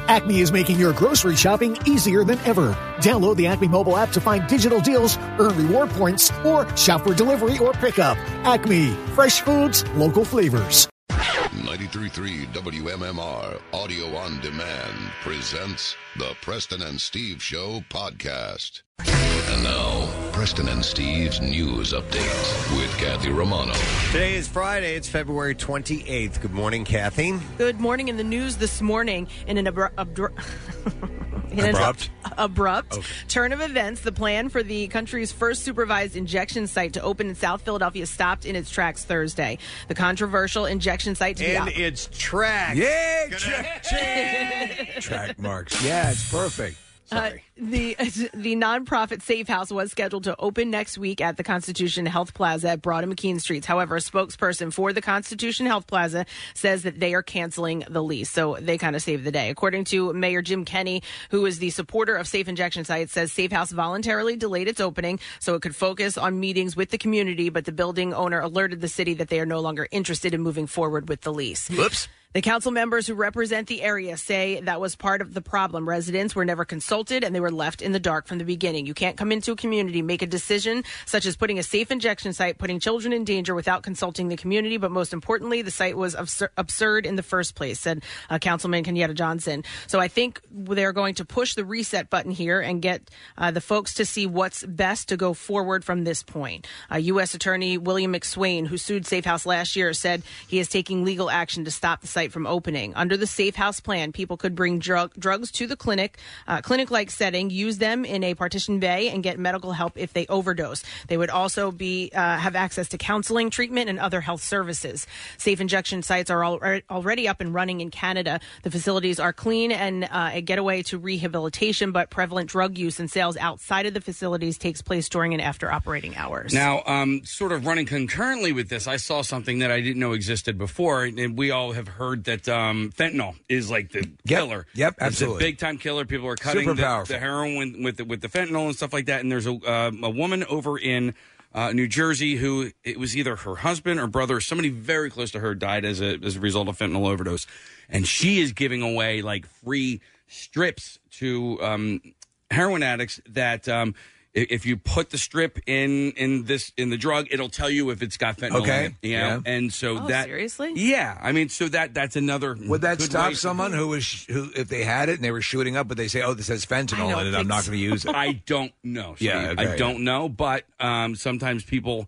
Acme is making your grocery shopping easier than ever. Download the Acme mobile app to find digital deals, earn reward points, or shop for delivery or pickup. Acme, fresh foods, local flavors. 93.3 WMMR Audio on Demand presents the Preston and Steve Show podcast. And now, Preston and Steve's news update with Kathy Romano. Today is Friday. It's February 28th. Good morning, Kathy. Good morning. In the news this morning, in an abrupt turn of events, the plan for the country's first supervised injection site to open in South Philadelphia stopped in its tracks Thursday. The controversial injection site to be its tracks. Yeah, track marks. Yeah, it's perfect. Sorry. The nonprofit Safe House was scheduled to open next week at the Constitution Health Plaza at Broad and McKean Streets. However, a spokesperson for the Constitution Health Plaza says that they are canceling the lease. So they kind of saved the day. According to Mayor Jim Kenney, who is the supporter of safe injection sites, says Safe House voluntarily delayed its opening so it could focus on meetings with the community. But the building owner alerted the city that they are no longer interested in moving forward with the lease. Whoops. The council members who represent the area say that was part of the problem. Residents were never consulted and they were left in the dark from the beginning. You can't come into a community, make a decision such as putting a safe injection site, putting children in danger without consulting the community. But most importantly, the site was absurd in the first place, said Councilman Kenyatta Johnson. So I think they're going to push the reset button here and get the folks to see what's best to go forward from this point. U.S. Attorney William McSwain, who sued Safe House last year, said he is taking legal action to stop the site from opening. Under the Safe House plan, people could bring drugs to the clinic-like setting, use them in a partition bay, and get medical help if they overdose. They would also have access to counseling, treatment, and other health services. Safe injection sites are already up and running in Canada. The facilities are clean and a getaway to rehabilitation, but prevalent drug use and sales outside of the facilities takes place during and after operating hours. Now, sort of running concurrently with this, I saw something that I didn't know existed before, and we all have heard that fentanyl is like the killer. Yep, absolutely. It's a big-time killer. People are cutting the heroin with the fentanyl and stuff like that. And there's a woman over in New Jersey who, it was either her husband or brother or somebody very close to her died as a result of fentanyl overdose. And she is giving away like free strips to heroin addicts that if you put the strip in the drug, it'll tell you if it's got fentanyl in it. You know? And so seriously? Yeah. I mean, so that's another. Would that stop someone who if they had it and they were shooting up, but they say, "Oh, this has fentanyl in it, I'm not going to use it." I don't know. Steve. Yeah, okay, I don't know, but sometimes people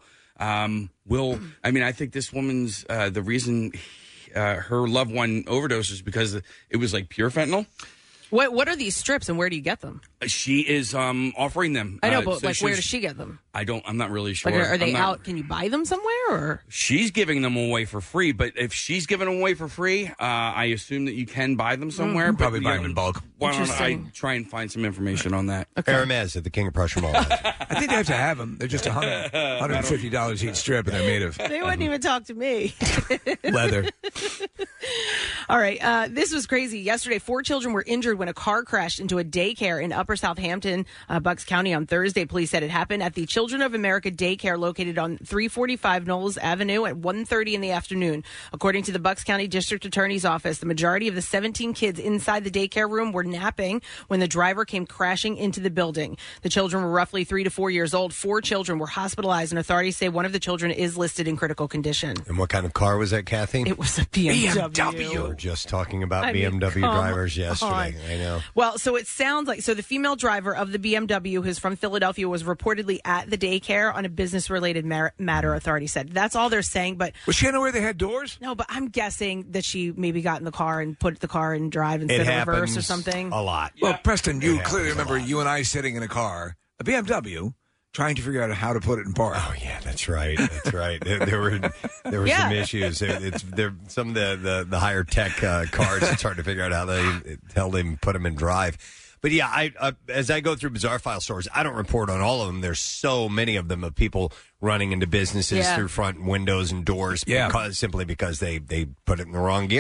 will. I mean, I think this woman's the reason her loved one overdosed is because it was like pure fentanyl. What are these strips and where do you get them? She is offering them. I know, but where does she get them? I'm not really sure. Like, are they out? Can you buy them somewhere? Or she's giving them away for free? But if she's giving them away for free, I assume that you can buy them somewhere. Probably buy them in bulk. Why don't I try and find some information on that? Okay. Hermes at the King of Prussia Mall. I think they have to have them. They're just $150 each strip, and they're made of. They wouldn't even talk to me. Leather. All right. This was crazy. Yesterday, 4 children were injured when a car crashed into a daycare in Upper Southampton, Bucks County on Thursday. Police said it happened at the Children of America daycare located on 345 Knowles Avenue at 1:30 in the afternoon. According to the Bucks County District Attorney's Office, the majority of the 17 kids inside the daycare room were napping when the driver came crashing into the building. The children were roughly 3 to 4 years old. 4 children were hospitalized, and authorities say one of the children is listed in critical condition. And what kind of car was that, Kathy? It was a BMW. We were just talking about BMW drivers yesterday. I know. Well, so it sounds like, the female driver of the BMW, who's from Philadelphia, was reportedly at the daycare on a business-related matter, authorities said. That's all they're saying. But was she where they had doors? No, but I'm guessing that she maybe got in the car and put the car in drive instead of reverse or something. A lot. Well, Preston, you clearly remember you and I sitting in a car, a BMW, trying to figure out how to put it in park. Oh yeah, that's right. That's right. There were some issues. Some of the higher tech cars. It's hard to figure out how they put them in drive. But yeah, I as I go through Bizarre File stories, I don't report on all of them. There's so many of them of people running into businesses through front windows and doors simply because they put it in the wrong gear.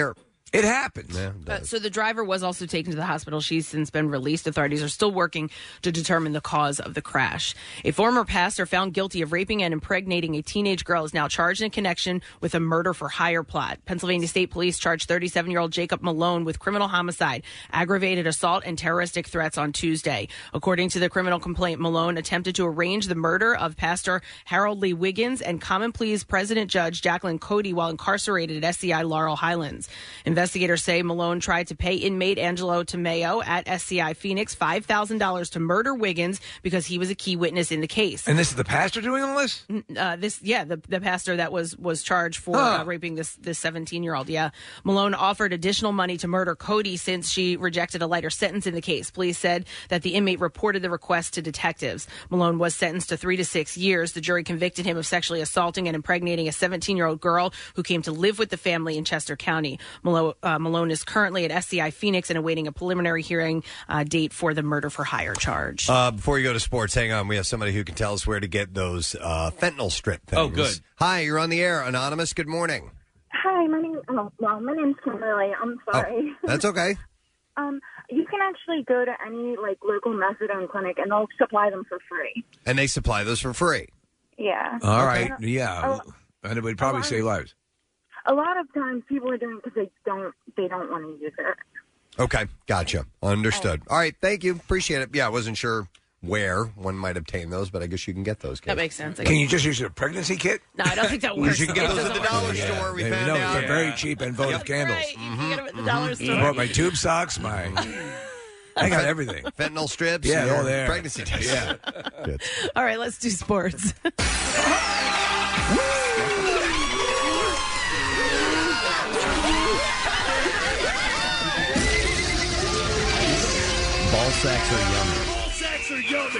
It happens. Yeah, so the driver was also taken to the hospital. She's since been released. Authorities are still working to determine the cause of the crash. A former pastor found guilty of raping and impregnating a teenage girl is now charged in connection with a murder-for-hire plot. Pennsylvania State Police charged 37-year-old Jacob Malone with criminal homicide, aggravated assault, and terroristic threats on Tuesday. According to the criminal complaint, Malone attempted to arrange the murder of Pastor Harold Lee Wiggins and Common Pleas President Judge Jacqueline Cody while incarcerated at SCI Laurel Highlands. Investigators say Malone tried to pay inmate Angelo Tomeo at SCI Phoenix $5,000 to murder Wiggins because he was a key witness in the case. And this is the pastor doing all this? The pastor that was charged for raping this 17-year-old. Yeah. Malone offered additional money to murder Cody since she rejected a lighter sentence in the case. Police said that the inmate reported the request to detectives. Malone was sentenced to 3 to 6 years. The jury convicted him of sexually assaulting and impregnating a 17-year-old girl who came to live with the family in Chester County. Malone is currently at SCI Phoenix and awaiting a preliminary hearing date for the murder-for-hire charge. Before you go to sports, hang on. We have somebody who can tell us where to get those fentanyl strip things. Oh, good. Hi, you're on the air. Anonymous, good morning. Hi, my name's Kimberly. I'm sorry. Oh, that's okay. You can actually go to any local methadone clinic and they'll supply them for free. And they supply those for free? Yeah. All right. Yeah. And it would probably save lives. A lot of times people are doing it because they don't want to use it. Okay, gotcha. Understood. All right, thank you. Appreciate it. Yeah, I wasn't sure where one might obtain those, but I guess you can get those. That makes sense. Can you just use a pregnancy kit? No, I don't think that works. You can get those at the dollar store. We found out. They're very cheap and votive candles. Right. You can get them at the dollar store. I bought my tube socks, I got everything. Fentanyl strips. Yeah, all there. Pregnancy tests. Yeah. Good. All right, let's do sports. Ball sacks are yummy. Ball sacks are yummy.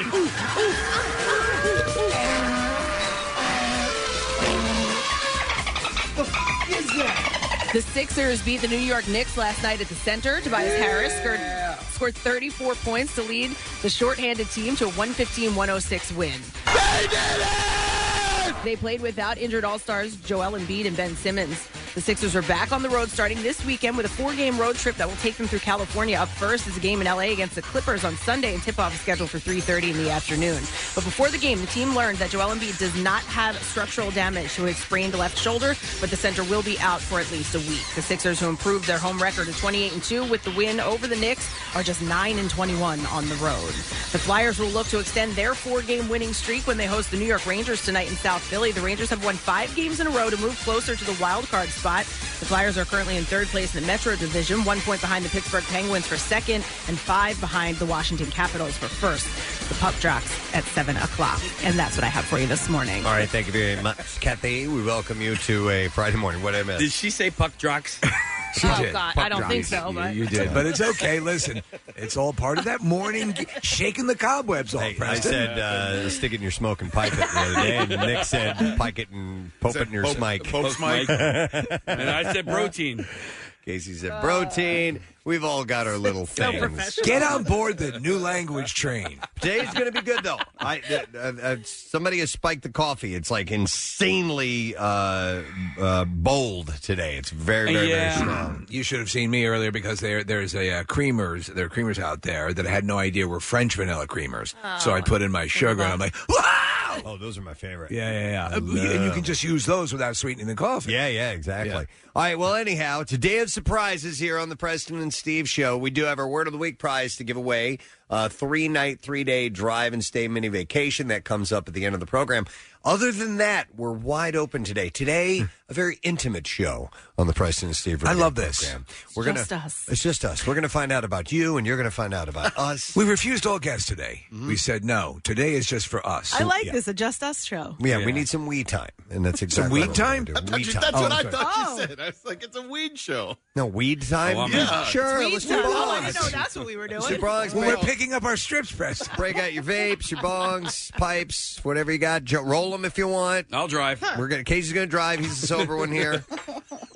What is that? The Sixers beat the New York Knicks last night at the Center. Tobias Harris scored 34 points to lead the shorthanded team to a 115-106 win. They did it! They played without injured All-Stars Joel Embiid and Ben Simmons. The Sixers are back on the road starting this weekend with a 4-game road trip that will take them through California. Up first is a game in L.A. against the Clippers on Sunday, and tip-off is scheduled for 3:30 in the afternoon. But before the game, the team learned that Joel Embiid does not have structural damage to his sprained left shoulder, but the center will be out for at least a week. The Sixers, who improved their home record to 28-2 with the win over the Knicks, are just 9-21 on the road. The Flyers will look to extend their 4-game winning streak when they host the New York Rangers tonight in South Philly. The Rangers have won 5 games in a row to move closer to the wild card spot. The Flyers are currently in 3rd place in the Metro Division, 1 point behind the Pittsburgh Penguins for 2nd, and 5 behind the Washington Capitals for 1st. The puck drops at 7 o'clock, and that's what I have for you this morning. All right, thank you very much, Kathy. We welcome you to a Friday morning. What did I miss? Did she say puck drops? She did. God, I don't think so. But You did, but it's okay. Listen, it's all part of that morning shaking the cobwebs off. Hey, I said stick it in your smoking pipe it the other day, and Nick said pike it and poke it in your smike. Poke smike. And I said protein. Casey said protein. We've all got our little things. Get on board the new language train. Today's going to be good, though. Somebody has spiked the coffee. It's like insanely bold today. It's very, very, very strong. You should have seen me earlier because there's a creamers. There are creamers out there that I had no idea were French vanilla creamers. So I put in my sugar and I'm like, wow! Oh, those are my favorite. Yeah. And you can just use those without sweetening the coffee. Yeah, exactly. Yeah. All right, well, anyhow, today of surprises here on the Preston and Steve Show. We do have our Word of the Week prize to give away. 3-night, 3-day drive and stay mini vacation. That comes up at the end of the program. Other than that, we're wide open today. Today, a very intimate show on the Preston and Steve Radio I love this. program. It's just us. We're going to find out about you, and you're going to find out about us. We refused all guests today. Mm-hmm. We said, no, today is just for us. I like this, a Just Us show. Yeah, we need some weed time, and that's exactly some weed time? That's what I thought you said. I was like, it's a weed show. No, weed time? Oh, yeah. Sure, weed let's time. do Oh, I didn't know that's what we were doing. We're picking up our strips, Preston. Break out your vapes, your bongs, pipes, whatever you got. Roll them if you want. I'll drive. Casey's going to drive. He's the sober one here.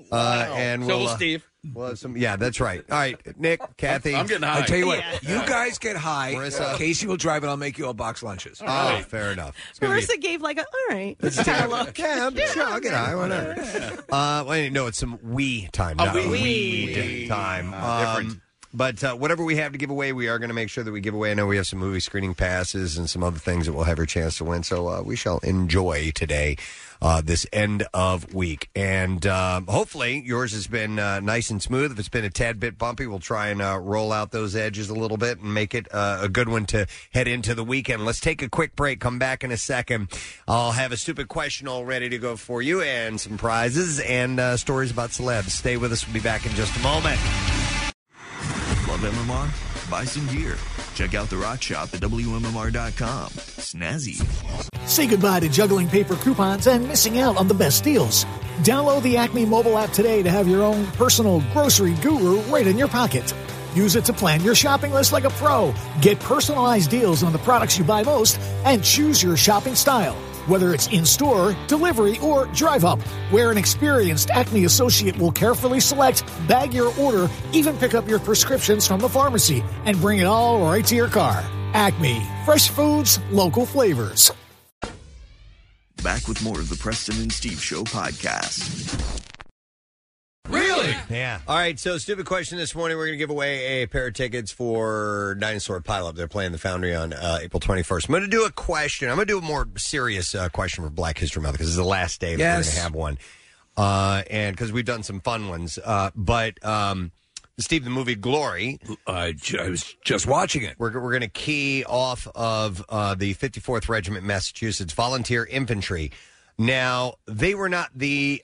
And so will Steve. We'll have some. Yeah, that's right. All right, Nick, Kathy. I'm getting high. I'll tell you what. You guys get high. Marissa. Casey will drive, and I'll make you all box lunches. Oh, fair enough. It's gonna be- Marissa gave like a, all right. Kind of look. Yeah, I'm sure I'll get high, whatever. Well, no, it's some we time, not weed time. Different. But whatever we have to give away, we are going to make sure that we give away. I know we have some movie screening passes and some other things that we'll have a chance to win. So we shall enjoy today, this end of week. And hopefully yours has been nice and smooth. If it's been a tad bit bumpy, we'll try and roll out those edges a little bit and make it a good one to head into the weekend. Let's take a quick break. Come back in a second. I'll have a stupid question all ready to go for you and some prizes and stories about celebs. Stay with us. We'll be back in just a moment. Love MMR? Buy some gear. Check out the rock shop at WMMR.com. Snazzy. Say goodbye to juggling paper coupons and missing out on the best deals. Download the Acme mobile app today to have your own personal grocery guru right in your pocket. Use it to plan your shopping list like a pro. Get personalized deals on the products you buy most and choose your shopping style. Whether it's in-store, delivery, or drive-up, where an experienced Acme associate will carefully select, bag your order, even pick up your prescriptions from the pharmacy, and bring it all right to your car. Acme. Fresh foods, local flavors. Back with more of the Preston and Steve Show podcast. Really? Yeah. All right, so stupid question this morning. We're going to give away a pair of tickets for Dinosaur Pileup. They're playing the Foundry on April 21st. I'm going to do a question. I'm going to do a more serious question for Black History Month because it's the last day that we're going to have one. And because we've done some fun ones. But Steve, the movie Glory. I was just watching it. We're going to key off of the 54th Regiment, Massachusetts Volunteer Infantry. Now, they were not the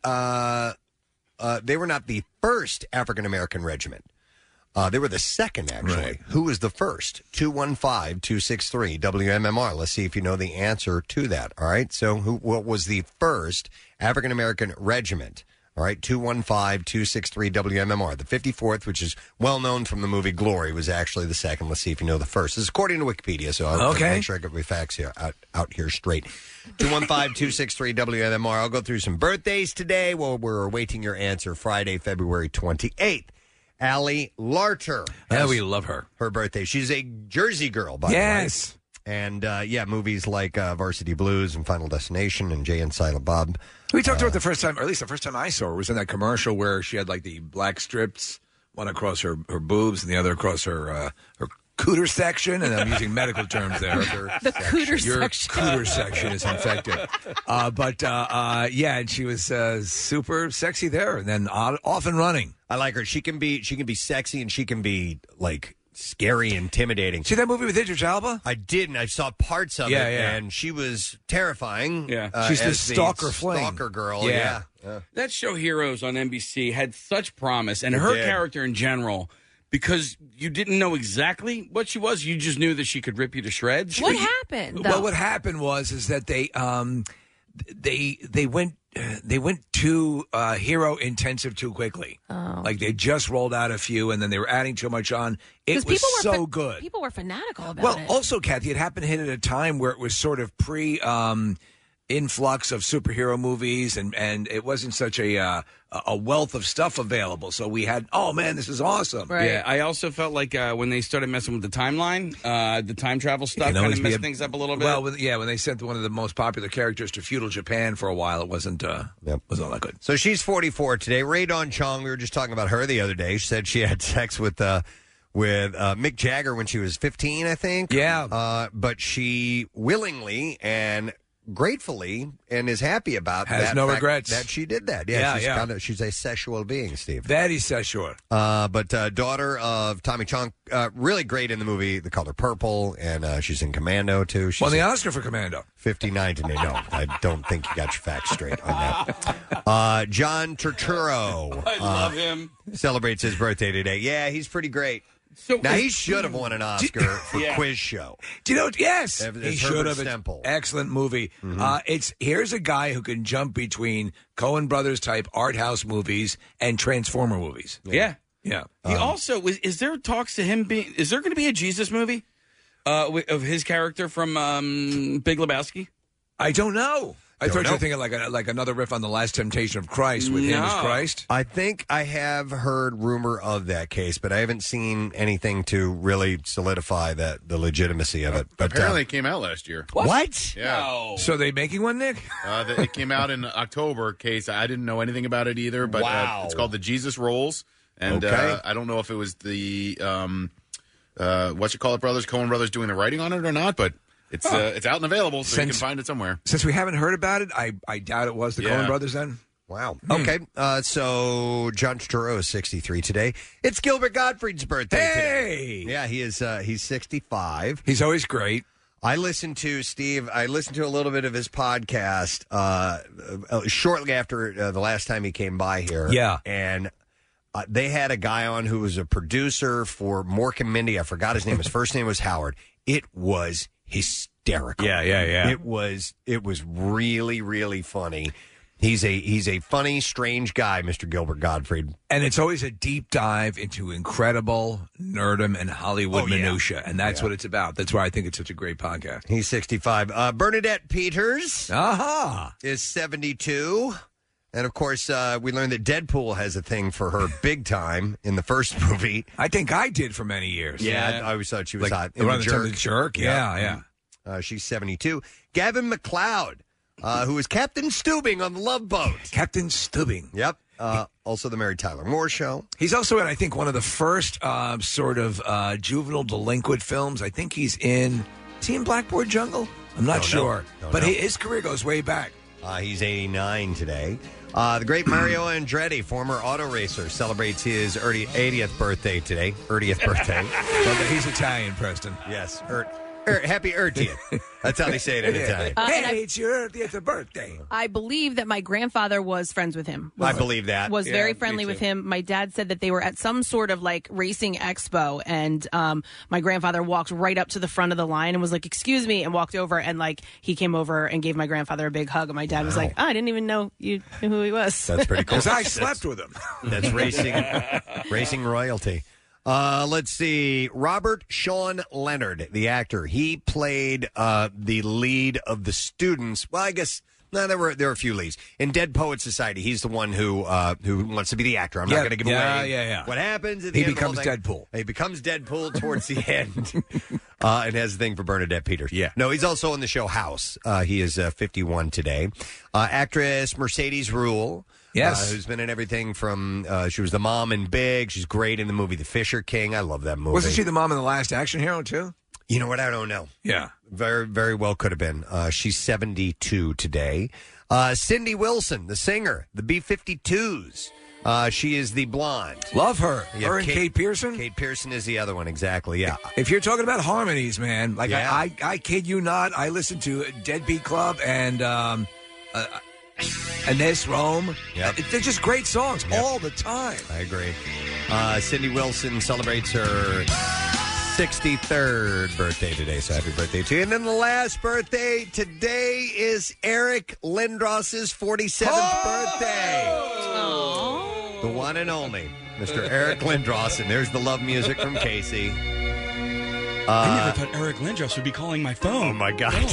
first African American regiment. They were the second, actually. Right. Who was the first? 215-263 WMMR. Let's see if you know the answer to that. All right. So, what was the first African American regiment? All right, 215-263 WMMR. The 54th, which is well known from the movie Glory, was actually the second. Let's see if you know the first. This is according to Wikipedia, so I'll make sure I get my facts here out here straight. 215-263 WMMR. I'll go through some birthdays today while we're awaiting your answer. Friday, February 28th. Allie Larter. Yeah, we love her. Her birthday. She's a Jersey girl, by the way. Yes. And, movies like Varsity Blues and Final Destination and Jay and Silent Bob. We talked about the first time, or at least the first time I saw her, was in that commercial where she had like the black strips, one across her boobs and the other across her cooter section. And I'm using medical terms there. The cooter Your section. cooter section is infected. And she was super sexy there and then off and running. I like her. She can be sexy and she can be like scary, intimidating. See that movie with Idris Elba? I didn't. I saw parts of it, and she was terrifying. Yeah, she's the as stalker flame. Stalker girl. Yeah. That show Heroes on NBC had such promise, and her character in general, because you didn't know exactly what she was, you just knew that she could rip you to shreds. What happened? Well, what happened was that they went too hero intensive too quickly. Oh. Like they just rolled out a few, and then they were adding too much on. It was so good. People were fanatical about it. Well, also, Kathy, it happened to hit at a time where it was sort of influx of superhero movies, and it wasn't such a wealth of stuff available. So we had, oh man, this is awesome. Right. Yeah, I also felt like when they started messing with the timeline, the time travel stuff kind of messed things up a little bit. Well, when they sent one of the most popular characters to feudal Japan for a while, it wasn't wasn't all that good. So she's 44 today. Rae Dawn Chong, we were just talking about her the other day. She said she had sex with Mick Jagger when she was 15, I think. Yeah. But she willingly and gratefully and is happy about has no regrets that she did that. She's a sexual being, Steve. Very sexual. But daughter of Tommy Chong, really great in the movie The Color Purple, and she's in Commando too. She's won the Oscar for Commando. 59 today. No, I don't think you got your facts straight on that. John Turturro. I love him. Celebrates his birthday today. Yeah, he's pretty great. So now he should have won an Oscar for Quiz Show. Do you know? Yes, he should have. Excellent movie. Mm-hmm. Here's a guy who can jump between Coen Brothers type art house movies and Transformer movies. Yeah. He also is there talks to him being? Is there going to be a Jesus movie of his character from Big Lebowski? I don't know. I thought you were thinking like another riff on The Last Temptation of Christ with him as Christ. I think I have heard rumor of that case, but I haven't seen anything to really solidify the legitimacy of it. But apparently it came out last year. What? Yeah. No. So they making one, Nick? It came out in October. Case I didn't know anything about it either, but it's called the Jesus Rolls, and I don't know if it was the Coen brothers doing the writing on it or not, but it's out and available, so you can find it somewhere. Since we haven't heard about it, I doubt it was the Coen brothers then. Wow. Okay. So John Turturro is 63 today. It's Gilbert Gottfried's birthday today. Yeah, he is. He's 65. He's always great. I listened to a little bit of his podcast shortly after the last time he came by here. Yeah. And they had a guy on who was a producer for Mork and Mindy. I forgot his name. His first name was Howard. It was hysterical. Yeah. It was really, really funny. He's a funny, strange guy, Mr. Gilbert Gottfried. And it's always a deep dive into incredible nerdom and Hollywood minutia, and that's what it's about. That's why I think it's such a great podcast. He's 65. Bernadette Peters is 72. And, of course, we learned that Deadpool has a thing for her big time in the first movie. I think I did for many years. Yeah. I always thought she was hot. In The Jerk. Yeah. She's 72. Gavin McLeod. Who is Captain Steubing on the Love Boat. Captain Steubing. Yep. Also the Mary Tyler Moore Show. He's also in, I think, one of the first sort of juvenile delinquent films. I think he's in Blackboard Jungle? I'm not sure. But his career goes way back. He's 89 today. The great Mario Andretti, former auto racer, celebrates his 80th birthday today. 80th birthday. He's Italian, Preston. Yes. Happy 80th. That's how they say it in Italian. Hey, it's your 80th birthday. I believe that my grandfather was friends with him. I believe that. Was very friendly with him. My dad said that they were at some sort of like racing expo, and my grandfather walked right up to the front of the line and was like, "Excuse me," and walked over, and like he came over and gave my grandfather a big hug, and my dad was like, "Oh, I didn't even know you knew who he was." That's pretty cool. Because I slept with him. That's racing royalty. Let's see. Robert Sean Leonard, the actor, he played the lead of the students. Well, I guess there were a few leads in Dead Poet Society. He's the one who wants to be the actor. I'm not going to give away what happens. At the end becomes Deadpool. He becomes Deadpool towards the end, and has a thing for Bernadette Peters. Yeah. No, he's also in the show House. He is 51 today. Actress Mercedes Ruehl. Yes. Who's been in everything from, she was the mom in Big. She's great in the movie The Fisher King. I love that movie. Wasn't she the mom in The Last Action Hero, too? You know what? I don't know. Yeah. Very, very well could have been. She's 72 today. Cindy Wilson, the singer, the B-52s. She is the blonde. Love her. Her and Kate Pearson? Kate Pearson is the other one, exactly, yeah. If you're talking about harmonies, man, like I kid you not, I listen to Deadbeat Club and Inez Rome. Yep. They're just great songs all the time. I agree. Cindy Wilson celebrates her 63rd birthday today, so happy birthday to you. And then the last birthday today is Eric Lindros's 47th birthday. Aww. The one and only Mr. Eric Lindros, and there's the love music from Casey. I never thought Eric Lindros would be calling my phone. Oh, my God.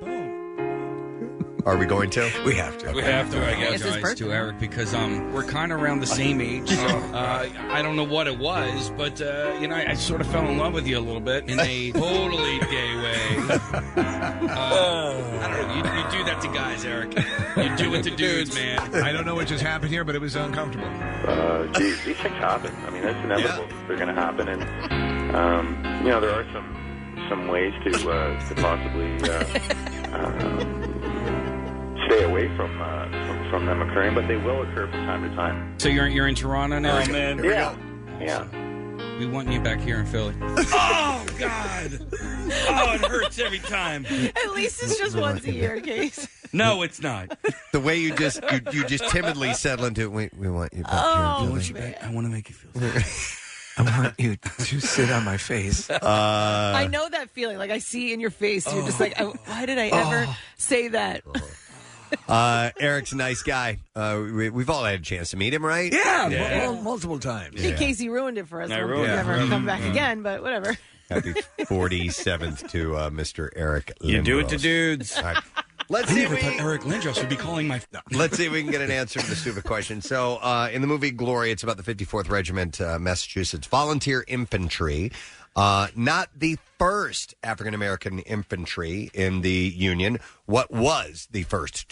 Are we going to? We have to. We have to, I guess, to Eric, because we're kind of around the same age. I don't know what it was, but, I sort of fell in love with you a little bit in a totally gay way. I don't know. You do that to guys, Eric. You do it to dudes, man. I don't know what just happened here, but it was uncomfortable. Geez, these things happen. I mean, that's inevitable. Yeah. They're going to happen. And, there are some ways to possibly... stay away from them occurring, but they will occur from time to time. So you're in Toronto now? Oh, man. Yeah. We want you back here in Philly. Oh, God. Oh, it hurts every time. At least it's just once a year, Case. No, it's not. The way you just timidly settle into it. We want you back here in Philly. I want to make you feel I want you to sit on my face. I know that feeling. Like, I see in your face. You're just like, why did I ever say that? Eric's a nice guy. We've all had a chance to meet him, right? Yeah. Multiple times. I think Casey ruined it for us. We'll never come back again, but whatever. Happy 47th to Mr. Eric Lindros. You do it to dudes. Let's I see never if thought Eric Lindros would be calling my... Let's see if we can get an answer to the stupid question. So, in the movie Glory, it's about the 54th Regiment, Massachusetts Volunteer Infantry. Not the first African-American infantry in the Union. What was the first?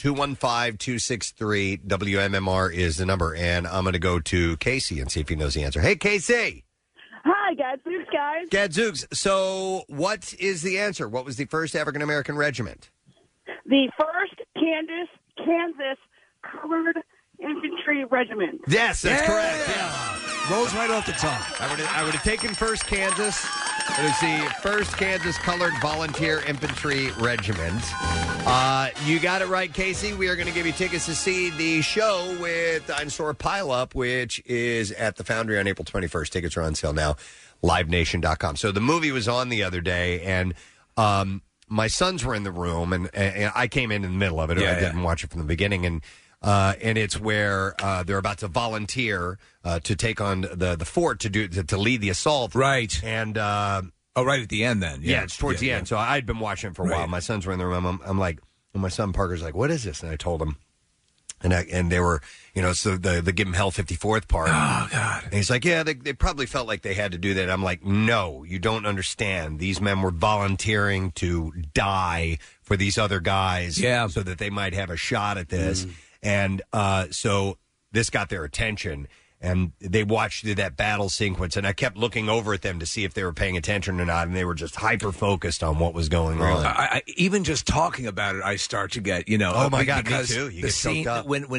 215-263-WMMR is the number. And I'm going to go to Casey and see if he knows the answer. Hey, Casey. Hi, Gadzooks, guys. Gadzooks. So what is the answer? What was the first African-American regiment? The 1st Kansas Colored Infantry Regiment. Yes, that's correct. Yeah. Rolls right off the tongue. I would have taken 1st Kansas. It is the 1st Kansas Colored Volunteer Infantry Regiment. You got it right, Casey. We are going to give you tickets to see the show with Dinosaur Pileup, which is at the Foundry on April 21st. Tickets are on sale now, livenation.com. So the movie was on the other day, and my sons were in the room, and I came in the middle of it. I didn't watch it from the beginning, and it's where they're about to volunteer to take on the fort to lead the assault. Right. And right at the end then. Yeah, it's towards the end. So I'd been watching it for a while. My sons were in the room. I'm like, and my son Parker's like, what is this? And I told him. And they were, so the Give 'em Hell 54th part. Oh, God. And he's like, yeah, they probably felt like they had to do that. I'm like, no, you don't understand. These men were volunteering to die for these other guys so that they might have a shot at this. And so this got their attention, and they watched that battle sequence, and I kept looking over at them to see if they were paying attention or not, and they were just hyper-focused on what was going on. I even just talking about it, I start to get, oh, my God, because me too. You the get scene, choked up. when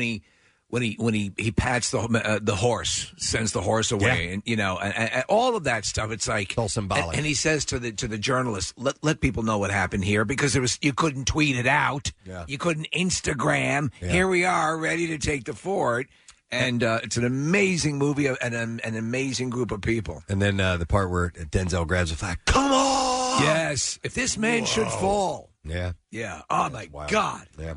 he pats the horse, sends the horse away, and and all of that stuff. It's like all symbolic. And he says to the journalist, "Let people know what happened here, because you couldn't tweet it out, you couldn't Instagram. Here we are, ready to take the fort." And it's an amazing movie and an amazing group of people. And then the part where Denzel grabs the flag. Come on! Yes, if this man should fall. Yeah. Yeah. Oh, my God. Yeah.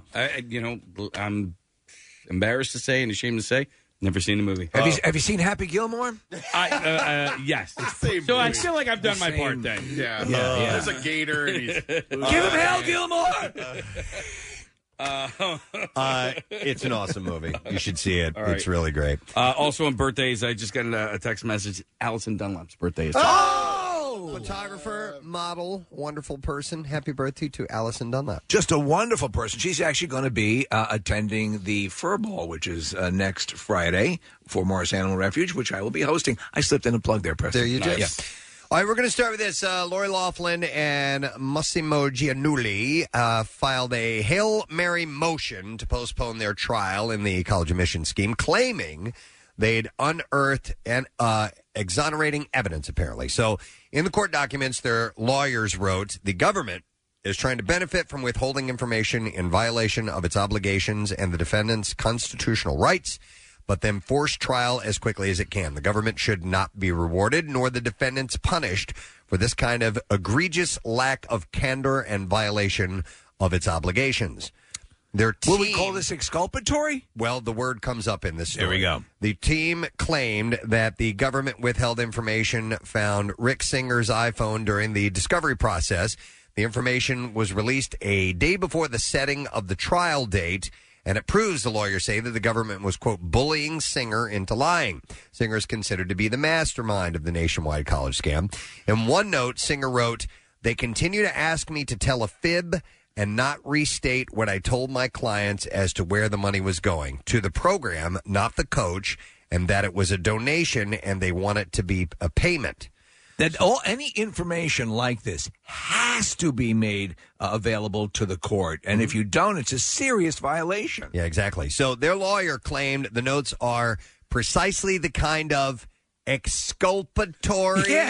I'm embarrassed to say and ashamed to say, never seen the movie. Have you seen Happy Gilmore? Yes. So I feel like I've done my part then. Yeah. There's a gator. And he's, Give him hell, Gilmore! It's an awesome movie. You should see it. Right. It's really great. Also on birthdays, I just got a text message. Allison Dunlap's birthday is photographer, model, wonderful person. Happy birthday to Allison Dunlap. Just a wonderful person. She's actually going to be attending the Fur Ball, which is next Friday for Morris Animal Refuge, which I will be hosting. I slipped in a plug there, Preston. There you go. Yeah. All right, we're going to start with this. Lori Loughlin and Massimo Giannulli filed a Hail Mary motion to postpone their trial in the college admission scheme, claiming they'd unearthed and exonerating evidence, apparently. So in the court documents, their lawyers wrote, the government is trying to benefit from withholding information in violation of its obligations and the defendant's constitutional rights, but then force trial as quickly as it can. The government should not be rewarded, nor the defendants punished for this kind of egregious lack of candor and violation of its obligations. Their team, will we call this exculpatory? Well, the word comes up in this story. There we go. The team claimed that the government withheld information found Rick Singer's iPhone during the discovery process. The information was released a day before the setting of the trial date, and it proves, the lawyers say, that the government was, quote, bullying Singer into lying. Singer is considered to be the mastermind of the nationwide college scam. In one note, Singer wrote, they continue to ask me to tell a fib and not restate what I told my clients as to where the money was going. To the program, not the coach, and that it was a donation and they want it to be a payment. That any information like this has to be made available to the court. And if you don't, it's a serious violation. Yeah, exactly. So their lawyer claimed the notes are precisely the kind of exculpatory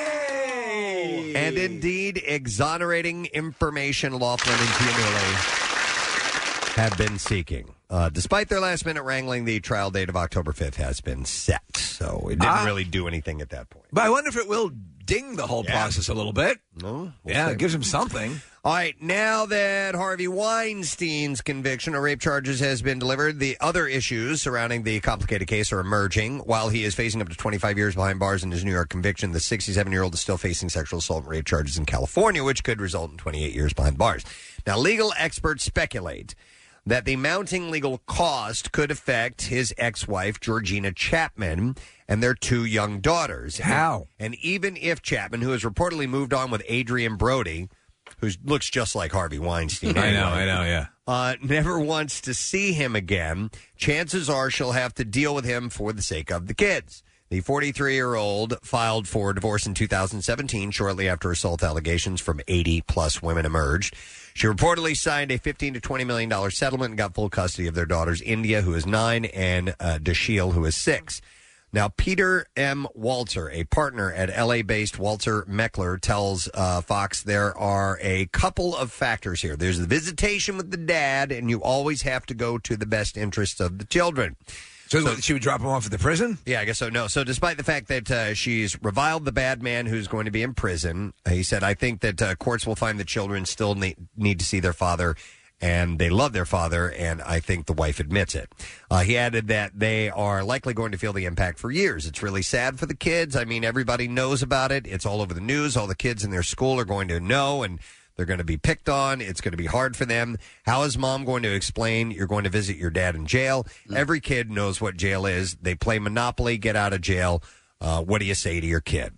and indeed exonerating information Loughlin and Giannulli have been seeking. Despite their last-minute wrangling, the trial date of October 5th has been set. So it didn't really do anything at that point. But I wonder if it will ding the whole process a little bit. No, it gives him something. All right, now that Harvey Weinstein's conviction on rape charges has been delivered, the other issues surrounding the complicated case are emerging. While he is facing up to 25 years behind bars in his New York conviction, the 67-year-old is still facing sexual assault and rape charges in California, which could result in 28 years behind bars. Now, legal experts speculate that the mounting legal cost could affect his ex-wife, Georgina Chapman, and their 2 young daughters. How? And even if Chapman, who has reportedly moved on with Adrian Brody, who looks just like Harvey Weinstein. I know, yeah. Never wants to see him again, chances are she'll have to deal with him for the sake of the kids. The 43-year-old filed for divorce in 2017, shortly after assault allegations from 80-plus women emerged. She reportedly signed a $15 to $20 million settlement and got full custody of their daughters, India, who is 9, and Dashiell, who is 6. Now, Peter M. Walter, a partner at L.A.-based Walter Meckler, tells Fox there are a couple of factors here. There's the visitation with the dad, and you always have to go to the best interests of the children. So she would drop him off at the prison? Yeah, I guess so. No. So despite the fact that she's reviled the bad man who's going to be in prison, he said, I think that courts will find the children still need to see their father, and they love their father, and I think the wife admits it. He added that they are likely going to feel the impact for years. It's really sad for the kids. I mean, everybody knows about it. It's all over the news. All the kids in their school are going to know, and they're going to be picked on. It's going to be hard for them. How is mom going to explain you're going to visit your dad in jail? Every kid knows what jail is. They play Monopoly, get out of jail. What do you say to your kid?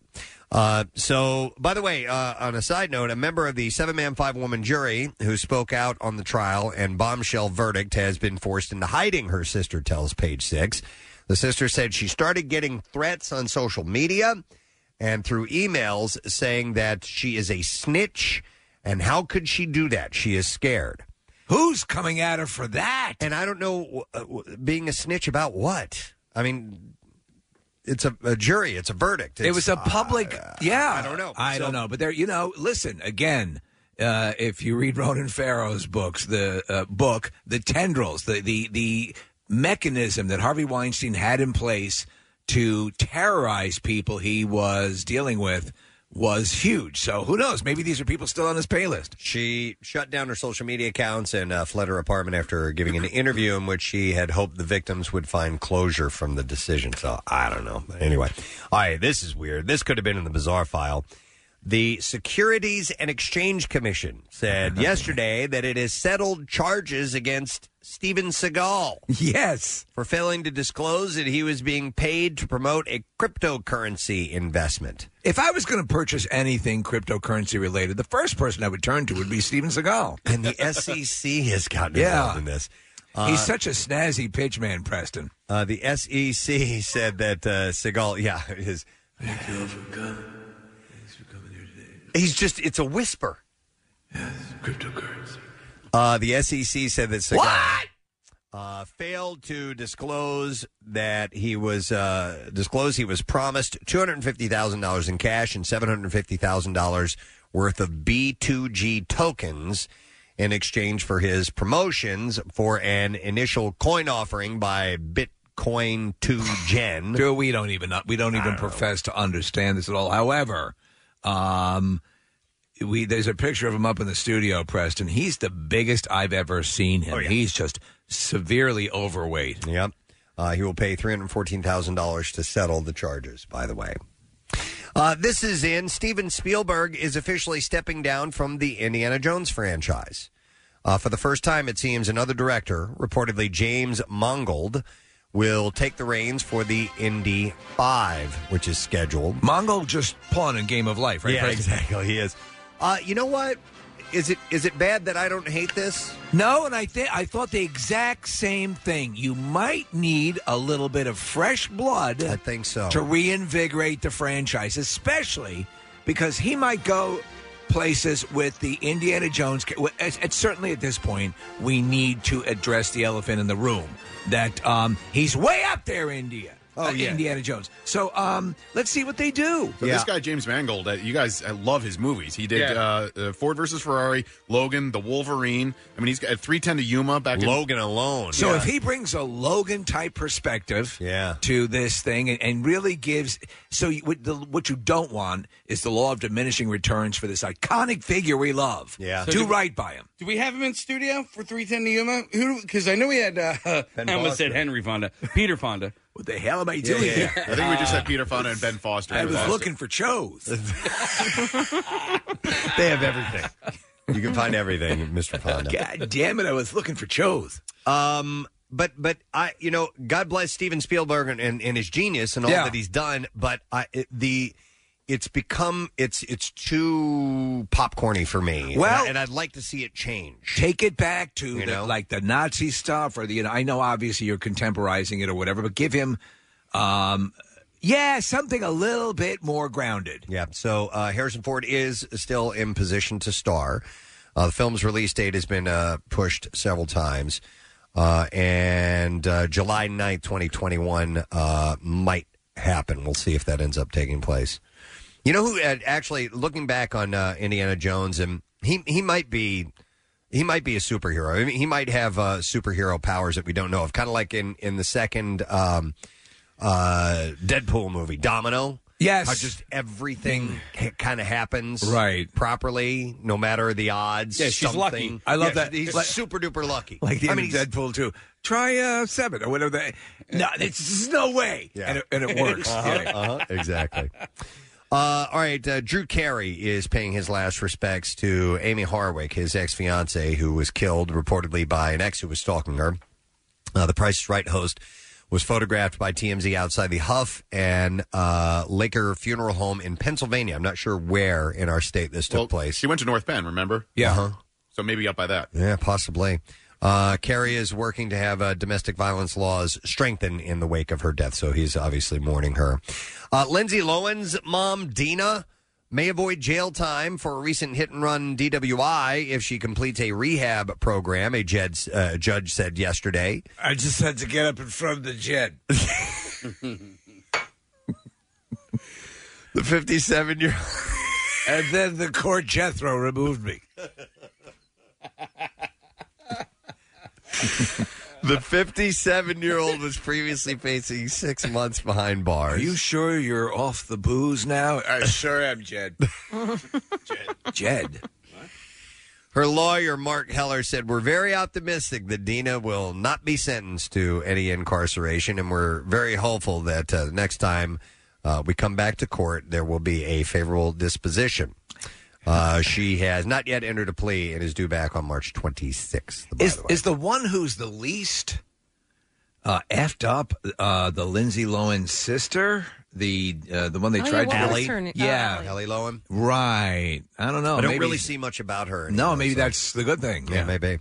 So, by the way, on a side note, a member of the 7-man, 5-woman jury who spoke out on the trial and bombshell verdict has been forced into hiding, her sister tells Page 6. The sister said she started getting threats on social media and through emails saying that she is a snitch, and how could she do that? She is scared. Who's coming at her for that? And I don't know, being a snitch about what? I mean, it's a jury. It's a verdict. It was a public, I don't know. I don't know. But there, listen, again, if you read Ronan Farrow's books, the book, The Tendrils, the mechanism that Harvey Weinstein had in place to terrorize people he was dealing with was huge. So who knows? Maybe these are people still on his pay list. She shut down her social media accounts and fled her apartment after giving an interview in which she had hoped the victims would find closure from the decision. So I don't know. But anyway, all right, this is weird. This could have been in the bizarre file. The Securities and Exchange Commission said yesterday that it has settled charges against Steven Seagal. Yes. For failing to disclose that he was being paid to promote a cryptocurrency investment. If I was going to purchase anything cryptocurrency related, the first person I would turn to would be Steven Seagal. And the SEC has gotten involved in this. He's such a snazzy pitchman, Preston. The SEC said that Seagal, he's just, it's a whisper. Yes, cryptocurrency. The SEC said that Seagal failed to disclose that he was promised $250,000 in cash and $750,000 worth of B2G tokens in exchange for his promotions for an initial coin offering by Bitcoin 2Gen. Dude, we don't even profess to understand this at all. However, there's a picture of him up in the studio, Preston. He's the biggest I've ever seen him. Oh, yeah. He's just severely overweight. Yep. He will pay $314,000 to settle the charges, by the way. This is in. Steven Spielberg is officially stepping down from the Indiana Jones franchise. For the first time, it seems, another director, reportedly James Mangold, will take the reins for the Indy 5, which is scheduled. Mangold just pawned in Game of Life, right? Yeah, exactly. He is. You know what? Is it bad that I don't hate this? No, and I thought the exact same thing. You might need a little bit of fresh blood. I think so. To reinvigorate the franchise, especially because he might go places with the Indiana Jones. Certainly at this point, we need to address the elephant in the room. That he's way up there, India. Indiana Jones. So let's see what they do. So this guy, James Mangold, you guys love his movies. He did Ford versus Ferrari, Logan, The Wolverine. I mean, he's got 3:10 to Yuma back in Logan alone. So if he brings a Logan-type perspective to this thing and really gives... So what you don't want is the law of diminishing returns for this iconic figure we love. Yeah. So do right by him. Do we have him in studio for 3:10 to Yuma? Because I know we had... I almost said Henry Fonda. Peter Fonda. What the hell am I doing here? I think we just had Peter Fonda and Ben Foster. I was looking for Chose. They have everything. You can find everything, Mr. Fonda. God damn it! I was looking for Chose. But I, God bless Steven Spielberg and his genius and all that he's done. But it's become it's too popcorny for me. Well, and I'd like to see it change. Take it back to the Nazi stuff, or I know obviously you're contemporizing it or whatever, but give him, something a little bit more grounded. Yeah. So Harrison Ford is still in position to star. The film's release date has been pushed several times, and July 9th, 2021 might happen. We'll see if that ends up taking place. You know who actually, looking back on Indiana Jones, and he might be a superhero. I mean, he might have superhero powers that we don't know of, kind of like in the second Deadpool movie, Domino. Yes, how just everything kind of happens properly, no matter the odds. Yeah, she's lucky. I love that. He's super duper lucky. Like the Deadpool too. Try 7 or whatever. No, there's no way. Yeah. And it works. Exactly. All right, Drew Carey is paying his last respects to Amy Harwick, his ex-fiancée, who was killed reportedly by an ex who was stalking her. The Price is Right host was photographed by TMZ outside the Huff and Laker Funeral Home in Pennsylvania. I'm not sure where in our state this took place. She went to North Bend, remember? Yeah. So maybe up by that. Yeah, possibly. Carey is working to have domestic violence laws strengthened in the wake of her death, so he's obviously mourning her. Lindsay Lohan's mom, Dina, may avoid jail time for a recent hit-and-run DWI if she completes a rehab program, a judge said yesterday. I just had to get up in front of the jet. The 57-year-old... And then the court Jethro removed me. The 57-year-old was previously facing 6 months behind bars. Are you sure you're off the booze now? I sure am, Jed. Jed. Her lawyer, Mark Heller, said, "We're very optimistic that Dina will not be sentenced to any incarceration, and we're very hopeful that next time we come back to court, there will be a favorable disposition." She has not yet entered a plea and is due back on March 26th. Is the one who's the least effed up the Lindsay Lohan sister? The one they tried to... Allie? Yeah. Allie Lohan? Right. I don't know. I don't really see much about her anymore. No, maybe that's the good thing. Yeah, maybe.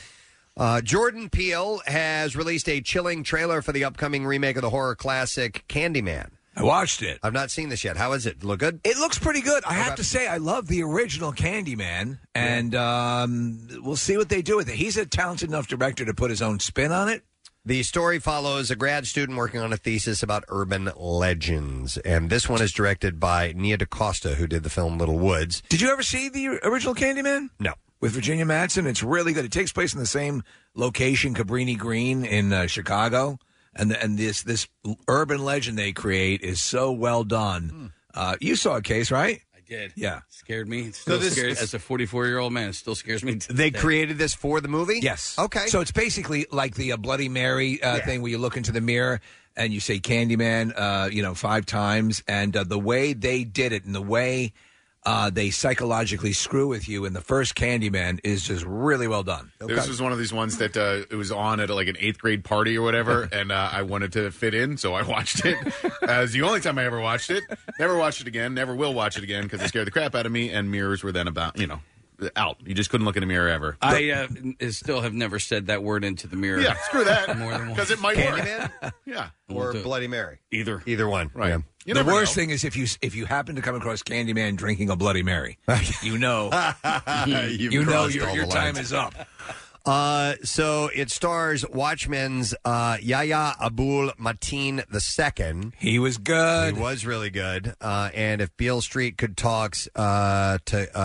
Jordan Peele has released a chilling trailer for the upcoming remake of the horror classic Candyman. I watched it. I've not seen this yet. How is it? Look good? It looks pretty good. I have to say, I love the original Candyman, and we'll see what they do with it. He's a talented enough director to put his own spin on it. The story follows a grad student working on a thesis about urban legends, and this one is directed by Nia DaCosta, who did the film Little Woods. Did you ever see the original Candyman? No. With Virginia Madsen? It's really good. It takes place in the same location, Cabrini Green in Chicago. And this urban legend they create is so well done. You saw a case, right? I did. Yeah. Scared me. It still scares, as a 44-year-old man, it still scares me. They created this for the movie? Yes. Okay. So it's basically like the Bloody Mary thing where you look into the mirror and you say Candyman, 5 times. And the way they did it and the way they psychologically screw with you in the first Candyman is just really well done. Okay. This was one of these ones that it was on at like an 8th grade party or whatever, and I wanted to fit in, so I watched it. As the only time I ever watched it. Never watched it again. Never will watch it again because it scared the crap out of me. And mirrors were then out. You just couldn't look in a mirror ever. I still have never said that word into the mirror. Yeah, screw that. More than once. Because it might Candyman? work. Yeah. Or Bloody Mary. Either one. Right. Yeah. The worst thing is if you happen to come across Candyman drinking a Bloody Mary, you know your time is up. So it stars Watchmen's Yahya Abdul Mateen II. He was good. He was really good. And if Beale Street could talks to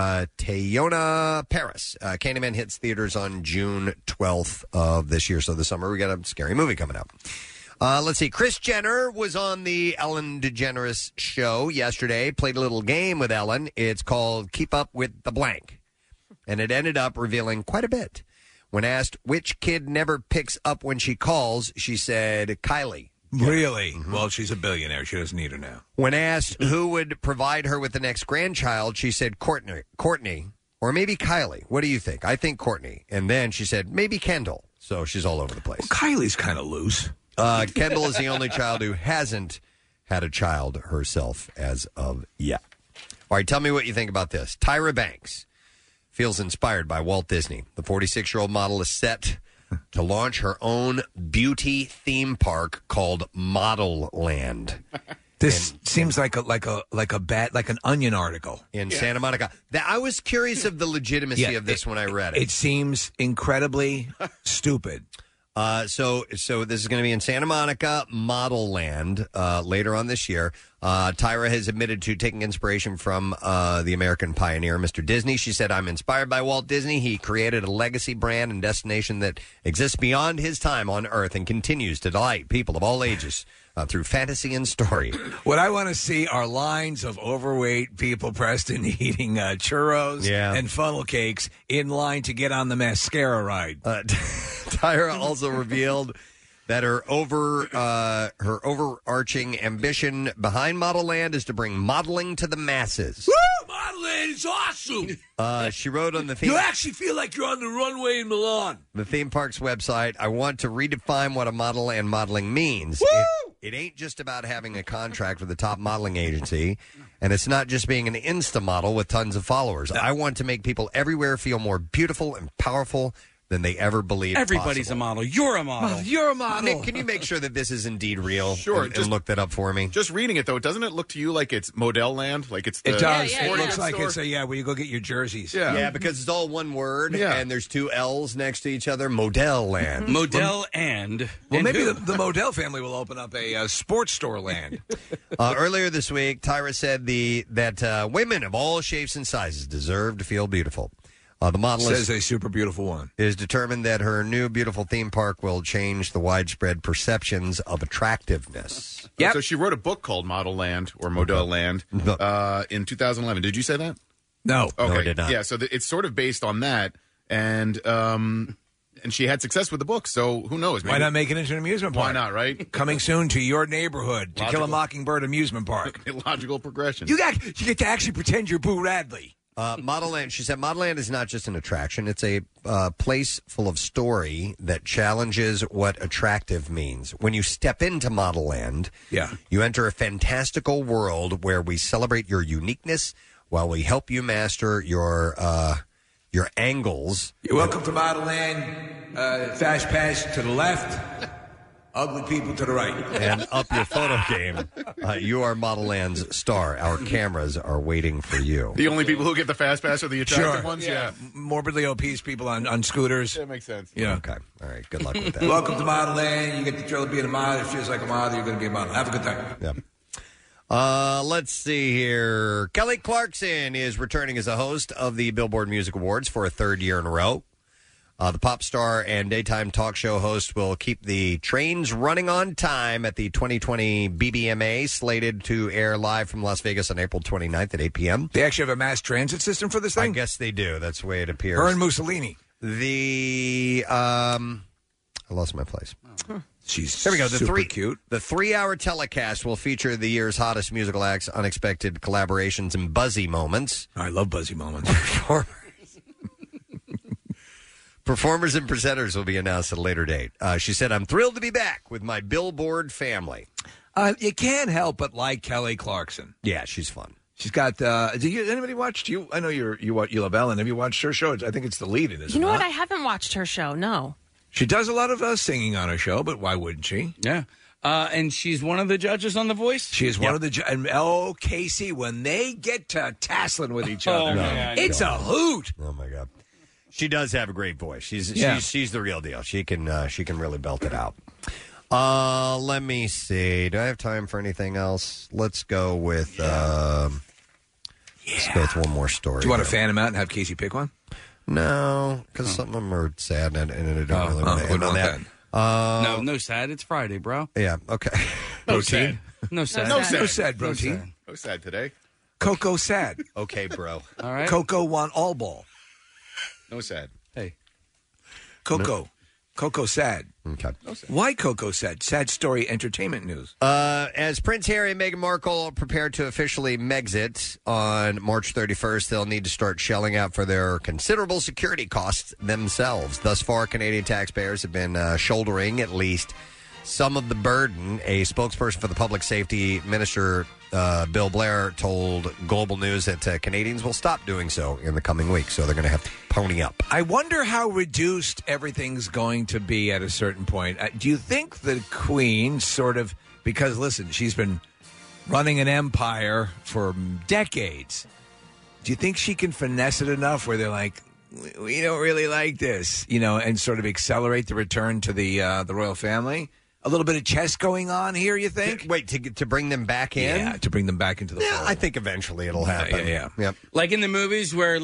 Teyona Paris. Candyman hits theaters on June 12th of this year. So this summer we got a scary movie coming out. Let's see. Kris Jenner was on the Ellen DeGeneres show yesterday. Played a little game with Ellen. It's called Keep Up with the Blank. And it ended up revealing quite a bit. When asked which kid never picks up when she calls, she said Kylie. Really? Mm-hmm. Well, she's a billionaire. She doesn't need her now. When asked who would provide her with the next grandchild, she said Courtney, or maybe Kylie. What do you think? I think Courtney. And then she said maybe Kendall. So she's all over the place. Well, Kylie's kind of loose. Kendall is the only child who hasn't had a child herself as of yet. All right, tell me what you think about this. Tyra Banks feels inspired by Walt Disney. The 46-year-old model is set to launch her own beauty theme park called Model Land. This seems like an Onion article in Santa Monica. I was curious of the legitimacy of this when I read it. It seems incredibly stupid. So this is going to be in Santa Monica, Model Land, later on this year. Tyra has admitted to taking inspiration from the American pioneer, Mr. Disney. She said, I'm inspired by Walt Disney. He created a legacy brand and destination that exists beyond his time on Earth and continues to delight people of all ages through fantasy and story. What I want to see are lines of overweight people, Preston, eating churros and funnel cakes in line to get on the mascara ride. Tyra also revealed that her overarching ambition behind Model Land is to bring modeling to the masses. Woo! Model Land is awesome. She wrote on the theme. You actually feel like you're on the runway in Milan. The theme park's website. I want to redefine what a model and modeling means. It ain't just about having a contract with the top modeling agency, and it's not just being an Insta model with tons of followers. I want to make people everywhere feel more beautiful and powerful than they ever believed. Everybody's possible. a model. You're a model. You're a model. Nick, can you make sure that this is indeed real? Sure. And look that up for me. Just reading it, though, doesn't it look to you like it's Model Land? Like it's the it does. It looks store? like it's where you go get your jerseys. Yeah, because it's all one word, and there's two L's next to each other. Model Land. Model and... Well, maybe the Model family will open up a sports store land. Earlier this week, Tyra said that women of all shapes and sizes deserve to feel beautiful. The model says a super beautiful one is determined that her new beautiful theme park will change the widespread perceptions of attractiveness. Yeah. So she wrote a book called Model Land or Model Land in 2011. Did you say that? No. Okay. No, I did not. Yeah. So it's sort of based on that, and she had success with the book. So who knows? Why not make it into an amusement park? Why not? Right. Coming soon to your neighborhood, To Kill a Mockingbird amusement park. Logical progression. You get to actually pretend you're Boo Radley. Model Land, she said, Model Land is not just an attraction. It's a place full of story that challenges what attractive means. When you step into Model Land, you enter a fantastical world where we celebrate your uniqueness while we help you master your angles. You're welcome to Model Land. Fast pass to the left. Ugly people to the right. And up your photo game. You are Model Land's star. Our cameras are waiting for you. The only people who get the fast pass are the attractive ones? Yeah. Morbidly obese people on scooters. That makes sense. Yeah. Okay. All right. Good luck with that. Welcome to Model Land. You get the thrill of being a model. It feels like a model. You're going to be a model. Have a good time. Yeah. Let's see here. Kelly Clarkson is returning as a host of the Billboard Music Awards for a third year in a row. The pop star and daytime talk show host will keep the trains running on time at the 2020 BBMA, slated to air live from Las Vegas on April 29th at 8 p.m. They actually have a mass transit system for this thing? I guess they do. That's the way it appears. Her and Mussolini. I lost my place. She's there we go. super cute. The 3-hour telecast will feature the year's hottest musical acts, unexpected collaborations, and buzzy moments. I love buzzy moments. Performers and presenters will be announced at a later date. She said, I'm thrilled to be back with my Billboard family. You can't help but like Kelly Clarkson. Yeah, she's fun. She's got, anybody watched you? I know you love Ellen. Have you watched her show? I think it's the lead in this. You know what? I haven't watched her show, no. She does a lot of singing on her show, but why wouldn't she? Yeah. And she's one of the judges on The Voice? She is one of the judges. Casey, when they get to tasseling with each other, man. it's a hoot. Oh, my God. She does have a great voice. She's the real deal. She can really belt it out. Let me see. Do I have time for anything else? Let's go with. Let's go with one more story. Do you want to fan him out and have Casey pick one? No, because some of them are sad and I don't really want to end on that. No sad. It's Friday, bro. Yeah. Okay. Protein. No sad. No sad. Protein. No sad today. Coco sad. Okay, bro. All right. Coco want all ball. No sad. Hey. Coco. Coco sad. Okay. Why Coco sad? Sad story entertainment news. As Prince Harry and Meghan Markle prepare to officially Megxit on March 31st, they'll need to start shelling out for their considerable security costs themselves. Thus far, Canadian taxpayers have been shouldering at least some of the burden. A spokesperson for the Public Safety Minister, Bill Blair, told Global News that Canadians will stop doing so in the coming weeks, so they're going to have to pony up. I wonder how reduced everything's going to be at a certain point. Do you think the Queen sort of, because listen, she's been running an empire for decades, do you think she can finesse it enough where they're like, we don't really like this, and sort of accelerate the return to the royal family? A little bit of chess going on here, you think? To bring them back in? Yeah, to bring them back into the fold. I think eventually it'll happen. Yeah. Yep. Like in the movies where,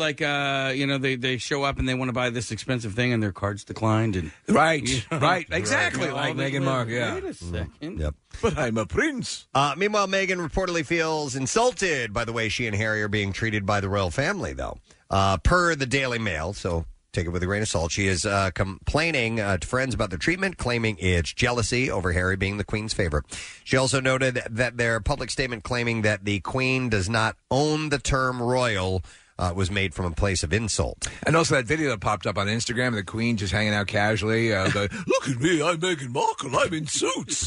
they show up and they want to buy this expensive thing and their card's declined. And Right. Exactly like Meghan Markle, yeah. Wait a second. Yep. But I'm a prince. Meanwhile, Meghan reportedly feels insulted by the way she and Harry are being treated by the royal family, though. Per the Daily Mail, so take it with a grain of salt. She is complaining to friends about their treatment, claiming it's jealousy over Harry being the Queen's favorite. She also noted that their public statement claiming that the Queen does not own the term royal was made from a place of insult. And also that video that popped up on Instagram of the Queen just hanging out casually. Look at me, I'm Meghan Markle, I'm in suits.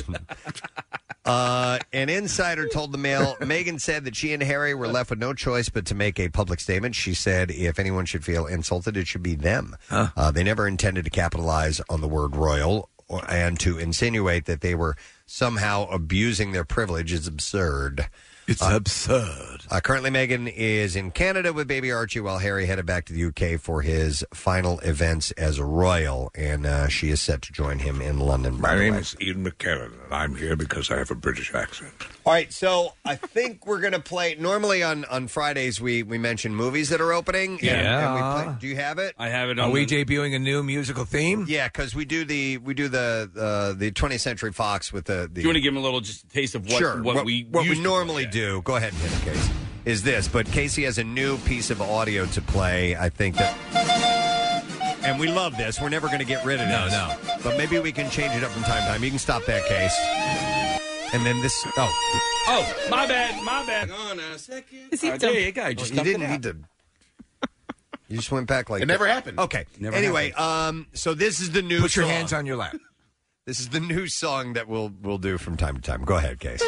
An insider told the Mail, Meghan said that she and Harry were left with no choice but to make a public statement. She said if anyone should feel insulted, it should be them. They never intended to capitalize on the word royal and to insinuate that they were somehow abusing their privilege is absurd. It's absurd. Currently, Meghan is in Canada with baby Archie while Harry headed back to the UK for his final events as a royal, and she is set to join him in London. My name is Ian McKellen, and I'm here because I have a British accent. All right, so I think we're going to play. Normally on Fridays, we mention movies that are opening. Yeah. And we play, do you have it? I have it. Are we debuting a new musical theme? Yeah, because we do the 20th Century Fox with the. Do you want to give them a little just taste of what we normally do? Go ahead and hit it, Casey. Is this? But Casey has a new piece of audio to play. I think that. And we love this. We're never going to get rid of this. No. But maybe we can change it up from time to time. You can stop that, Case. And then this. Oh, my bad. Hang on a second. There you go. You didn't need to. You just went back like it never happened. Okay. Anyway, so this is the new. Put your song. hands on your lap. This is the new song that we'll do from time to time. Go ahead, Case.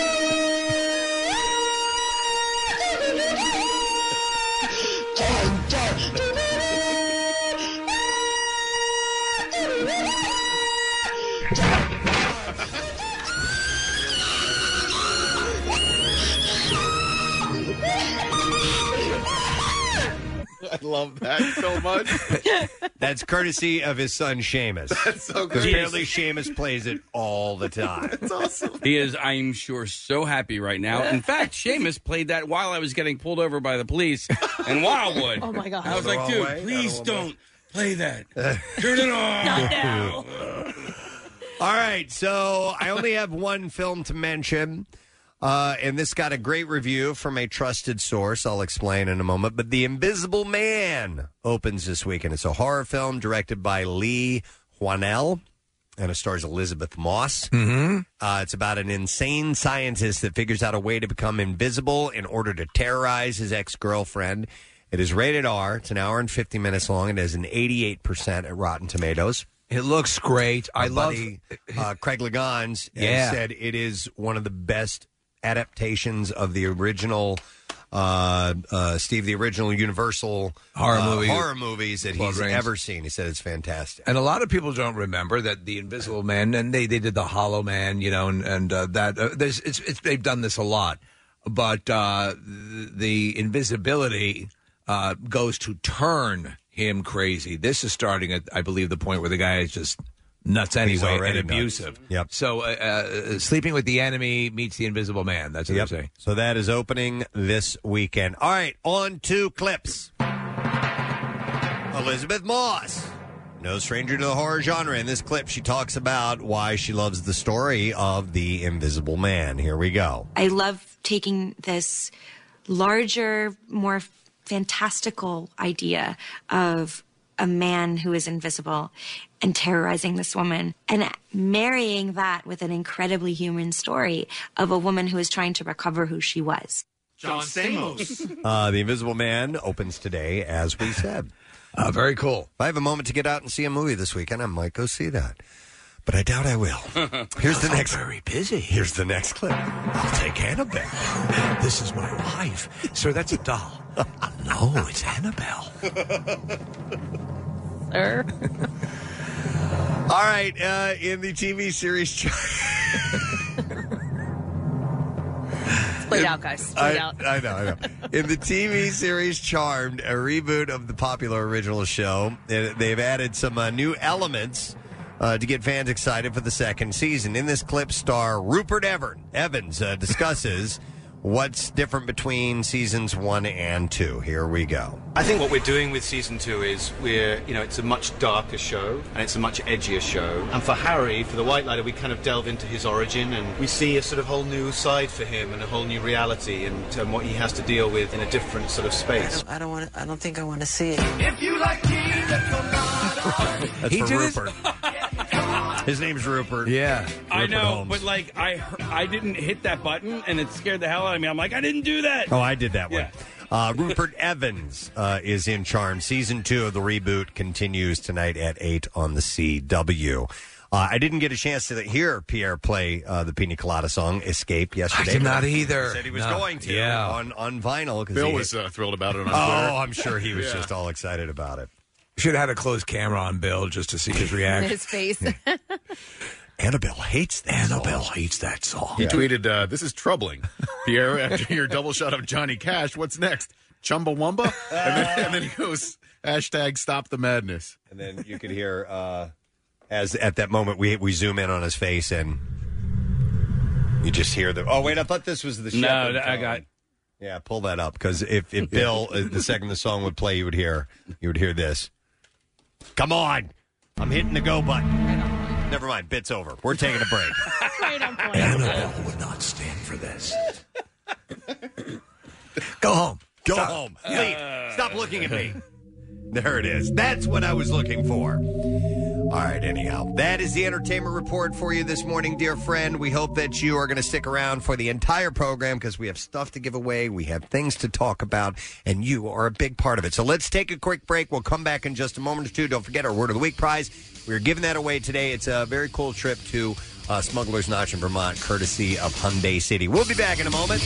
I love that so much. That's courtesy of his son, Seamus. That's so good. Because apparently Seamus plays it all the time. That's awesome. He is, I'm sure, so happy right now. In fact, Seamus played that while I was getting pulled over by the police in Wildwood. Oh, my God. I was like, dude, please don't play that. Turn it off. Not now. All right, so I only have one film to mention. And this got a great review from a trusted source. I'll explain in a moment. But The Invisible Man opens this weekend. It's a horror film directed by Lee Whannell, and it stars Elizabeth Moss. Mm-hmm. It's about an insane scientist that figures out a way to become invisible in order to terrorize his ex-girlfriend. It is rated R. It's an hour and 50 minutes long. It has an 88% at Rotten Tomatoes. It looks great. Our buddy, Craig Legans said it is one of the best adaptations of the original Steve, the original Universal horror movies that he's ever seen. He said it's fantastic. And a lot of people don't remember that The Invisible Man, and they did The Hollow Man, they've done this a lot. But the invisibility goes to turn him crazy. This is starting at, I believe, the point where the guy is just nuts He's anyway already and abusive. nuts. Yep. So Sleeping with the Enemy meets the Invisible Man. That's what they're saying. So that is opening this weekend. All right, on to clips. Elizabeth Moss. No stranger to the horror genre. In this clip, she talks about why she loves the story of the Invisible Man. Here we go. I love taking this larger, more fantastical idea of a man who is invisible and terrorizing this woman and marrying that with an incredibly human story of a woman who is trying to recover who she was. John Stamos. The Invisible Man opens today, as we said. Very cool. If I have a moment to get out and see a movie this weekend, I might go see that. But I doubt I will. Here's the next. Very busy. Here's the next clip. I'll take Annabelle. This is my wife. Sir, that's a doll. No, it's Annabelle. Sir. All right, in the TV series... Play it out, guys. Play it out. I know. In the TV series Charmed, a reboot of the popular original show, they've added some new elements to get fans excited for the second season. In this clip, star Rupert Evans discusses what's different between seasons 1 and 2. Here we go. I think what we're doing with season 2 is it's a much darker show and it's a much edgier show. And for Harry, for the White Lighter, we kind of delve into his origin and we see a sort of whole new side for him and a whole new reality and what he has to deal with in a different sort of space. I don't think I want to see it. If you like That's for Rupert. His name's Rupert. Yeah. I Rupert know, Holmes. but like I didn't hit that button and it scared the hell out of me. I'm like, I didn't do that. Oh, I did that one. Rupert Evans is in Charmed. Season 2 of the reboot continues tonight at 8 on the CW. I didn't get a chance to hear Pierre play the Pina Colada song "Escape" yesterday. I did not either. He said he was No. going to Yeah. on vinyl. Bill was thrilled about it on Twitter. I'm sure he was just all excited about it. Should have had a closed camera on Bill just to see his reaction. His face. Annabelle hates that song. He tweeted, "This is troubling, Pierre. After your double shot of Johnny Cash, what's next? Chumbawamba?" And then he goes, #Stop the Madness. And then you could hear, as at that moment we zoom in on his face and you just hear the. Oh wait, I thought this was the. Shepherd No, I song. got. Yeah, pull that up because if Bill, the second the song would play, you would hear this. Come on, I'm hitting the go button. Never mind, bit's over. We're taking a break. Right on point. Annabelle would not stand for this. Go home. Go home. Leave. Stop looking at me. There it is. That's what I was looking for. All right, anyhow. That is the entertainment report for you this morning, dear friend. We hope that you are going to stick around for the entire program because we have stuff to give away. We have things to talk about, and you are a big part of it. So let's take a quick break. We'll come back in just a moment or two. Don't forget our Word of the Week prize. We're giving that away today. It's a very cool trip to Smuggler's Notch in Vermont, courtesy of Hyundai City. We'll be back in a moment.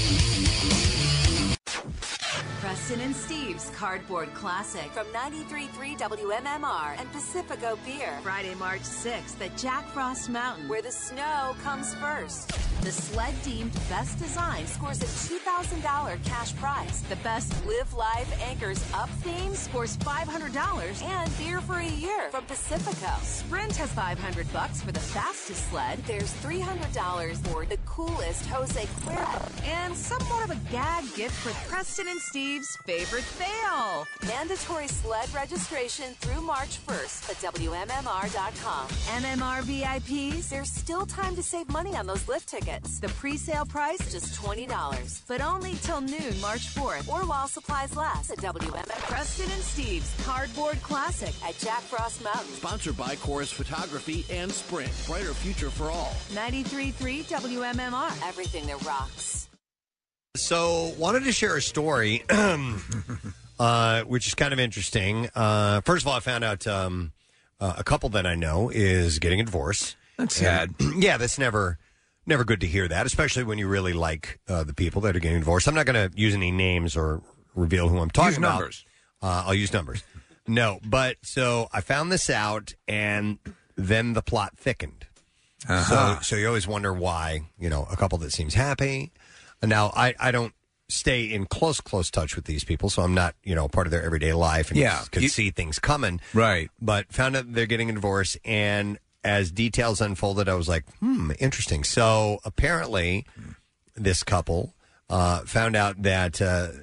Preston and Steve's Cardboard Classic from 93.3 WMMR and Pacifico Beer. Friday, March 6th at Jack Frost Mountain, where the snow comes first. The sled deemed best design scores a $2,000 cash prize. The best Live Live Anchors Up theme scores $500 and beer for a year from Pacifico. Sprint has $500 for the fastest sled. There's $300 for the coolest Jose Cuervo. And somewhat of a gag gift for Preston and Steve's favorite fail. Mandatory sled registration through March 1st at WMMR.com. MMR VIPs, there's still time to save money on those lift tickets. The pre-sale price just $20, but only till noon March 4th or while supplies last at WMMR. Preston and Steve's Cardboard Classic at Jack Frost Mountain. Sponsored by Chorus Photography and Sprint. Brighter future for all. 93.3 WMMR. Everything that rocks. So, wanted to share a story, which is kind of interesting. First of all, I found out a couple that I know is getting a divorce. That's sad. Yeah, that's never good to hear that, especially when you really like the people that are getting divorced. I'm not going to use any names or reveal who I'm talking about. Numbers. I'll use numbers. No, but so I found this out, and then the plot thickened. So you always wonder why, a couple that seems happy. Now, I don't stay in close touch with these people, so I'm not, part of their everyday life and could see things coming. Right. But found out they're getting a divorce, and as details unfolded, I was like, interesting. So apparently this couple found out that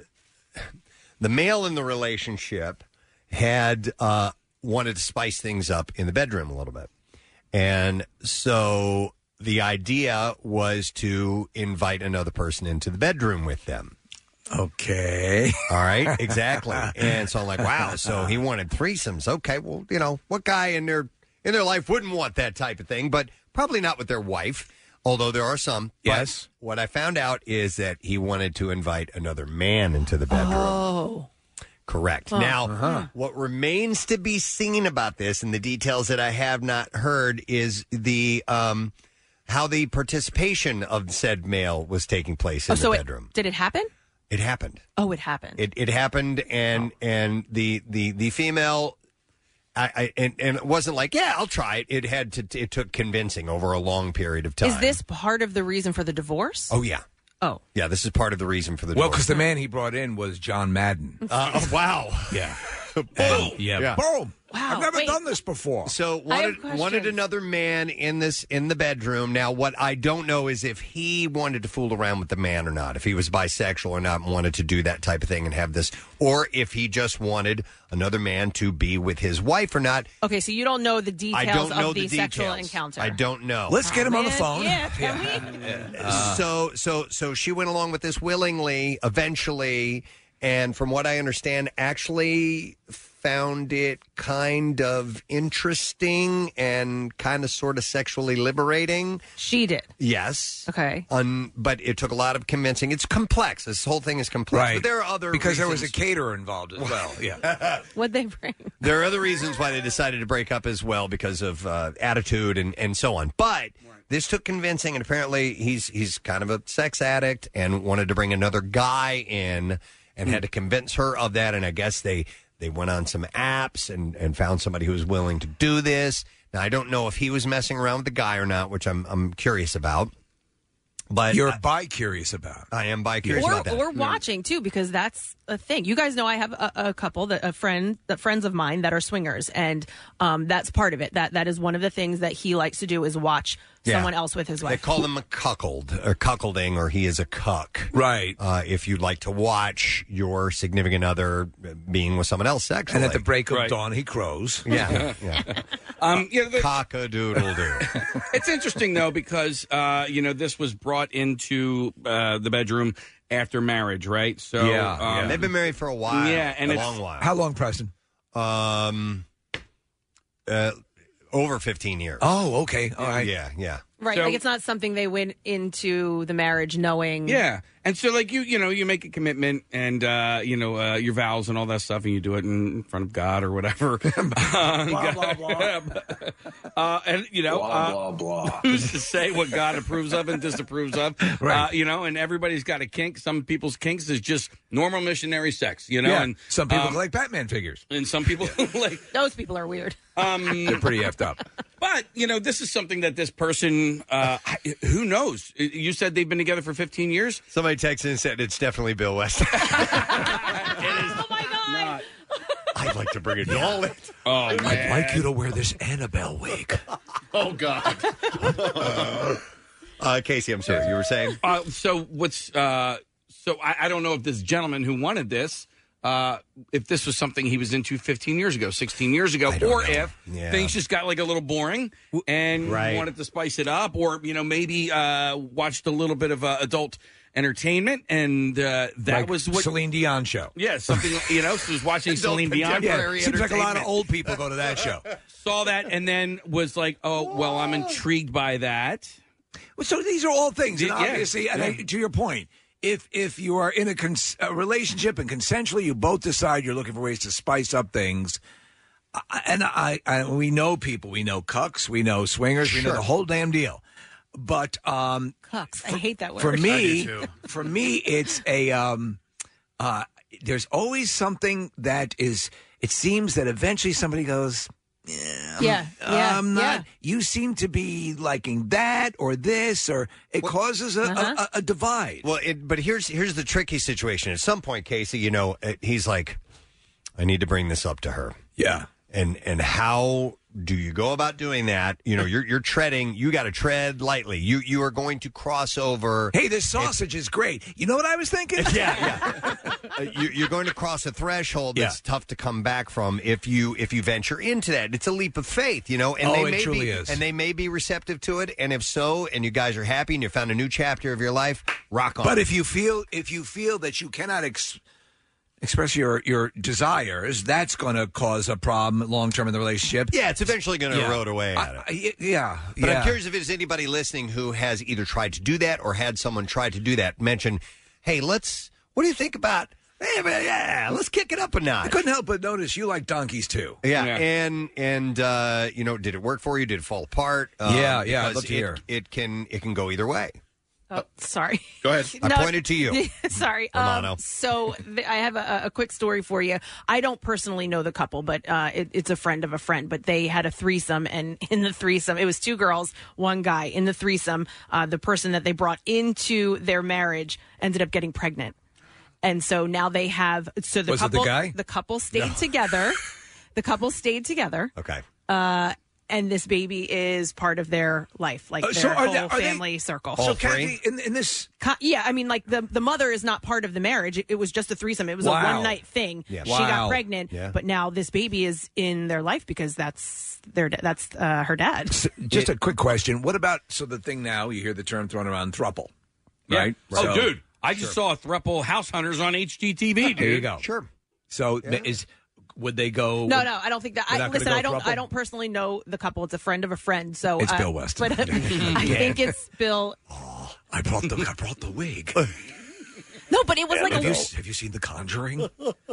the male in the relationship had wanted to spice things up in the bedroom a little bit. And so the idea was to invite another person into the bedroom with them. Okay. All right, exactly. And so I'm like, wow, so he wanted threesomes. Okay, well, what guy in their life wouldn't want that type of thing, but probably not with their wife, although there are some. Yes. But what I found out is that he wanted to invite another man into the bedroom. Oh. Correct. Now, what remains to be seen about this, and the details that I have not heard, is the how the participation of said male was taking place in the bedroom. Did it happen? It happened. Oh, it happened. It happened, and the female, and it wasn't like, yeah, I'll try it. It took convincing over a long period of time. Is this part of the reason for the divorce? Oh yeah. Oh. Yeah, this is part of the reason for the Well, divorce. because the man he brought in was John Madden. Wow. Yeah. Boom. Yeah. Boom. Wow. I've never done this before. So wanted another man in the bedroom. Now, what I don't know is if he wanted to fool around with the man or not, if he was bisexual or not and wanted to do that type of thing and have this, or if he just wanted another man to be with his wife or not. Okay, so you don't know the details I don't know of the sexual details. encounter. I don't know. Let's get him on the phone. Yeah, can we? So she went along with this willingly, eventually, and from what I understand, actually found it kind of interesting and kind of sort of sexually liberating. She did. Yes. Okay. But it took a lot of convincing. It's complex. This whole thing is complex. Right. But there are other because there reasons. was a caterer involved as well. Yeah. What'd they bring? There are other reasons why they decided to break up as well, because of attitude and so on. But this took convincing, and apparently he's kind of a sex addict and wanted to bring another guy in and had to convince her of that. And I guess they went on some apps and found somebody who was willing to do this. Now, I don't know if he was messing around with the guy or not, which I'm curious about. But you're bi-curious about. I am bi-curious about that. Or watching, too, because that's a thing. You guys know I have a couple, friends of mine that are swingers, and that's part of it. That is one of the things that he likes to do is watch someone else with his wife. They call him a cuckold, or cuckolding, or he is a cuck. Right. If you'd like to watch your significant other being with someone else sexually. And at the break of dawn, he crows. Yeah. Cock-a-doodle-doo. It's interesting, though, because, this was brought into the bedroom after marriage, right? So they've been married for a while. Yeah, and a long while. How long, Preston? Over 15 years. Oh, okay. All right. Yeah. Right, So- like it's not something they went into the marriage knowing. Yeah, and so like you make a commitment and your vows and all that stuff, and you do it in front of God or whatever. Blah, blah, blah. And Blah, blah, blah. who's to say what God approves of and disapproves of? Right. And everybody's got a kink. Some people's kinks is just normal missionary sex. Yeah. And some people like Batman figures, and some people like those people are weird. They're pretty effed up. But, this is something that this person, who knows? You said they've been together for 15 years? Somebody texted and said it's definitely Bill West. Oh, my God. I'd like to bring a doll in. Oh, man. I'd like you to wear this Annabelle wig. Oh, God. Casey, I'm sorry. You were saying? So I don't know if this gentleman who wanted this, if this was something he was into 15 years ago, 16 years ago, or if things just got like a little boring and wanted to spice it up, or, maybe watched a little bit of adult entertainment, and that was what Celine Dion show. Yeah, something, so was watching Celine Dion. Yeah, seems like a lot of old people go to that show. Saw that and then was like, oh, well, I'm intrigued by that. Well, so these are all things, and Yeah. obviously, and to your point, if you are in a relationship and consensually you both decide you're looking for ways to spice up things, and we know people, we know cucks, we know swingers, we know the whole damn deal. But Cucks. I hate that word. for me, it's a there's always something that is. It seems that eventually somebody goes, I'm not. You seem to be liking that or this, or it causes a divide. Well, but here's the tricky situation. At some point, Casey, he's like, I need to bring this up to her. Yeah. And how do you go about doing that? You're treading. You got to tread lightly. You are going to cross over. Hey, this sausage is great. You know what I was thinking? Yeah. You're going to cross a threshold that's tough to come back from if you venture into that. It's a leap of faith, And it truly is. And they may be receptive to it. And if so, and you guys are happy and you found a new chapter of your life, rock on. But if you feel that you cannot express your desires, that's going to cause a problem long term in the relationship. Yeah, it's eventually going to erode away at it. But I'm curious if there's anybody listening who has either tried to do that or had someone try to do that. Mention, hey, what do you think about? Hey, man, let's kick it up a notch. I couldn't help but notice you like donkeys too. Yeah. And did it work for you? Did it fall apart? I'd love to hear. It can go either way. Oh, sorry. Go ahead. I pointed to you. Sorry. So I have a quick story for you. I don't personally know the couple, but it's a friend of a friend. But they had a threesome, and in the threesome, it was 2 girls, 1 guy. In the threesome, the person that they brought into their marriage ended up getting pregnant. And so now they have. So the Was couple, it the guy? The couple stayed together. The couple stayed together. Okay. And this baby is part of their life, like their whole family circle. So, Kathy, in this... Yeah, I mean, like, the mother is not part of the marriage. It was just a threesome. It was a one-night thing. Yeah. She got pregnant, but now this baby is in their life because that's her dad. So, just a quick question. What about, the thing now, you hear the term thrown around, throuple, right? Oh, dude, I just saw a throuple House Hunters on HGTV, dude. There you go. Sure. So, would they go? No, I don't think that. I don't personally know the couple. It's a friend of a friend. So it's Bill Weston. But I think it's Bill. Oh, I brought the wig. No, but it was like have you seen The Conjuring?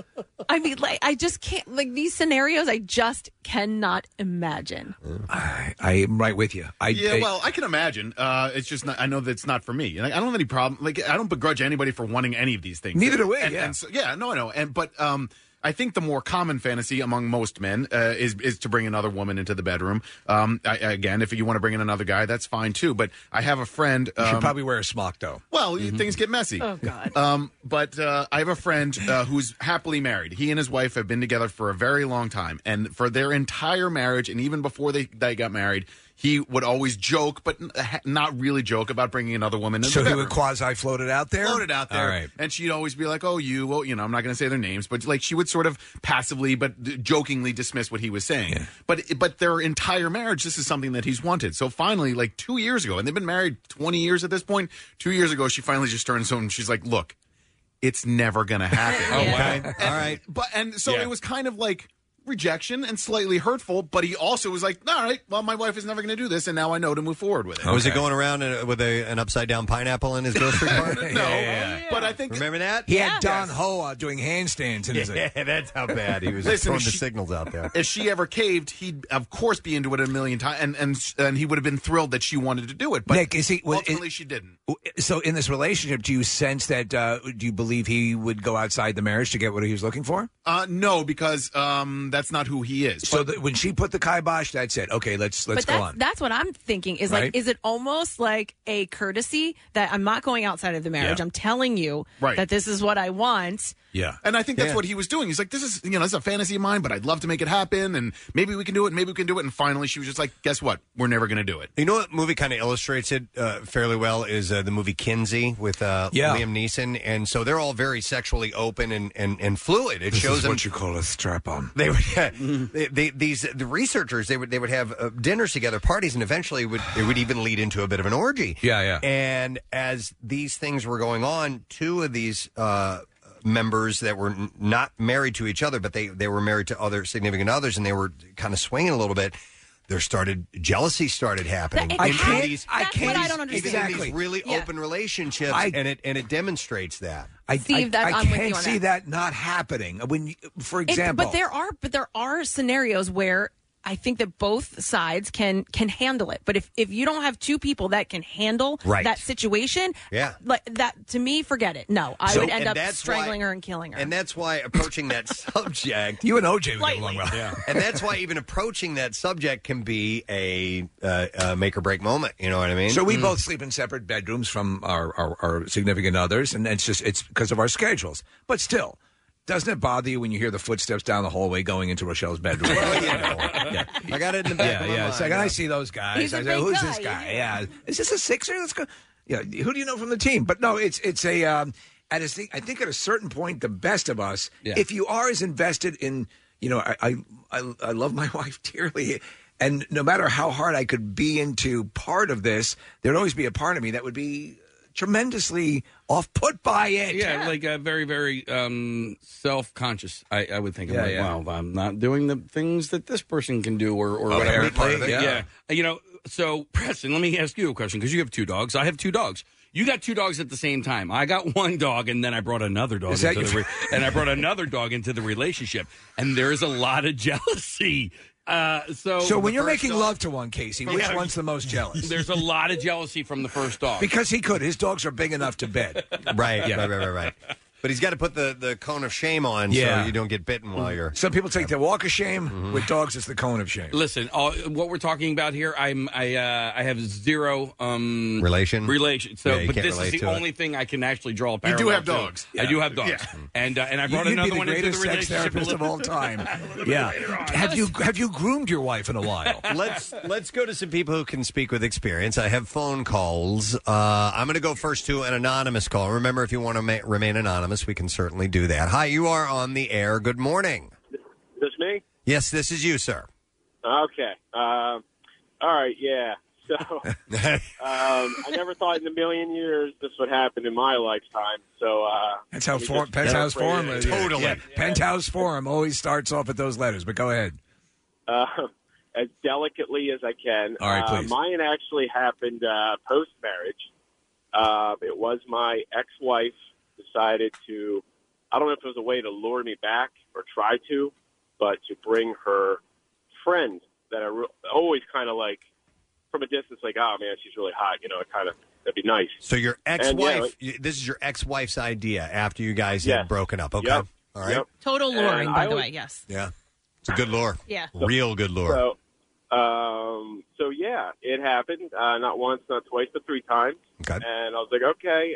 I mean, like, I just can't, like, these scenarios, I just cannot imagine. I am right with you. I can imagine. It's just not, I know that it's not for me. And I don't have any problem. Like, I don't begrudge anybody for wanting any of these things. Neither do we. And so, I know. But I think the more common fantasy among most men is to bring another woman into the bedroom. Again, if you want to bring in another guy, that's fine too. But I have a friend. You should probably wear a smock, though. Well, things get messy. Oh, God. But I have a friend who's happily married. He and his wife have been together for a very long time. And for their entire marriage, and even before they got married, he would always joke, but not really joke about bringing another woman in the bedroom. So he would quasi-float it out there? Float it out there. All right. And she'd always be like, I'm not going to say their names, but like she would sort of passively but jokingly dismiss what he was saying. Yeah. But their entire marriage, this is something that he's wanted. So finally, like 2 years ago, and they've been married 20 years at this point, 2 years ago, she finally just turned to him and she's like, look, it's never going to happen. Okay? All right. It was kind of like rejection and slightly hurtful, but he also was like, all right, well, my wife is never going to do this, and now I know to move forward with it. Was he going around with an upside-down pineapple in his grocery cart? No. But I think... Remember that? He had Don Hoa doing handstands in his... Yeah, that's how bad he was throwing the signals out there. If she ever caved, he'd, of course, be into it a million times, and he would have been thrilled that she wanted to do it. But Nick, ultimately, she didn't. So in this relationship, do you sense that, do you believe he would go outside the marriage to get what he was looking for? No, because that's not who he is. So when she put the kibosh, that's it. Okay, let's go on. That's what I'm thinking. Is like, is it almost like a courtesy that I'm not going outside of the marriage? Yeah. I'm telling you that this is what I want. Yeah, and I think that's what he was doing. He's like, this is this is a fantasy of mine, but I'd love to make it happen, and maybe we can do it. Maybe we can do it. And finally, she was just like, guess what? We're never going to do it. You know what movie kind of illustrates it fairly well is the movie Kinsey with Liam Neeson, and so they're all very sexually open and fluid. It this shows is them what you call a strap-on. They would the researchers they would have dinners together, parties, and eventually it would even lead into a bit of an orgy. Yeah. And as these things were going on, 2 of these members that were not married to each other, but they were married to other significant others, and they were kind of swinging a little bit. Jealousy started happening. That's what I don't understand. Exactly. These really open relationships, and it demonstrates that. Steve, I can't see that not happening. For example, but there are scenarios where I think that both sides can handle it. But if you don't have two people that can handle that situation, like that, to me, forget it. No, I would end up strangling her and killing her. And that's why approaching that subject, you and OJ would get along well. Yeah. And that's why even approaching that subject can be a make or break moment. You know what I mean? So we both sleep in separate bedrooms from our significant others, and it's because of our schedules. But still, doesn't it bother you when you hear the footsteps down the hallway going into Rochelle's bedroom? I got it in the back. Yeah. It's like, I see those guys. He's a I say, big who's guy. this guy? Yeah. Is this a Sixer? Let's go. Yeah. Who do you know from the team? But no, it's a. I think at a certain point, the best of us, if you are as invested in, I love my wife dearly. And no matter how hard I could be into part of this, there'd always be a part of me that would be tremendously off-put by it. Yeah, like very, very self-conscious, I would think. Wow, I'm not doing the things that this person can do or whatever. Yeah. So, Preston, let me ask you a question, because you have two dogs. I have two dogs. You got two dogs at the same time. I got one dog, and then I brought another dog and I brought another dog into the relationship. And there's a lot of jealousy. So when you're making love to one, Casey, which one's the most jealous? There's a lot of jealousy from the first dog. Because he could. His dogs are big enough to bed. Right. But he's got to put the cone of shame on so you don't get bitten while you're... Some people take the walk of shame. With dogs, it's the cone of shame. Listen, what we're talking about here, I have zero... Relation? So, but this is the only thing I can actually draw a parallel You do have to. dogs. I do have dogs. And I brought another one into the relationship. Therapist of all time. Have you groomed your wife in a while? Let's go to some people who can speak with experience. I have phone calls. I'm going to go first to an anonymous call. Remember, if you want to remain anonymous, we can certainly do that. Hi, you are on the air. Good morning. This me? Yes, this is you, sir. Okay. All right, yeah. So I never thought in a million years this would happen in my lifetime. So that's how Penthouse Forum is. Totally. Yeah. Penthouse Forum always starts off with those letters, but go ahead. As delicately as I can. All right, please. Mine actually happened post-marriage. It was my ex-wife decided to, I don't know if it was a way to lure me back or try to, but to bring her friend that I always kind of like, from a distance, like, oh, man, she's really hot. That'd be nice. So your ex-wife, this is your ex-wife's idea after you guys had broken up. Okay. Yep. All right. Total luring, by the way, yes. Yeah. It's a good lure. Yeah. Real good lure. So yeah, it happened. Not once, not twice, but 3 times. Okay. And I was like, okay,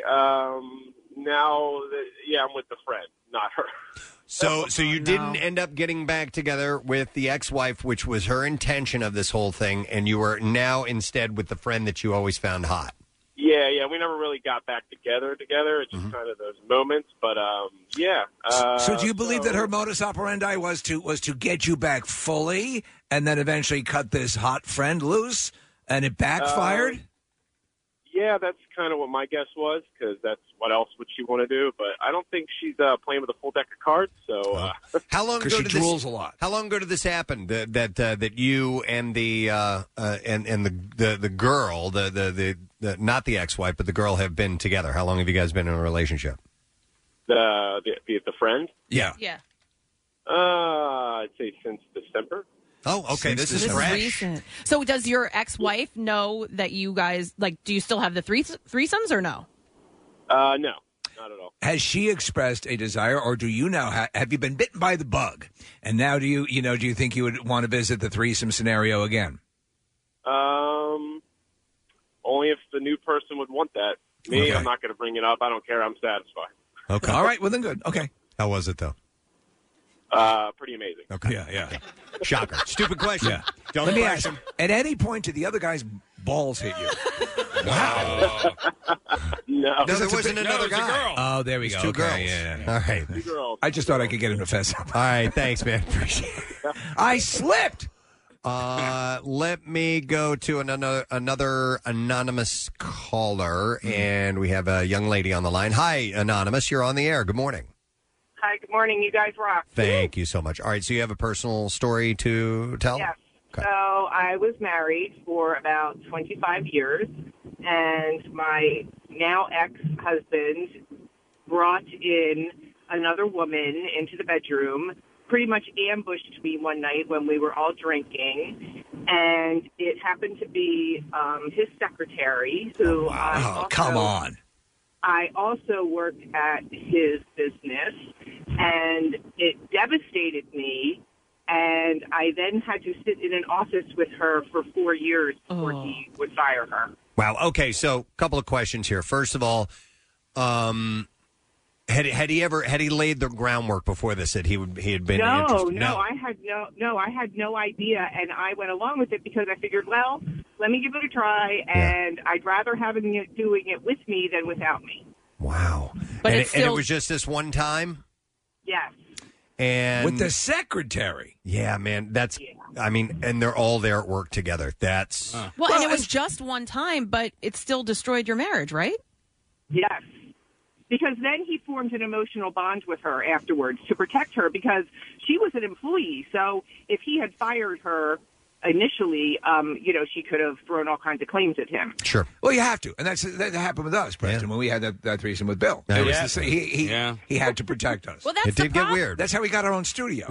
now, I'm with the friend, not her. So you didn't end up getting back together with the ex-wife, which was her intention of this whole thing, and you were now instead with the friend that you always found hot. Yeah, we never really got back together. It's just kind of those moments, but So do you believe that her modus operandi was to get you back fully, and then eventually cut this hot friend loose, and it backfired? Yeah, that's kind of what my guess was, because that's what else would she want to do. But I don't think she's playing with a full deck of cards. So how long ago she did drools a lot? How long ago did this happen? That you and the girl, the not the ex-wife, but the girl have been together. How long have you guys been in a relationship? The friend? Yeah. I'd say since December. Oh, okay. This is fresh. Recent. So does your ex-wife know that you guys, do you still have the threesomes or no? No, not at all. Has she expressed a desire, or do you now have you been bitten by the bug? And now do you think you would want to visit the threesome scenario again? Only if the new person would want that. Me, Okay. I'm not going to bring it up. I don't care. I'm satisfied. Okay. All right. Well, then good. Okay. How was it, though? Pretty amazing. Okay. Yeah. Shocker. Stupid question. Yeah. Don't Let me question. ask, at any point did the other guy's balls hit you? No. No, there wasn't another guy. Oh, there we It's go. two Okay, girls. yeah. All right. Two girls. I just thought I could get him to fess up. All right. Thanks, man. Appreciate it. I slipped. Let me go to another anonymous caller, and we have a young lady on the line. Hi, anonymous. You're on the air. Good morning. Hi, good morning. You guys rock. Thank you so much. All right, so you have a personal story to tell? Yes. Okay. So I was married for about 25 years, and my now ex-husband brought in another woman into the bedroom pretty much ambushed me one night when we were all drinking, and it happened to be his secretary, who come on. I also worked at his business, and it devastated me. And I then had to sit in an office with her for 4 years before he would fire her. Wow. Okay, so a couple of questions here. First of all, had he laid the groundwork before this that he had been interested? No, I had no idea, and I went along with it because I figured, well, let me give it a try, and I'd rather have him doing it with me than without me. Wow. But And it was just this one time? Yes. And with the secretary. Yeah, man. That's, I mean, and they're all there at work together. That's. Well, and it was just one time, but it still destroyed your marriage, right? Yes. Because then he formed an emotional bond with her afterwards to protect her because she was an employee. So if he had fired her initially, she could have thrown all kinds of claims at him. Sure. Well, you have to. And that happened with us, Preston, when we had that threesome with Bill. Yeah. It was the same. He had to protect us. Well, that's It did get weird. That's how we got our own studio.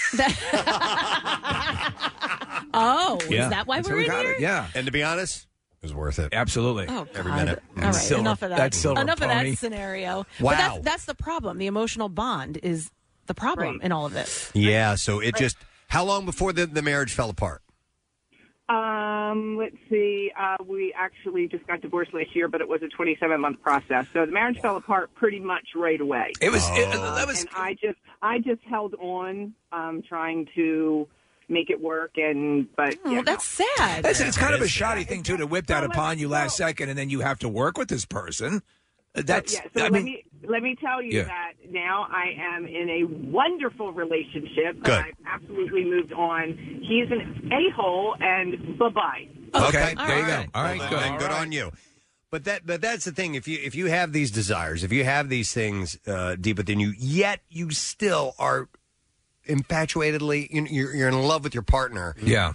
Oh, Yeah. is that why That's we're how we in got here? it. Yeah. And to be honest, it was worth it. Absolutely. Oh, Every God. minute. All right, Silver- enough of that. that silver Enough pony. of that scenario. Wow. But that's the problem. The emotional bond is the problem in all of this. Yeah, so it just. How long before the marriage fell apart? Let's see. We actually just got divorced last year, but it was a 27-month process. So the marriage fell apart pretty much right away. It was. And I just held on, trying to make it work. But that's sad. It's kind of a shoddy thing too to whip that upon you last second, and then you have to work with this person. That's. So let me tell you that now I am in a wonderful relationship. Good. I've absolutely moved on. He's an a-hole, and bye-bye. Okay, there you go. All right, Well, good. then good on you. But that's the thing. If you have these desires, if you have these things deep within you, yet you still are infatuatedly, you're in love with your partner. Yeah.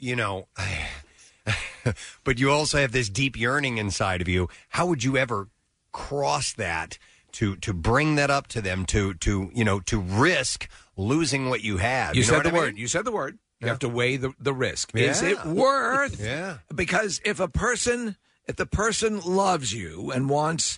But you also have this deep yearning inside of you. How would you ever cross that to bring that up to them to risk losing what you have? You know said what the I mean? word. You said the word. You have to weigh the risk. Yeah. Is it worth? Yeah. Because if the person loves you and wants,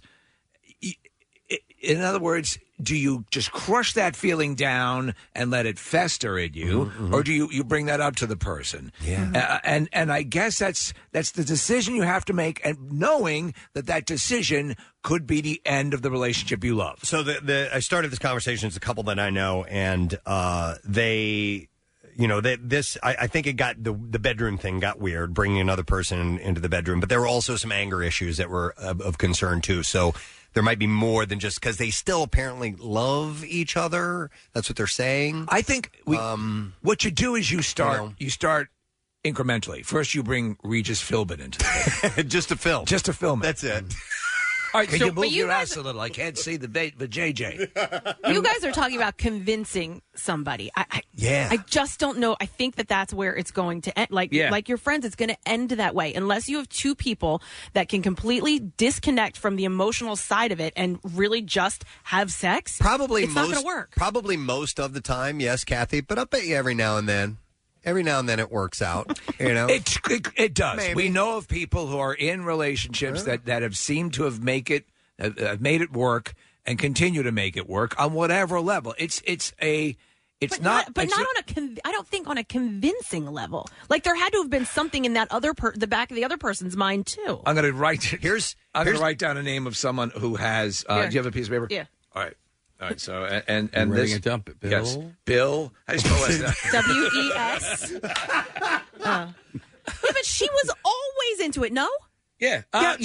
in other words, do you just crush that feeling down and let it fester in you, or do you bring that up to the person? Yeah. And I guess that's the decision you have to make, and knowing that decision could be the end of the relationship you love. So I started this conversation with a couple that I know, and they. I think it got the bedroom thing got weird, bringing another person into the bedroom. But there were also some anger issues that were of concern too. So there might be more than just because they still apparently love each other. That's what they're saying. I think what you do is you start incrementally. First, you bring Regis Philbin into it. just to film. Just to film it. That's it. All right, can so- you but move you your guys- ass a little? I can't see the JJ. You guys are talking about convincing somebody. I just don't know. I think that's where it's going to end. Like your friends, it's going to end that way unless you have two people that can completely disconnect from the emotional side of it and really just have sex. Probably it's not going to work. Probably most of the time, yes, Kathy. But I bet you every now and then it works out. It does. Maybe. We know of people who are in relationships that have seemed to have made it work and continue to make it work on whatever level. I don't think on a convincing level. Like there had to have been something in that the back of the other person's mind too. I'm going to write. I'm going to write down a name of someone who has. Do you have a piece of paper? Yeah. All right. So and You're this writing it down, Bill? Yes, Bill. How do you spell WES. Yeah, but she was always into it. No. Yeah.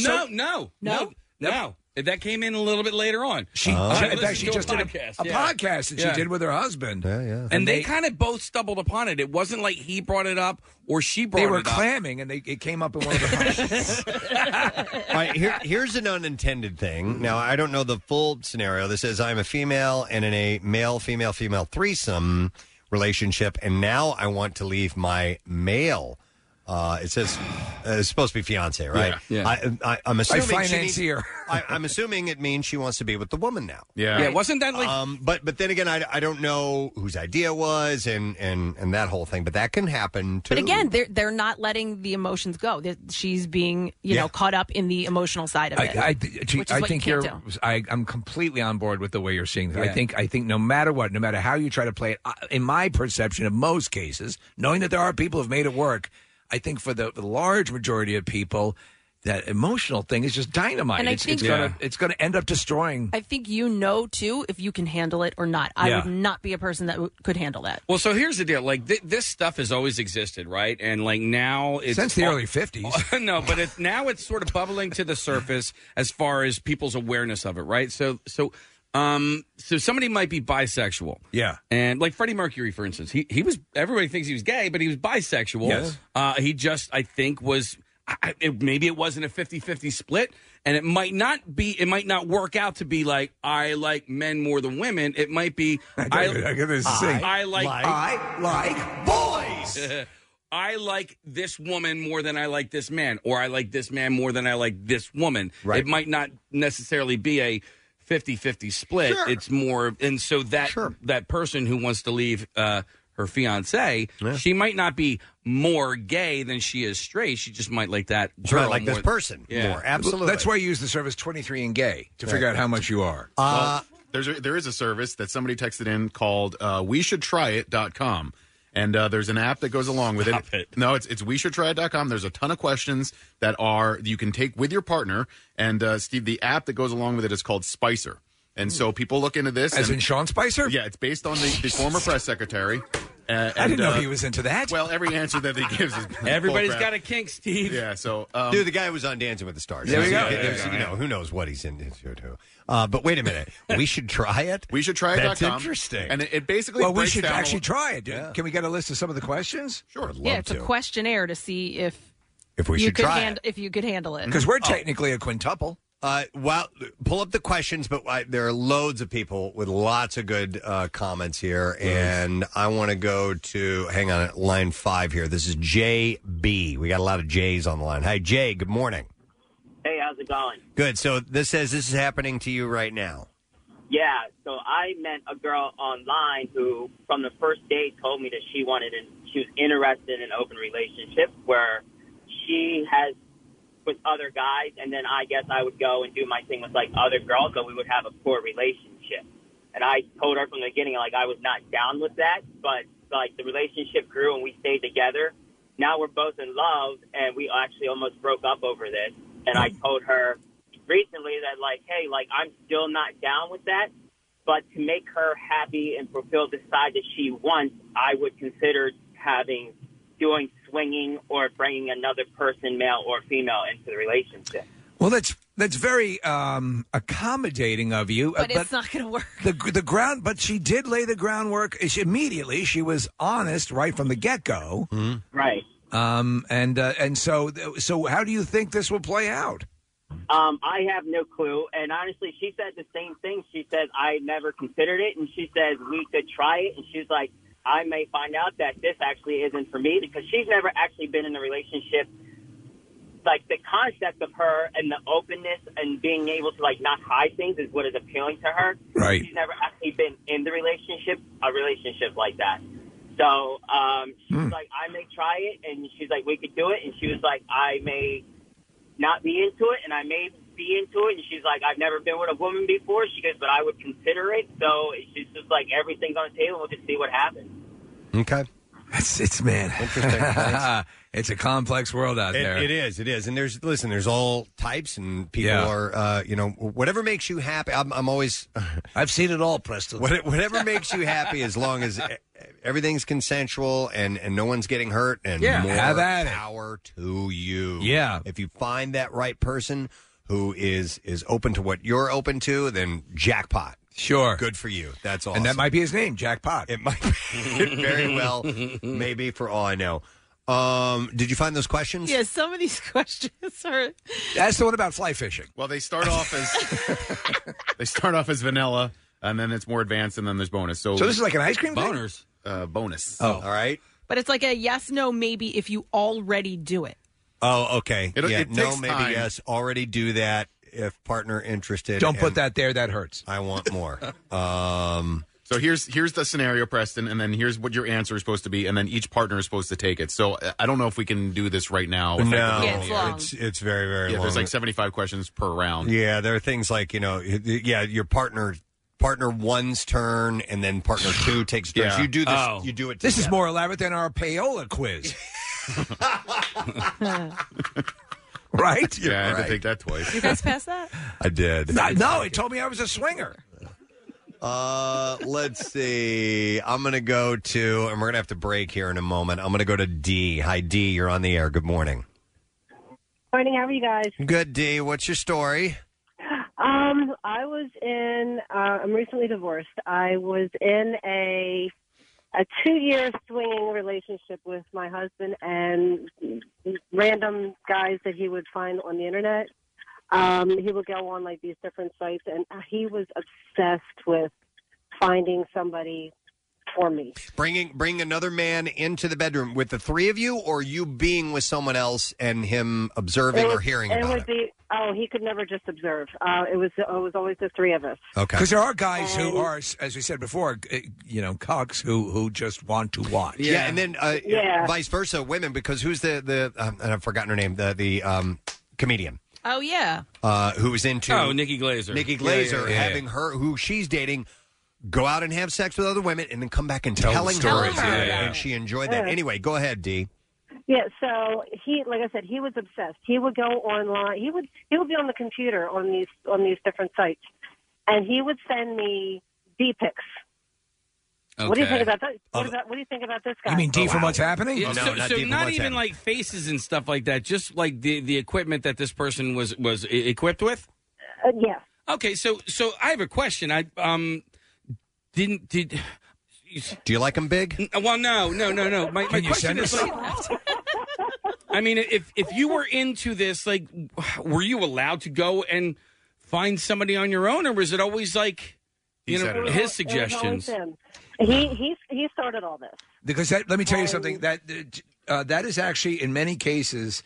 No. That came in a little bit later on. She just did a podcast that she did with her husband. Yeah. And they kind of both stumbled upon it. It wasn't like he brought it up or she brought it up. They were clamming, and it came up in one of the All right, here's an unintended thing. Now, I don't know the full scenario. This says, I'm a female and in a male-female threesome relationship, and now I want to leave my male It says it's supposed to be fiance, right? Yeah. I'm assuming financier. I'm assuming it means she wants to be with the woman now. Yeah. Wasn't that like? But then again, I don't know whose idea it was and that whole thing. But that can happen too. But again, they're not letting the emotions go. She's being caught up in the emotional side of it. I you think can't do. I'm completely on board with the way you're seeing that. Yeah. I think no matter what, no matter how you try to play it, in my perception of most cases, knowing that there are people who've made it work, I think for the large majority of people, that emotional thing is just dynamite. And I it's think- it's gonna end up destroying. I think too, if you can handle it or not. I would not be a person that could handle that. Well, so here's the deal. Like this stuff has always existed, right? And like now it's Since the early 50s. No, but now it's sort of bubbling to the surface as far as people's awareness of it, right? So somebody might be bisexual. Yeah. And like Freddie Mercury, for instance, he was, everybody thinks he was gay, but he was bisexual. Yes. He just, I think, was, maybe it wasn't a 50-50 split, and it might not work out to be like, I like men more than women. It might be, I like boys. I like this woman more than I like this man, or I like this man more than I like this woman. Right. It might not necessarily be a 50-50 split. Sure. It's more, and so that person who wants to leave her fiance, she might not be more gay than she is straight. She just might like that She might girl like this more. person more. Absolutely. That's why you use the service 23 and Gay to figure out how much you are. Well, there is a service that somebody texted in called WeShouldTryIt.com. And there's an app that goes along with it. No, it's WeShouldTryIt.com. There's a ton of questions that you can take with your partner. And Steve, the app that goes along with it is called Spicer. And so people look into this. As in Sean Spicer? Yeah, it's based on the former press secretary. I didn't know he was into that. Well, every answer that he gives is Everybody's bull got crap. a kink, Steve. Yeah, so dude, the guy who was on Dancing with the Stars. There we go. You know, who knows what he's into too. But wait a minute, we should try it. We should try it. That's interesting. And it basically Well, we breaks should down actually try it. Can we get a list of some of the questions? Sure. I'd love Yeah, it's to. a questionnaire to see if we you should could try it. if you could handle it. Because we're technically a quintuple. Well, pull up the questions, but there are loads of people with lots of good comments here, and I want to go to, hang on, line 5 here. This is JB. We got a lot of J's on the line. Hi, Jay. Good morning. Hey, how's it going? Good. So this says this is happening to you right now. Yeah, so I met a girl online who, from the first date, told me that she was interested in an open relationship where she has with other guys, and then I guess I would go and do my thing with like other girls, so we would have a poor relationship. And I told her from the beginning, like, I was not down with that, but like the relationship grew and we stayed together. Now we're both in love, and we actually almost broke up over this. And I told her recently that, like, hey, like, I'm still not down with that, but to make her happy and fulfill the side that she wants, I would consider doing swinging or bringing another person, male or female, into the relationship. Well, that's very accommodating of you. But it's not going to work. But she did lay the groundwork. Immediately, she was honest right from the get-go. Right. And so how do you think this will play out? I have no clue. And honestly, she said the same thing. She said, I never considered it. And she says, we could try it. And she's like, I may find out that this actually isn't for me, because she's never actually been in a relationship. Like, the concept of her and the openness and being able to, like, not hide things is what is appealing to her. Right. She's never actually been in a relationship like that. So she's like, I may try it. And she's like, we could do it. And she was like, I may not be into it, and I may be into it. And she's like, I've never been with a woman before. She goes, but I would consider it. So she's just like, everything's on the table. We'll just see what happens. Okay. It's man. Interesting. It's a complex world out there. It is. And there's all types, and people are, whatever makes you happy. I'm always. I've seen it all, Preston. Whatever makes you happy, as long as everything's consensual and no one's getting hurt, and more have at it. power to you. Yeah. If you find that right person who is open to what you're open to, then jackpot. Sure. Good for you. That's awesome. And that might be his name, Jackpot. It might be. Very well. Maybe, for all I know. Did you find those questions? Yeah, some of these questions are. That's the one about fly fishing. Well, they start off as vanilla, and then it's more advanced, and then there's bonus. So this is like an ice cream thing? bonus. Oh, all right. But it's like a yes, no, maybe if you already do it. Oh, okay. It no, takes maybe time. yes. Already do that if partner interested. Don't put and that there. That hurts. I want more. So here's the scenario, Preston, and then here's what your answer is supposed to be, and then each partner is supposed to take it. So I don't know if we can do this right now. No, effectively. it's very, very long. There's like 75 questions per round. Yeah, there are things like, your partner one's turn, and then partner two takes turns. Yeah. You do this. Oh. You do it. This is together. more elaborate than our payola quiz. Right? Yeah, I had Right. to take that twice. You guys passed that? I did. No, it told me I was a swinger. Let's see. I'm going to go to, and we're going to have to break here in a moment. I'm going to go to D. Hi, D. You're on the air. Good morning. Morning, how are you guys? Good, D. What's your story? I was in, I'm recently divorced. I was in a 2-year swinging relationship with my husband and random guys that he would find on the internet. He would go on like these different sites, and he was obsessed with finding somebody for me. Bring another man into the bedroom with the three of you, or you being with someone else and him observing or hearing about it? He could never just observe. It was always the three of us. Okay. Because there are guys who are, as we said before, cucks who just want to watch. Yeah, and then vice versa, women. Because who's the and I've forgotten her name, the comedian. Oh, yeah. Who was into Nikki Glaser. Nikki Glaser Yeah. having her, who she's dating, go out and have sex with other women, and then come back and Tell the telling stories, her, yeah. and she enjoyed that. Yeah. Anyway, go ahead, D. Yeah, so he, like I said, he was obsessed. He would go online. He would be on the computer on these different sites, and he would send me D pics. What do you think about that? What do you think about this guy? You mean D from What's Happening? Yeah, Oh, no, so not so D from not What's even Happening. like faces and stuff like that. Just like the equipment that this person was equipped with. Yeah. Okay, so I have a question. I did. Do you like him big? Well, no. My Can you question send is, us like, I mean, if you were into this, like, were you allowed to go and find somebody on your own, or was it always like, his suggestions? It was always him. He started all this. Because let me tell you something that is actually in many cases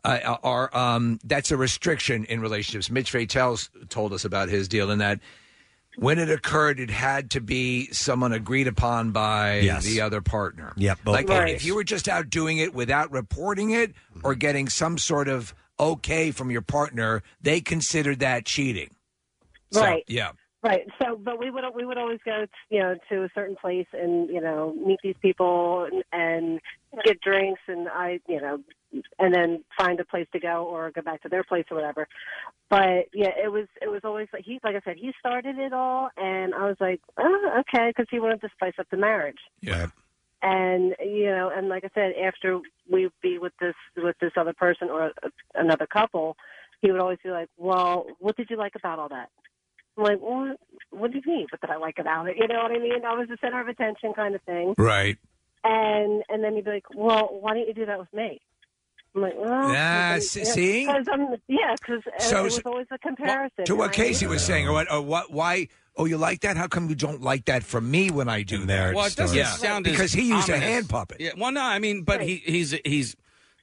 that's a restriction in relationships. Mitch Fatel told us about his deal in that when it occurred, it had to be someone agreed upon by the other partner. Yep, both like parties. if you were just out doing it without reporting it or getting some sort of okay from your partner, they considered that cheating. Right. Yeah. Right. So, but we would always go, to a certain place and meet these people and get drinks and and then find a place to go or go back to their place or whatever. But yeah, it was always like like I said, he started it all, and I was like, oh, okay, because he wanted to spice up the marriage. Yeah. And and like I said, after we'd be with this other person or another couple, he would always be like, well, what did you like about all that? I'm like, well, what do you mean? What did I like about it? You know what I mean? I was the center of attention kind of thing. Right. And then he'd be like, well, why don't you do that with me? I'm like, well, see? Because it was always a comparison. To what right? Casey was saying, or why? Oh, you like that? How come you don't like that from me when I do that? Well, it doesn't sound because as he used a ominous. hand puppet. Yeah. Well, no, I mean, but he's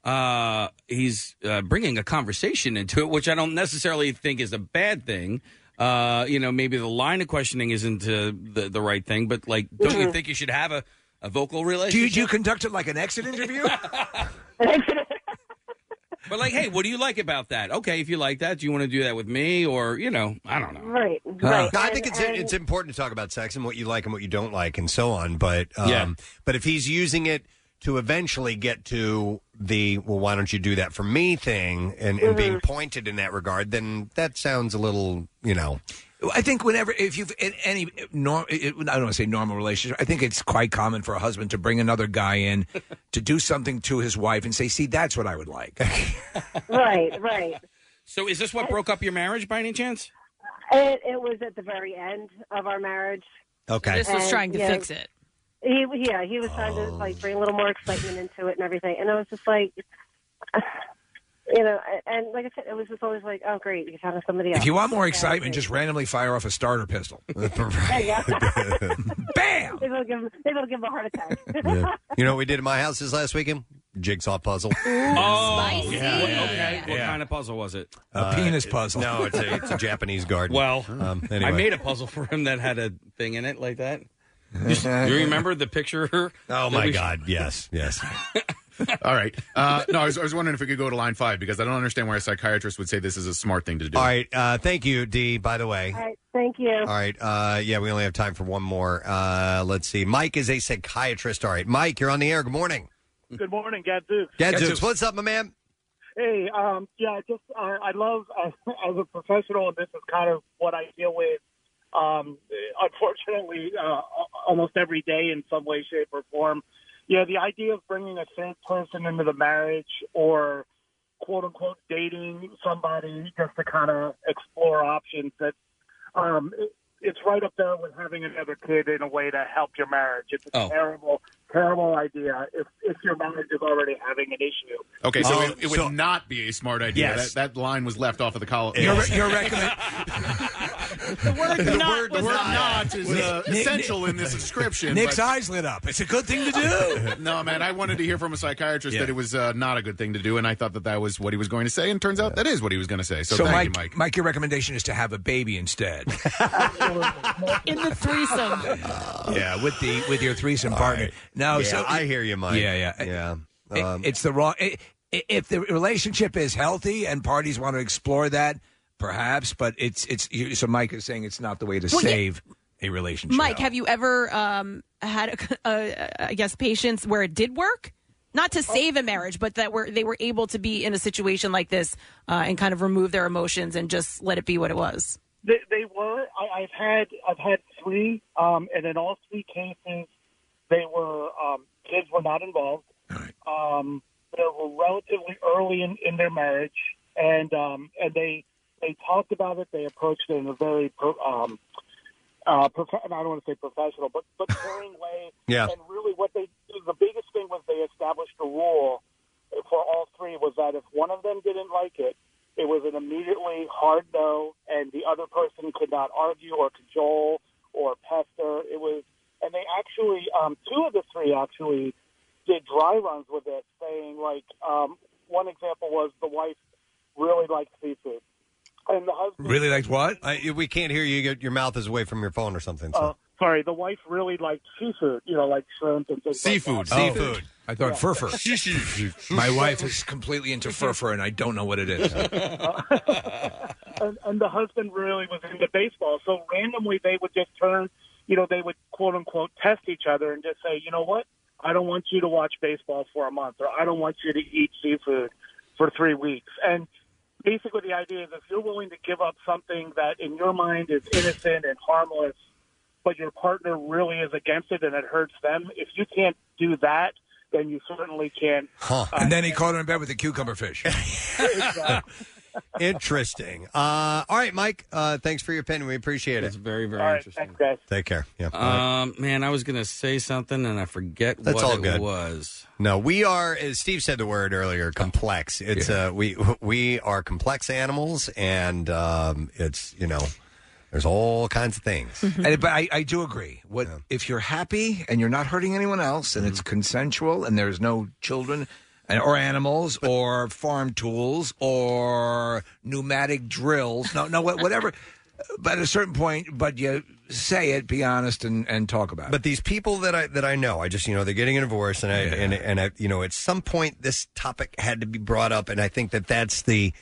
bringing a conversation into it, which I don't necessarily think is a bad thing. Maybe the line of questioning isn't the right thing, but like, don't you think you should have a vocal relationship? Do you conduct it like an exit interview? But like, hey, what do you like about that? Okay, if you like that, do you want to do that with me, or I don't know. Right. No, I think it's important to talk about sex and what you like and what you don't like and so on. But but if he's using it to eventually get to the why don't you do that for me thing and being pointed in that regard, then that sounds a little I think if you've in any I don't want to say normal relationship, I think it's quite common for a husband to bring another guy in to do something to his wife and say, see, that's what I would like. Right. So is this what broke up your marriage by any chance? It was at the very end of our marriage. Okay. This was trying to fix it. He was trying to like bring a little more excitement into it and everything, and I was just like, You know, and like I said, it was just always like, oh, great, you found somebody else. If you want more excitement, just randomly fire off a starter pistol. Bam! Maybe it'll give him a heart attack. Yeah. You know what we did at my house this last weekend? Jigsaw puzzle. Spicy. Yeah. Okay. What kind of puzzle was it? A penis puzzle. No, it's a Japanese garden. Well, anyway. I made a puzzle for him that had a thing in it like that. You remember the picture? Oh, my God. Yes. All right. No, I was wondering if we could go to line 5 because I don't understand why a psychiatrist would say this is a smart thing to do. All right. Thank you, Dee, by the way. All right, thank you. All right. Yeah, we only have time for one more. Let's see. Mike is a psychiatrist. All right. Mike, you're on the air. Good morning. Good morning, Gadzooks. Gadzooks. What's up, my man? Hey, I love, as a professional, and this is kind of what I deal with, unfortunately, almost every day in some way, shape, or form. Yeah, the idea of bringing a third person into the marriage or, quote-unquote, dating somebody just to kind of explore options, that it's right up there with having another kid in a way to help your marriage. It's a terrible idea if your marriage is already having an issue. Okay, so it would not be a smart idea. Yes. That line was left off of the column. Your recommend. The word not is essential in this description. Nick's but- eyes lit up. It's a good thing to do. No, man, I wanted to hear from a psychiatrist that it was not a good thing to do, and I thought that was what he was going to say, and turns out that is what he was going to say. So thank you, Mike. Mike, your recommendation is to have a baby instead. In the threesome. Yeah, with your threesome partner. Right. No, Yeah, so I hear you, Mike. Yeah. It's the wrong. If the relationship is healthy and parties want to explore that, perhaps. But it's so Mike is saying it's not the way to save a relationship. Mike, have you ever had I guess patients where it did work? Not to save a marriage, but that they were able to be in a situation like this and kind of remove their emotions and just let it be what it was. They were. I've had 3, and in all 3 cases, they were kids were not involved. They were relatively early in their marriage, and they talked about it. They approached it in a very I don't want to say professional, but caring way. Yeah. And really, the biggest thing was they established a rule for all 3 was that if one of them didn't like it, it was an immediately hard no, and the other person could not argue or cajole or pester. It was, and they actually, 2 of the 3 actually did dry runs with it, saying like, one example was the wife really liked seafood, and the husband really liked what? We can't hear you. Your mouth is away from your phone or something. So. Sorry, the wife really liked seafood, like shrimp and things Seafood. like that. I thought furfur. My wife is completely into furfur, and I don't know what it is. And the husband really was into baseball. So randomly they would just turn, they would quote-unquote test each other and just say, you know what, I don't want you to watch baseball for a month, or I don't want you to eat seafood for 3 weeks. And basically the idea is if you're willing to give up something that in your mind is innocent and harmless, but your partner really is against it and it hurts them, if you can't do that, then you certainly can't. And then he caught her in bed with a cucumber fish. Interesting. All right, Mike. Thanks for your opinion. We appreciate it. It's very, very interesting. Thanks, guys. Take care. Yeah. Man, I was going to say something and I forget That's what all it good. was. No, we are, as Steve said the word earlier, complex. It's we are complex animals, and it's there's all kinds of things. But I do agree. If you're happy and you're not hurting anyone else, and it's consensual, and there's no children or animals or farm tools or pneumatic drills, whatever. But at a certain point, you say it, be honest, and talk about it. But these people that I know, I just they're getting a divorce, and I at some point this topic had to be brought up, and I think that's the.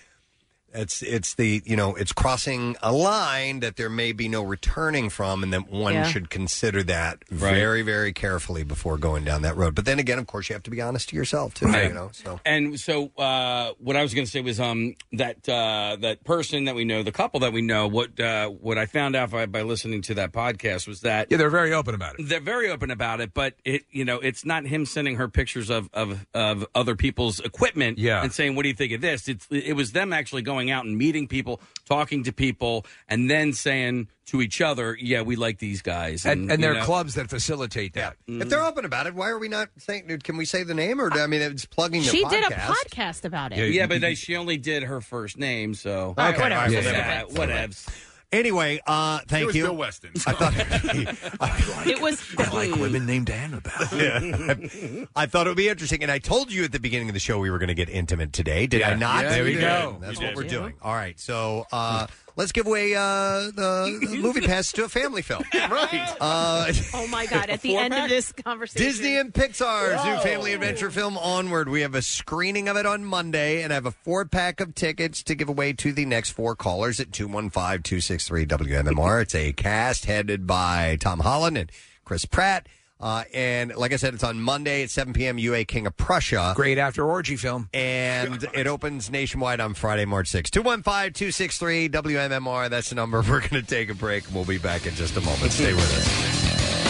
It's crossing a line that there may be no returning from, and that one should consider that very, very carefully before going down that road. But then again, of course, you have to be honest to yourself too. Right. So And so, what I was going to say was that person that we know, the couple that we know, what I found out by listening to that podcast was that they're very open about it. They're very open about it, but it's not him sending her pictures of other people's equipment and saying, "What do you think of this?" It was them actually going going out and meeting people, talking to people, and then saying to each other, yeah, we like these guys. And there are clubs that facilitate that. If they're open about it, why are we not saying? Can we say the name? Or I mean, it's plugging. She the podcast. did a podcast about it. Yeah, but she only did her first name, so Okay, whatever. yeah. Whatevs. Anyway, thank It was you. Bill Weston. I thought It was. I like women named Annabelle. I thought it would be interesting, and I told you at the beginning of the show we were going to get intimate today. Did I not? Yeah, there we go. That's what we're doing. All right, so let's give away the movie pass to a family film. Right. Oh my God! At the end of this conversation, Disney and Pixar's new family adventure film Onward. We have a screening of it on Monday, and I have a 4-pack of tickets to give away to the next 4 callers at 215-263-WMMR. It's a cast headed by Tom Holland and Chris Pratt. And like I said, it's on Monday at 7 p.m. UA King of Prussia. Great after orgy film. And it opens nationwide on Friday, March 6th. 215-263-WMMR. That's the number. We're going to take a break. We'll be back in just a moment. Stay with us.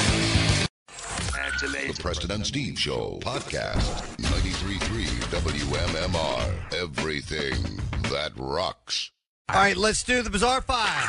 The Preston and Steve Show podcast. 93.3 WMMR. Everything that rocks. All right, let's do the Bizarre File.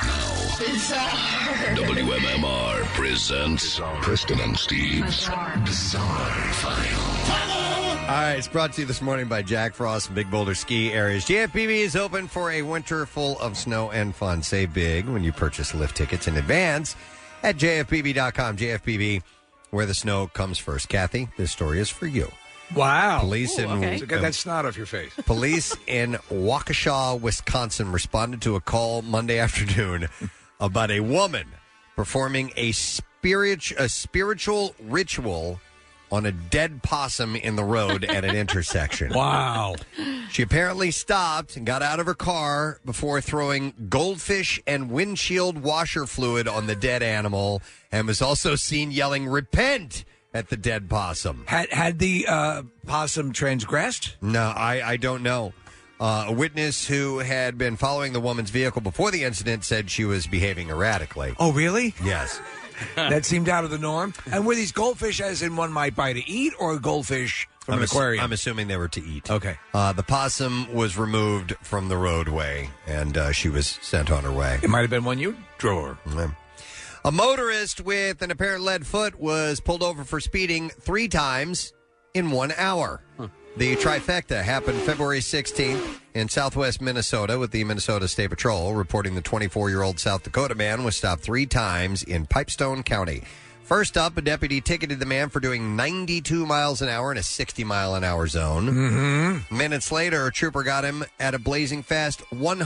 WMMR presents Preston and Steve's Bizarre File. All right, it's brought to you this morning by Jack Frost and Big Boulder Ski Areas. JFBB is open for a winter full of snow and fun. Save big when you purchase lift tickets in advance at jfbb.com. JFBB, where the snow comes first. Kathy, this story is for you. Wow. Police So get that snot off your face. Police in Waukesha, Wisconsin responded to a call Monday afternoon about a woman performing a spiritual ritual on a dead possum in the road at an intersection. Wow. She apparently stopped and got out of her car before throwing goldfish and windshield washer fluid on the dead animal, and was also seen yelling, "Repent!" at the dead possum. Had the possum transgressed? No, I don't know. A witness who had been following the woman's vehicle before the incident said she was behaving erratically. Oh, really? Yes. That seemed out of the norm. And were these goldfish as in one might buy to eat, or goldfish from an aquarium? I'm assuming they were to eat. Okay. The possum was removed from the roadway, and she was sent on her way. It might have been one you drove her. A motorist with an apparent lead foot was pulled over for speeding 3 times in 1 hour. The trifecta happened February 16th in southwest Minnesota, with the Minnesota State Patrol reporting the 24-year-old South Dakota man was stopped 3 times in Pipestone County. First up, a deputy ticketed the man for doing 92 miles an hour in a 60-mile-an-hour zone. Mm-hmm. Minutes later, a trooper got him at a blazing fast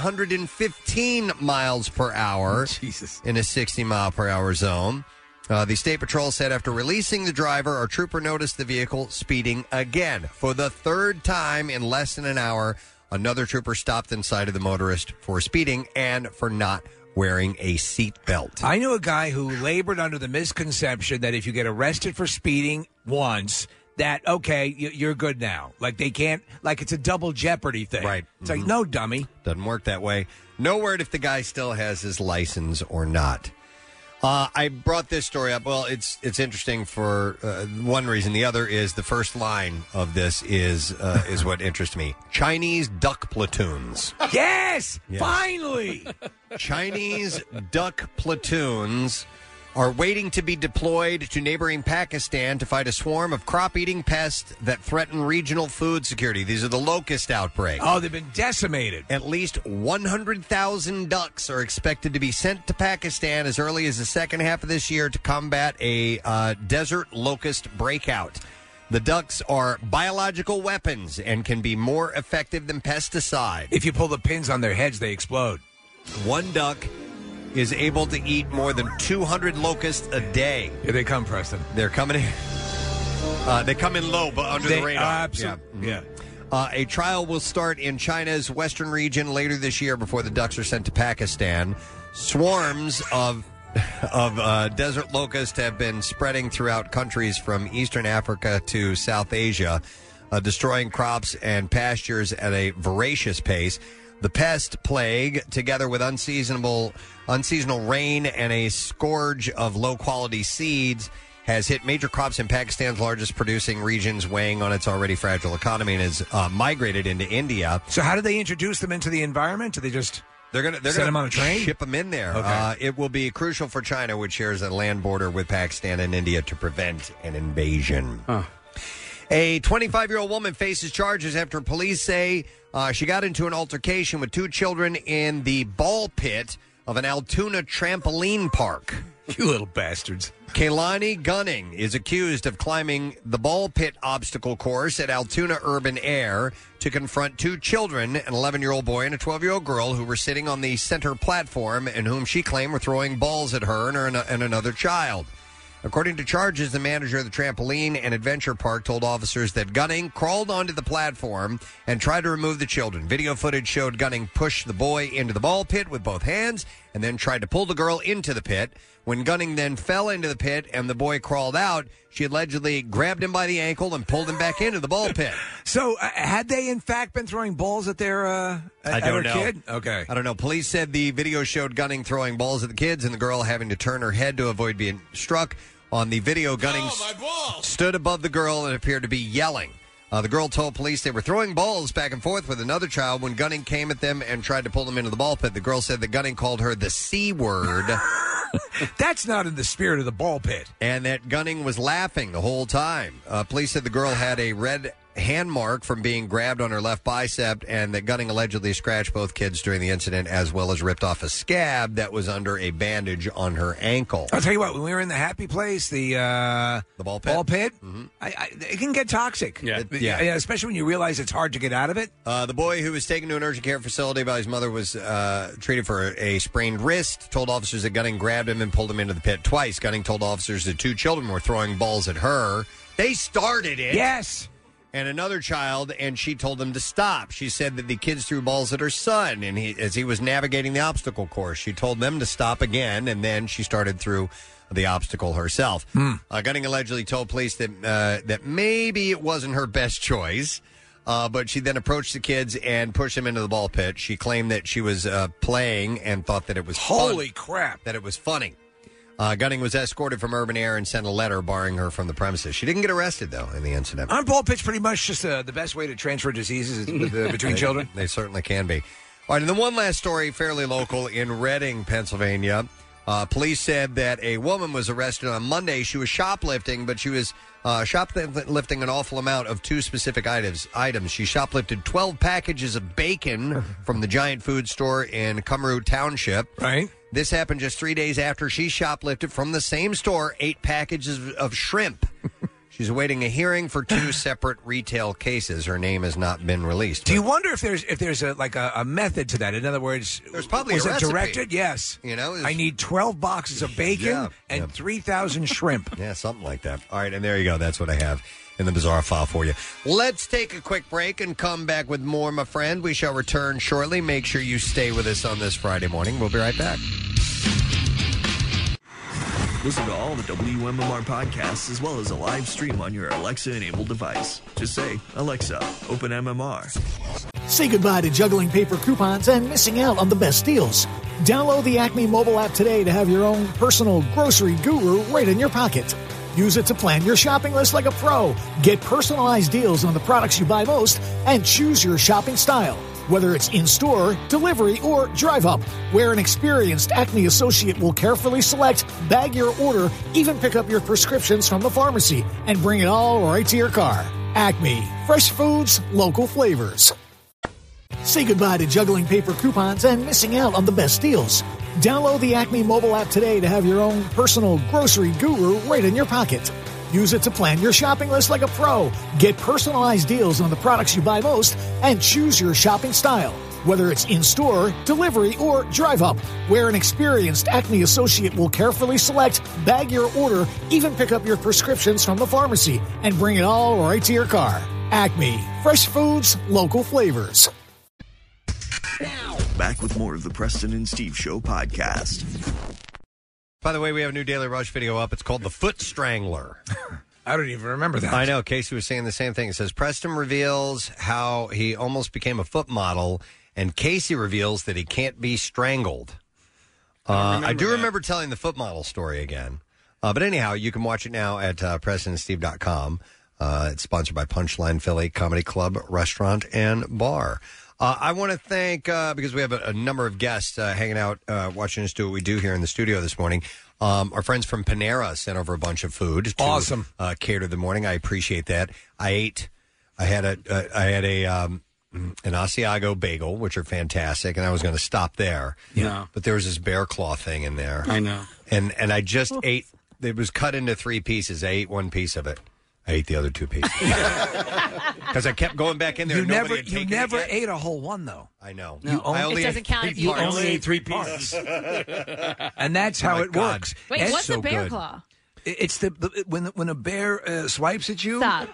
115 miles per hour in a 60-mile-per-hour zone. The State Patrol said after releasing the driver, our trooper noticed the vehicle speeding again. For the 3rd time in less than an hour, another trooper stopped inside of the motorist for speeding and for not wearing a seat belt. I knew a guy who labored under the misconception that if you get arrested for speeding once, that, okay, you're good now. Like they can't, like it's a double jeopardy thing. Right. It's like, no, dummy. Doesn't work that way. No word if the guy still has his license or not. I brought this story up. Well, it's interesting for one reason. The other is the first line of this is what interests me. Chinese duck platoons. Yes! Yes. Finally! Chinese duck platoons are waiting to be deployed to neighboring Pakistan to fight a swarm of crop-eating pests that threaten regional food security. These are the locust outbreaks. Oh, they've been decimated. At least 100,000 ducks are expected to be sent to Pakistan as early as the second half of this year to combat a desert locust breakout. The ducks are biological weapons and can be more effective than pesticide. If you pull the pins on their heads, they explode. One duck is able to eat more than 200 locusts a day. Here they come, Preston. They're coming in. They come in low, but under the radar. Absolutely. Yeah. A trial will start in China's western region later this year before the ducks are sent to Pakistan. Swarms of desert locusts have been spreading throughout countries from eastern Africa to South Asia, destroying crops and pastures at a voracious pace. The pest plague, together with unseasonal rain and a scourge of low-quality seeds, has hit major crops in Pakistan's largest producing regions, weighing on its already fragile economy, and has migrated into India. So how do they introduce them into the environment? Do they just they're going to send them on a train? Ship them in there. Okay. It will be crucial for China, which shares a land border with Pakistan and India, to prevent an invasion. A 25-year-old woman faces charges after police say she got into an altercation with 2 children in the ball pit of an Altoona trampoline park. You little bastards. Kaylani Gunning is accused of climbing the ball pit obstacle course at Altoona Urban Air to confront 2 children, an 11-year-old boy and a 12-year-old girl, who were sitting on the center platform and whom she claimed were throwing balls at her and another child. According to charges, the manager of the trampoline and adventure park told officers that Gunning crawled onto the platform and tried to remove the children. Video footage showed Gunning push the boy into the ball pit with both hands and then tried to pull the girl into the pit. When Gunning then fell into the pit and the boy crawled out, she allegedly grabbed him by the ankle and pulled him back into the ball pit. So had they, in fact, been throwing balls at their I don't know. kid? Okay. I don't know. Police said the video showed Gunning throwing balls at the kids and the girl having to turn her head to avoid being struck. On the video, Gunning stood above the girl and appeared to be yelling. The girl told police they were throwing balls back and forth with another child when Gunning came at them and tried to pull them into the ball pit. The girl said that Gunning called her the C word. That's not in the spirit of the ball pit. And that Gunning was laughing the whole time. Police said the girl had a red hand mark from being grabbed on her left bicep, and that Gunning allegedly scratched both kids during the incident, as well as ripped off a scab that was under a bandage on her ankle. I'll tell you what, when we were in the happy place, the ball pit, mm-hmm. It can get toxic. Yeah. Especially when you realize it's hard to get out of it. The boy, who was taken to an urgent care facility by his mother, was treated for a sprained wrist. Told officers that Gunning grabbed him and pulled him into the pit twice. Gunning told officers that 2 children were throwing balls at her. They started it. Yes. And another child, and she told them to stop. She said that the kids threw balls at her son, and as he was navigating the obstacle course, she told them to stop again, and then she started through the obstacle herself. Gunning allegedly told police that maybe it wasn't her best choice, but she then approached the kids and pushed them into the ball pit. She claimed that she was playing and thought that it was Holy crap. That it was funny. Gunning was escorted from Urban Air and sent a letter barring her from the premises. She didn't get arrested, though, in the incident. Aren't ball pits pretty much just the best way to transfer diseases between children? They certainly can be. All right, and then one last story, fairly local, in Reading, Pennsylvania. Police said that a woman was arrested on Monday. She was shoplifting, but she was shoplifting an awful amount of 2 specific items. She shoplifted 12 packages of bacon from the Giant Food Store in Cumru Township. Right. This happened just 3 days after she shoplifted from the same store 8 packages of shrimp. She's awaiting a hearing for 2 separate retail cases. Her name has not been released. Do you wonder if there's a method to that? In other words, there's probably was a it recipe. Directed? Yes. You know, I need 12 boxes of bacon and 3,000 shrimp. Yeah, something like that. All right, and there you go. That's what I have in the bizarre file for you. Let's take a quick break and come back with more, my friend. We shall return shortly. Make sure you stay with us on this Friday morning. We'll be right back. Listen to all the WMMR podcasts as well as a live stream on your Alexa-enabled device. Just say, Alexa, open MMR. Say goodbye to juggling paper coupons and missing out on the best deals. Download the Acme mobile app today to have your own personal grocery guru right in your pocket. Use it to plan your shopping list like a pro. Get personalized deals on the products you buy most and choose your shopping style. Whether it's in-store, delivery, or drive-up, where an experienced Acme associate will carefully select, bag your order, even pick up your prescriptions from the pharmacy, and bring it all right to your car. Acme. Fresh foods, local flavors. Say goodbye to juggling paper coupons and missing out on the best deals. Download the Acme mobile app today to have your own personal grocery guru right in your pocket. Use it to plan your shopping list like a pro. Get personalized deals on the products you buy most and choose your shopping style. Whether it's in-store, delivery, or drive-up, where an experienced Acme associate will carefully select, bag your order, even pick up your prescriptions from the pharmacy, and bring it all right to your car. Acme. Fresh foods, local flavors. Back with more of the Preston and Steve Show podcast. By the way, we have a new Daily Rush video up. It's called The Foot Strangler. I don't even remember that. I know. Casey was saying the same thing. It says, Preston reveals how he almost became a foot model, and Casey reveals that he can't be strangled. I do remember telling the foot model story again. But anyhow, you can watch it now at PresidentSteve.com. It's sponsored by Punchline Philly Comedy Club, Restaurant, and Bar. I want to thank, because we have a number of guests hanging out, watching us do what we do here in the studio this morning. Our friends from Panera sent over a bunch of food to cater the morning. I appreciate that. I had an Asiago bagel, which are fantastic, and I was going to stop there. Yeah. But there was this bear claw thing in there. I know. And I just ate, it was cut into 3 pieces. I ate one piece of it. I ate the other 2 pieces. Because I kept going back in there. You never ate a whole one, though. I know. You only it doesn't count if you you only ate 3 parts. And that's how it works. Wait, And what's so a bear good. claw? It's when a bear swipes at you. Stop.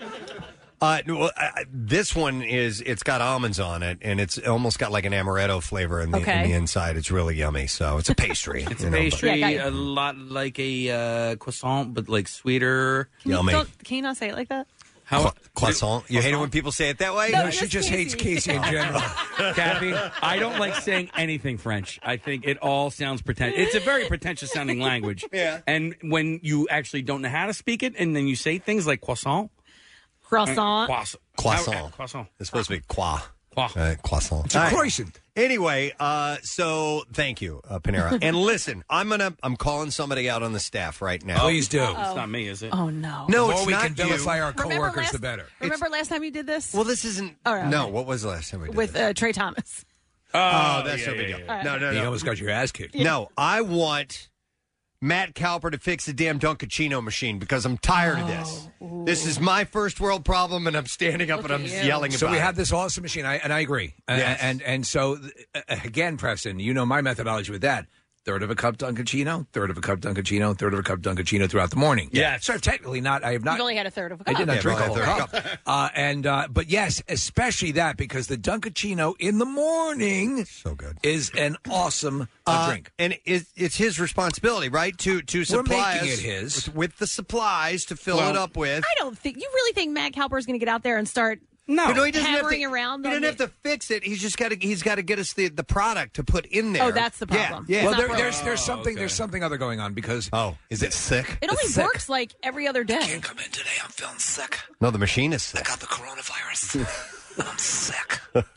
This one it's got almonds on it, and it's almost got like an amaretto flavor in the inside. It's really yummy. So it's a pastry. It's a pastry, a lot like a croissant, but like sweeter. Yummy. Can you not say it like that? Croissant? You hate it when people say it that way? No, she just hates Casey in general. Kathy, I don't like saying anything French. I think it all sounds pretentious. It's a very pretentious sounding language. Yeah. And when you actually don't know how to speak it, and then you say things like croissant. Croissant. Croissant. It's supposed to be croissant. It's a croissant. Anyway, so thank you, Panera. And listen, I'm calling somebody out on the staff right now. Please do. It's not me, is it? Oh no. No, the it's more we not can vilify you. our coworkers, the better. Remember last time you did this? Well, this isn't. Oh, okay. No, what was the last time we did with Trey Thomas? Oh, that's no big deal. No. You almost got your ass kicked. No, I want Matt Cowper to fix the damn Dunkachino machine because I'm tired of this. Ooh. This is my first world problem, and I'm standing up and I'm yelling So about we it. have this awesome machine, and I agree. Yes. And so, again, Preston, you know my methodology with that. Third of a cup Dunkachino, third of a cup Dunkachino, third of a cup Dunkachino throughout the morning. Yeah. So technically not, I have not. You've only had a third of a cup. I did not drink a I've whole only had cup. But yes, especially that, because the Dunkachino in the morning so good is an awesome drink. And it's his responsibility, right? To supply making us it his. with the supplies to fill it up with. I don't think you really think Matt Cowper is going to get out there and start He doesn't hammering have to, around. He doesn't have to fix it. He's just got to. He's got to get us the product to put in there. Oh, that's the problem. Yeah. Well, there's something other going on because is it sick? It only works like every other day. I can't come in today. I'm feeling sick. No, the machine is sick. I got the coronavirus. I'm sick.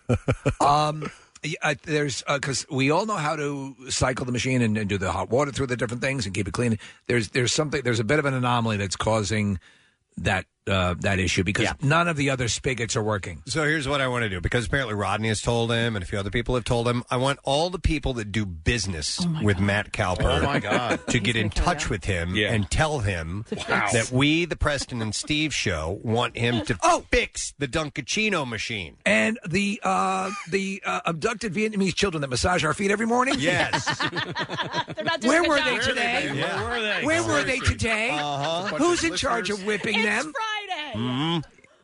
There's because we all know how to cycle the machine and do the hot water through the different things and keep it clean. There's a bit of an anomaly that's causing that issue because none of the other spigots are working. So here's what I want to do, because apparently Rodney has told him and a few other people have told him. I want all the people that do business with Matt Cowper to get in touch with him and tell him that we, the Preston and Steve Show, want him to fix the Dunkachino machine. And the abducted Vietnamese children that massage our feet every morning? Yes. Where were they today? Where were they? Where were they today? Uh-huh. Who's in charge of whipping them? Friday. Mm-hmm.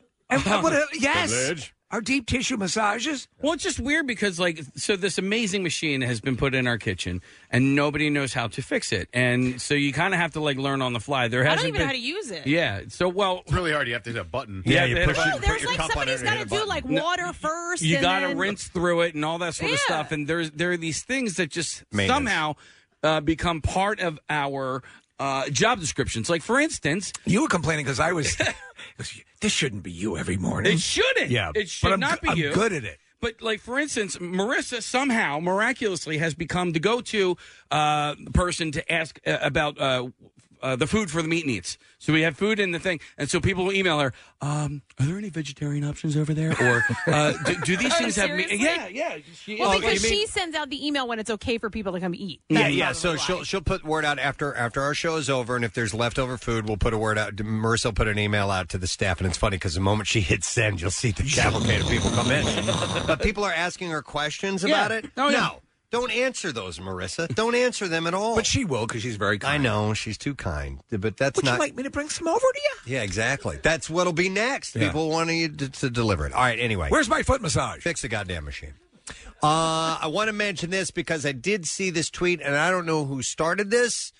And yes. Privilege. Our deep tissue massages. Well, it's just weird because, so this amazing machine has been put in our kitchen, and nobody knows how to fix it, and so you kind of have to learn on the fly. There hasn't I don't even been, know how to use it. Yeah, so it's really hard. You have to hit a button. Yeah, you push Oh, put there's your like cup on it somebody's and got hit to a do button. water first. You and got to then... rinse through it and all that sort of stuff, and there are these things that just somehow become part of our job descriptions. Like, for instance, you were complaining because I was. This shouldn't be you every morning. It shouldn't. Yeah, it should not be you. I'm good at it. But, like, for instance, Marissa somehow, miraculously, has become the go-to person to ask about the food for the meat and eats. So we have food in the thing, and so people will email her, are there any vegetarian options over there? Or do these things have meat? Yeah. Well, because she sends out the email when it's okay for people to come eat. Yeah. So she'll put word out after our show is over, and if there's leftover food, we'll put a word out. Marissa will put an email out to the staff, and it's funny because the moment she hits send, you'll see the cavalcade of people come in. But people are asking her questions about it. Oh, yeah. No. Don't answer those, Marissa. Don't answer them at all. But she will, because she's very kind. I know, she's too kind. But that's Would not... you like me to bring some over to you? Yeah, exactly. That's what'll be next. Yeah. People want you to deliver it. All right, anyway. Where's my foot massage? Fix the goddamn machine. I want to mention this because I did see this tweet, and I don't know who started this,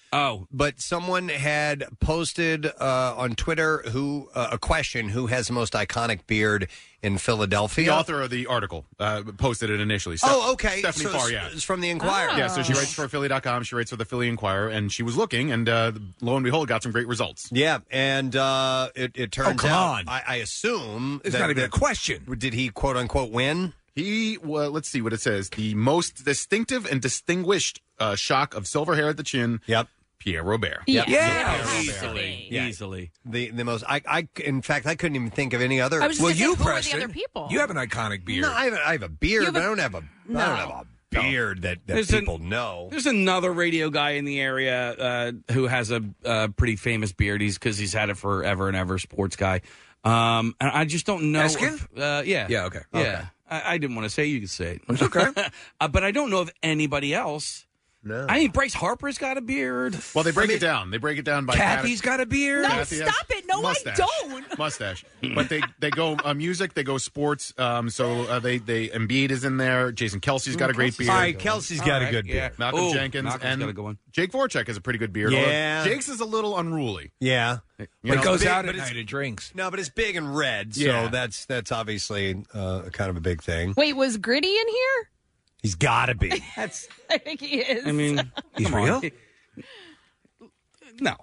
But someone had posted on Twitter a question: who has the most iconic beard in Philadelphia? The author of the article posted it initially. Okay. Stephanie So Farr, yeah. it's from the Inquirer. Yeah, so she writes for Philly.com. She writes for the Philly Inquirer, and she was looking, and lo and behold, got some great results. Yeah, and it turns come out, on. I assume... It's not even a question. Did he, quote-unquote, win? Let's see what it says. The most distinctive and distinguished shock of silver hair at the chin. Yep. Pierre Robert. Yep. Easily. The most... in fact, I couldn't even think of any other... I was just gonna say, who are the other people? You have an iconic beard. No, I have a beard, but I don't have a beard that people know. There's another radio guy in the area who has a pretty famous beard. Because he's had it forever and ever. Sports guy. And I just don't know. Eskin? Yeah. Yeah, okay. Yeah. Okay. I didn't want to say it. You could say it. It's okay. But I don't know of anybody else. No. I mean, Bryce Harper's got a beard. Well, they break it down. They break it down by Kathy's got a beard. No, Kathy has stop it. No, mustache. I don't. Mustache. But they go music, they go sports. They Embiid is in there. Jason Kelsey's got a great beard. All right, Kelsey's got a good beard. Malcolm Jenkins Malcolm's and got a good one. Jake Voracek has a pretty good beard. Yeah. Jake's is a little unruly. Yeah. It goes out but at night. It drinks. No, but it's big and red, so Yeah. that's obviously kind of a big thing. Wait, was Gritty in here? He's got to be. I think he is. I mean, he's come on. real? No.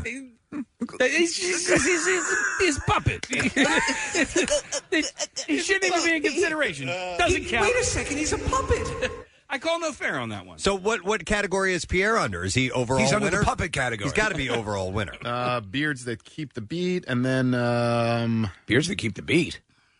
He's puppet. He shouldn't even be in consideration. Doesn't count. Wait a second, he's a puppet. I call no fair on that one. So what category is Pierre under? Is he overall He's under winner? the puppet category. He's got to be overall winner. Beards that keep the beat, and then beards that keep the beat.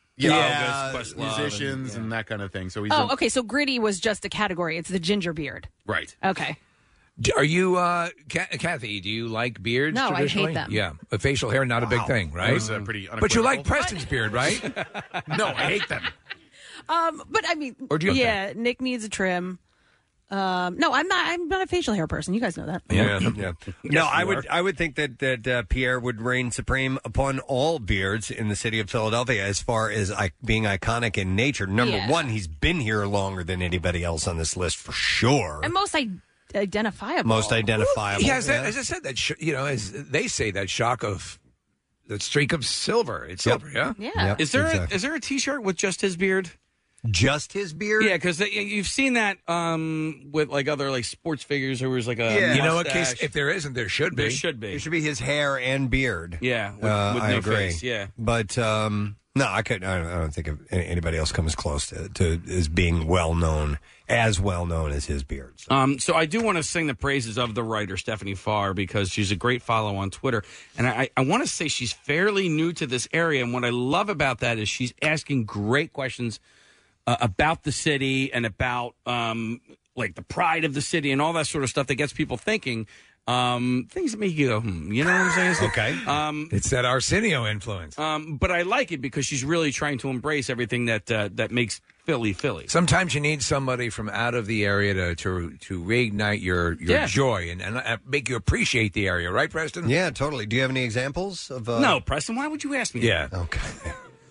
Musicians and that kind of thing. So he's okay. So Gritty was just a category. It's the ginger beard. right. Okay. Are you, Kathy, do you like beards No, I hate traditionally? them. Yeah. But facial hair, not a big thing, right? That was pretty But you like unequivocal. Preston's beard, right? No, I hate them. But I mean, Or do you have Nick needs a trim. No, I'm not a facial hair person. You guys know that. Yeah. No, I would think that Pierre would reign supreme upon all beards in the city of Philadelphia as far as being iconic in nature. Number one, he's been here longer than anybody else on this list for sure. And most identifiable. Most identifiable. He has that, as I said, that as they say, that shock of that streak of silver. It's silver, yeah. Yeah. Yep, Is there exactly. is there a T-shirt with just his beard? Just his beard? Yeah, because you've seen that with like other like sports figures. There was like a You know what, mustache. Case? If there isn't, there should be. There should be. It should be his hair and beard. Yeah, with I no agree. face. Yeah, But no, I don't think of anybody else comes close to as being well known as his beard. So. So I do want to sing the praises of the writer Stephanie Farr because she's a great follow on Twitter, and I want to say she's fairly new to this area. And what I love about that is she's asking great questions about the city and about like the pride of the city and all that sort of stuff that gets people thinking. Things that make you go, you know what I'm saying? So, okay. It's that Arsenio influence. But I like it because she's really trying to embrace everything that makes Philly. Sometimes you need somebody from out of the area to reignite your joy and make you appreciate the area, right, Preston? Yeah, totally. Do you have any examples of? No, Preston. Why would you ask me? Yeah. Okay.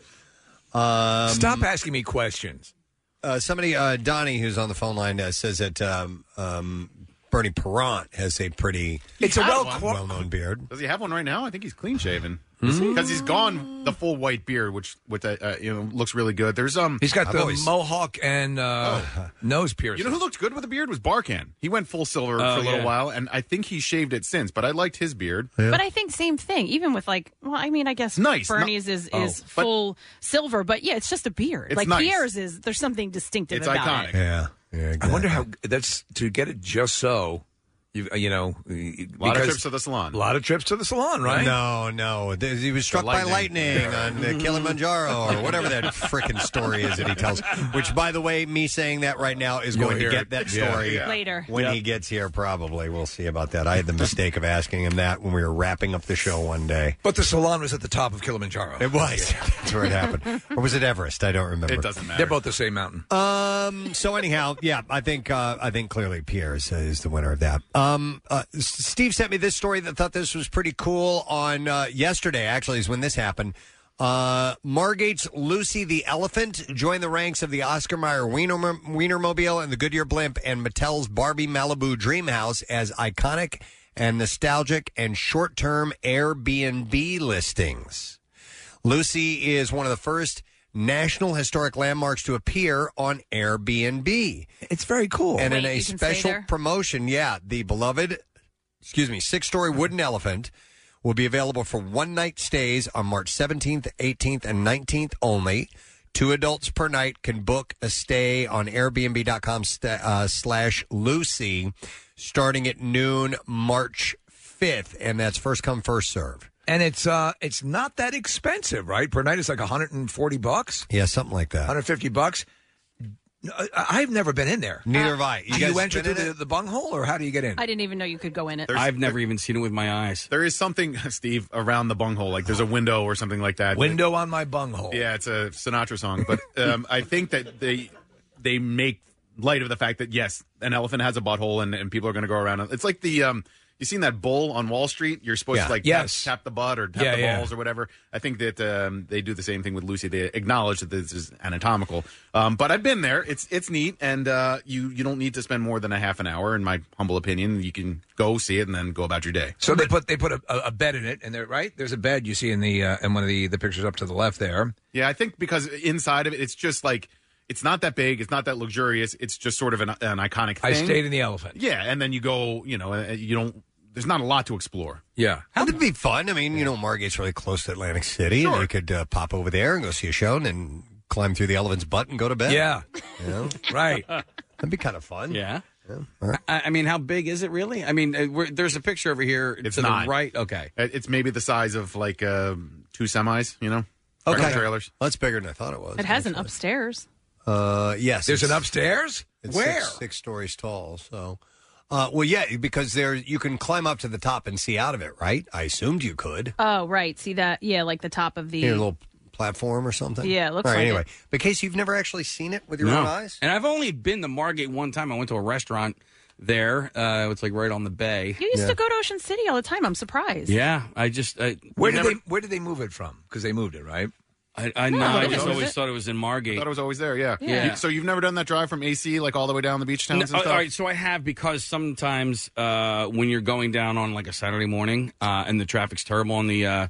Stop asking me questions. Somebody, Donnie, who's on the phone line, says that Bernie Perrant has a pretty well-known beard. Does he have one right now? I think he's clean shaven. Because he's gone the full white beard, which looks really good. There's he's got the mohawk and nose piercing. You know who looked good with a beard was Barkan. He went full silver for a little while, and I think he shaved it since. But I liked his beard. Yeah. But I think same thing. Even with I guess nice. Bernie's is full silver, but yeah, it's just a beard. It's like nice. Pierre's is there's something distinctive It's about iconic. it. Yeah. Exactly. I wonder how that's to get it just so. A lot of trips to the salon. A lot of trips to the salon, right? No. He was struck by lightning on Kilimanjaro or whatever that frickin' story is that he tells. Which, by the way, me saying that right now is going to get that story later when he gets here. Probably, we'll see about that. I had the mistake of asking him that when we were wrapping up the show one day. But the salon was at the top of Kilimanjaro. It was. That's where it happened. Or was it Everest? I don't remember. It doesn't matter. They're both the same mountain. So anyhow, yeah, I think clearly Pierre is the winner of that. Steve sent me this story that thought this was pretty cool on yesterday, actually, is when this happened. Margate's Lucy the Elephant joined the ranks of the Oscar Mayer Wienermobile and the Goodyear Blimp and Mattel's Barbie Malibu Dream House as iconic and nostalgic and short-term Airbnb listings. Lucy is one of the first National Historic Landmarks to appear on Airbnb. It's very cool. And in Wait, a you can special stay there? promotion, the beloved, 6-story wooden elephant will be available for one-night stays on March 17th, 18th, and 19th only. 2 adults per night can book a stay on Airbnb.com/Lucy starting at noon March 5th, and that's first come, first serve. And it's not that expensive, right? Per night, it's like $140. Yeah, something like that. $150. I've never been in there. Neither have I. Do you enter through the bunghole, or how do you get in? I didn't even know you could go in it. I've never even seen it with my eyes. There is something, Steve, around the bunghole. Like there's a window or something like that. Window on my bunghole. Yeah, it's a Sinatra song. But I think that they make light of the fact that, yes, an elephant has a butthole and people are going to go around. It's like the... you seen that bull on Wall Street? You're supposed to tap the butt or tap the balls or whatever. I think that they do the same thing with Lucy. They acknowledge that this is anatomical. But I've been there. It's neat, and you don't need to spend more than a half an hour, in my humble opinion. You can go see it and then go about your day. So they put a bed in it, and there's a bed you see in one of the pictures up to the left there. Yeah, I think because inside of it, it's just like. It's not that big. It's not that luxurious. It's just sort of an iconic thing. I stayed in the elephant. Yeah, and then you go, you don't, there's not a lot to explore. Yeah. It'd be fun. I mean, Margate's really close to Atlantic City, and you could pop over there and go see a show and then climb through the elephant's butt and go to bed. Yeah. Right. That'd be kind of fun. Yeah. All right. I mean, how big is it really? I mean, there's a picture over here. It's to not. the right. Okay. It's maybe the size of like 2 semis, Okay. trailers. Well, that's bigger than I thought it was. It has an upstairs. Yes. There's an upstairs? It's Where? 6 stories tall. So, because you can climb up to the top and see out of it, right? I assumed you could. Oh, right. See that? Yeah, like the top of the... A little platform or something. Yeah, it looks All right, like anyway, it. but in case you've never actually seen it with your own eyes. And I've only been to Margate one time. I went to a restaurant there. It's like right on the bay. You used to go to Ocean City all the time. I'm surprised. Yeah, I just... Where did they move it from? Because they moved it, right? I just always thought it was in Margate. I thought it was always there, yeah. Yeah. So you've never done that drive from AC, like all the way down the beach towns and stuff? All right, so I have, because sometimes when you're going down on like a Saturday morning and the traffic's terrible on the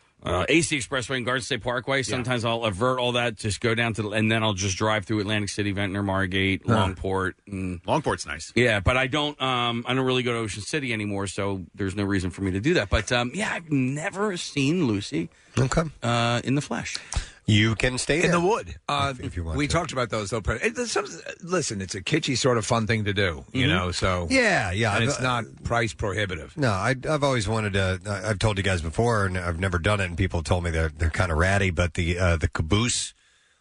AC Expressway and Garden State Parkway, sometimes I'll avert all that, just go down to, and then I'll just drive through Atlantic City, Ventnor, Margate, Longport. Longport's nice. Yeah, but I don't really go to Ocean City anymore, so there's no reason for me to do that. But I've never seen Lucy in the flesh. You can stay there. In the wood. If you want we to. talked about those, though. Listen, it's a kitschy sort of fun thing to do, you know, so. Yeah. And it's not price prohibitive. No, I've always wanted to. I've told you guys before, and I've never done it. And people told me they're kind of ratty. But the Caboose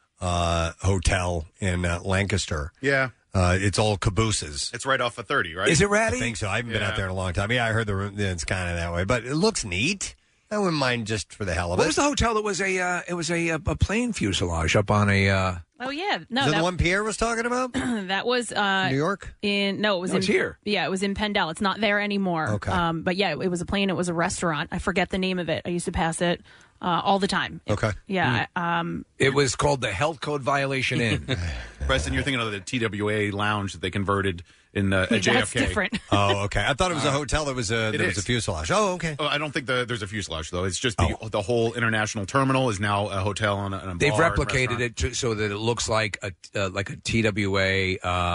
Hotel in Lancaster, it's all cabooses. It's right off of 30, right? Is it ratty? I think so. I haven't been out there in a long time. Yeah, I heard it's kind of that way, but it looks neat. I wouldn't mind just for the hell of it. What was the hotel that was a plane fuselage up on a? Oh yeah, no, Is that the one Pierre was talking about? that was New York. It was it's here. Yeah, it was in Pendle. It's not there anymore. Okay. But yeah, it was a plane. It was a restaurant. I forget the name of it. I used to pass it all the time. Okay. Yeah. It was called the Health Code Violation Inn. Preston, you're thinking of the TWA lounge that they converted in at JFK. That's different. Oh, okay. I thought it was a hotel that was a fuselage. Oh, okay. Oh, I don't think there's a fuselage though. It's just the whole international terminal is now a hotel and a They've bar replicated it so that it looks like a TWA,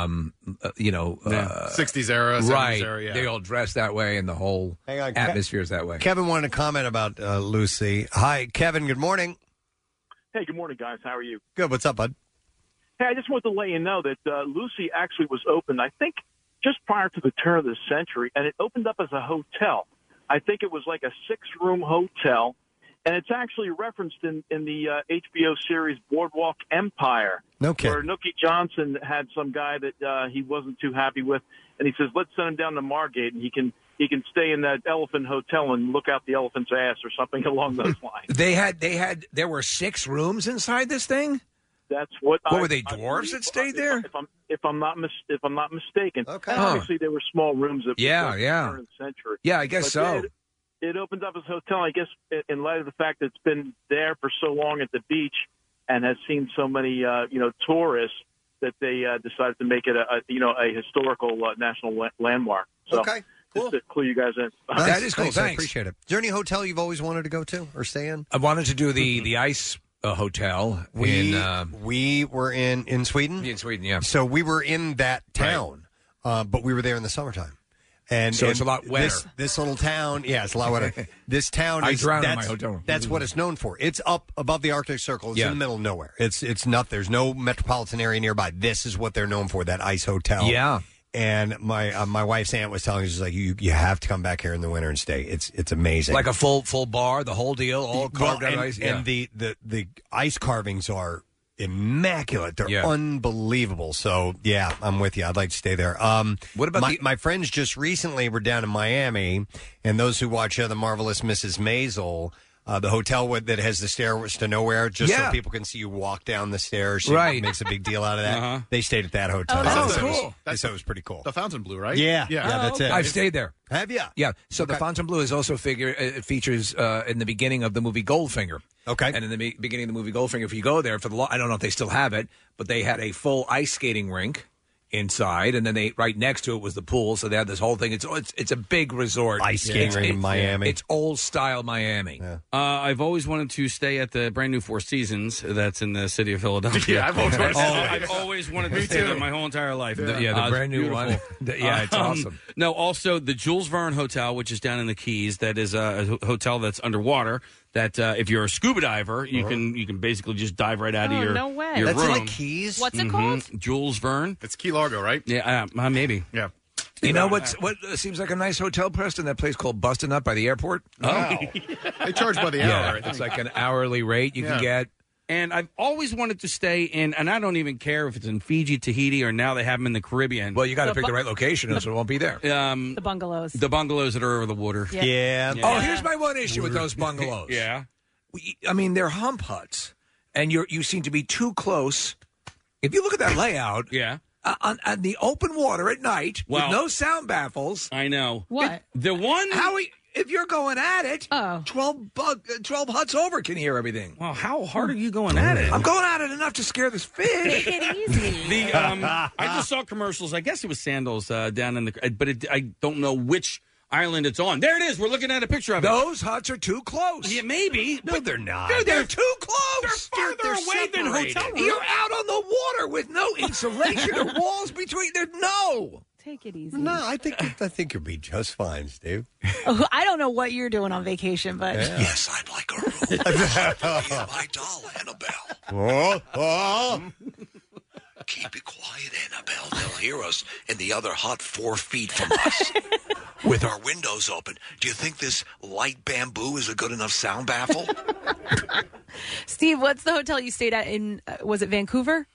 60s era, 70s right? era. Yeah. They all dress that way, and the whole atmosphere is that way. Kevin wanted to comment about Lucy. Hi, Kevin. Good morning. Hey, good morning, guys. How are you? Good. What's up, bud? Hey, I just wanted to let you know that Lucy actually was opened, I think, just prior to the turn of the century, and it opened up as a hotel. I think it was like a 6-room hotel, and it's actually referenced in the HBO series Boardwalk Empire. No kidding. Where Nookie Johnson had some guy that he wasn't too happy with, and he says, let's send him down to Margate, and he can stay in that elephant hotel and look out the elephant's ass or something along those lines. There were 6 rooms inside this thing? That's what. Were they dwarves that stayed there? If I'm not mistaken. Okay. And obviously, there were small rooms that Yeah. turn of the century. Yeah, I guess But so. It opened up as a hotel. I guess in light of the fact that it's been there for so long at the beach and has seen so many tourists that they decided to make it a historical national landmark. So, Okay. Just to clue you guys in. That is cool. Thanks. I Thanks. appreciate it. Is there any hotel you've always wanted to go to or stay in? I wanted to do the ice hotel. We were in Sweden. In Sweden, yeah. So we were in that town, but we were there in the summertime. And So it's a lot wetter. This little town, it's a lot wetter. This town, I is, drowned in that's, my hotel room. That's what it's known for. It's up above the Arctic Circle. It's in the middle of nowhere. It's not. There's no metropolitan area nearby. This is what they're known for. That ice hotel. Yeah. And my wife's aunt was telling me, she's like, you have to come back here in the winter and stay. It's amazing. Like a full bar, the whole deal, all carved out and, ice. And the ice carvings are immaculate. They're unbelievable. So yeah, I'm with you. I'd like to stay there. What about my friends? Just recently were down in Miami, and those who watch The Marvelous Mrs. Maisel. The hotel that has the stairways to nowhere, just so people can see you walk down the stairs. She makes a big deal out of that. They stayed at that hotel. Cool. They said it was pretty cool. The Fontainebleau, right? Yeah, that's it. I've stayed there. Have you? Yeah. So the Fontainebleau is also features in the beginning of the movie Goldfinger. Okay. And in the beginning of the movie Goldfinger, if you go there I don't know if they still have it, but they had a full ice skating rink inside, and then right next to it was the pool. So they had this whole thing. It's a big resort. Ice skating rink in Miami. It's old style Miami. Yeah. I've always wanted to stay at the brand new Four Seasons that's in the city of Philadelphia. Yeah, I've always wanted to stay there my whole entire life. The brand new one. It's awesome. No, also the Jules Verne Hotel, which is down in the Keys, that is a hotel that's underwater. That if you're a scuba diver, you can basically just dive right out of your no way. your That's room. in the Keys. What's it called? Jules Verne. It's Key Largo, right? Yeah, maybe. Yeah. You know what seems like a nice hotel, Preston? That place called Bustin' Up by the airport. Wow. They charge by the hour. I think. It's like an hourly rate you can get. And I've always wanted to stay in, and I don't even care if it's in Fiji, Tahiti, or now they have them in the Caribbean. Well, you got to pick the right location, so it won't be there. The bungalows. The bungalows that are over the water. Yeah. Oh, here's my one issue with those bungalows. Yeah. I mean, they're hump huts, and you seem to be too close. If you look at that layout, on the open water at night with no sound baffles. I know. What? The one... Howie, if you're going at it, 12 huts over can hear everything. Well, how hard are you going at it? I'm going at it enough to scare this fish. Make it easy. I just saw commercials. I guess it was Sandals down in the... But I don't know which island it's on. There it is. We're looking at a picture of it. Those huts are too close. Yeah, maybe. No, they're not. Dude, they're too close. They're farther away than hotel rooms. You're out on the water with no insulation or walls between. There's no. Take it easy. No, I think you'll be just fine, Steve. Oh, I don't know what you're doing on vacation, but Yes, I'd like a room. Yeah, my doll, Annabelle. Keep it quiet, Annabelle. They'll hear us in the other hut 4 feet from us. With our windows open. Do you think this light bamboo is a good enough sound baffle? Steve, what's the hotel you stayed at in? Was it Vancouver?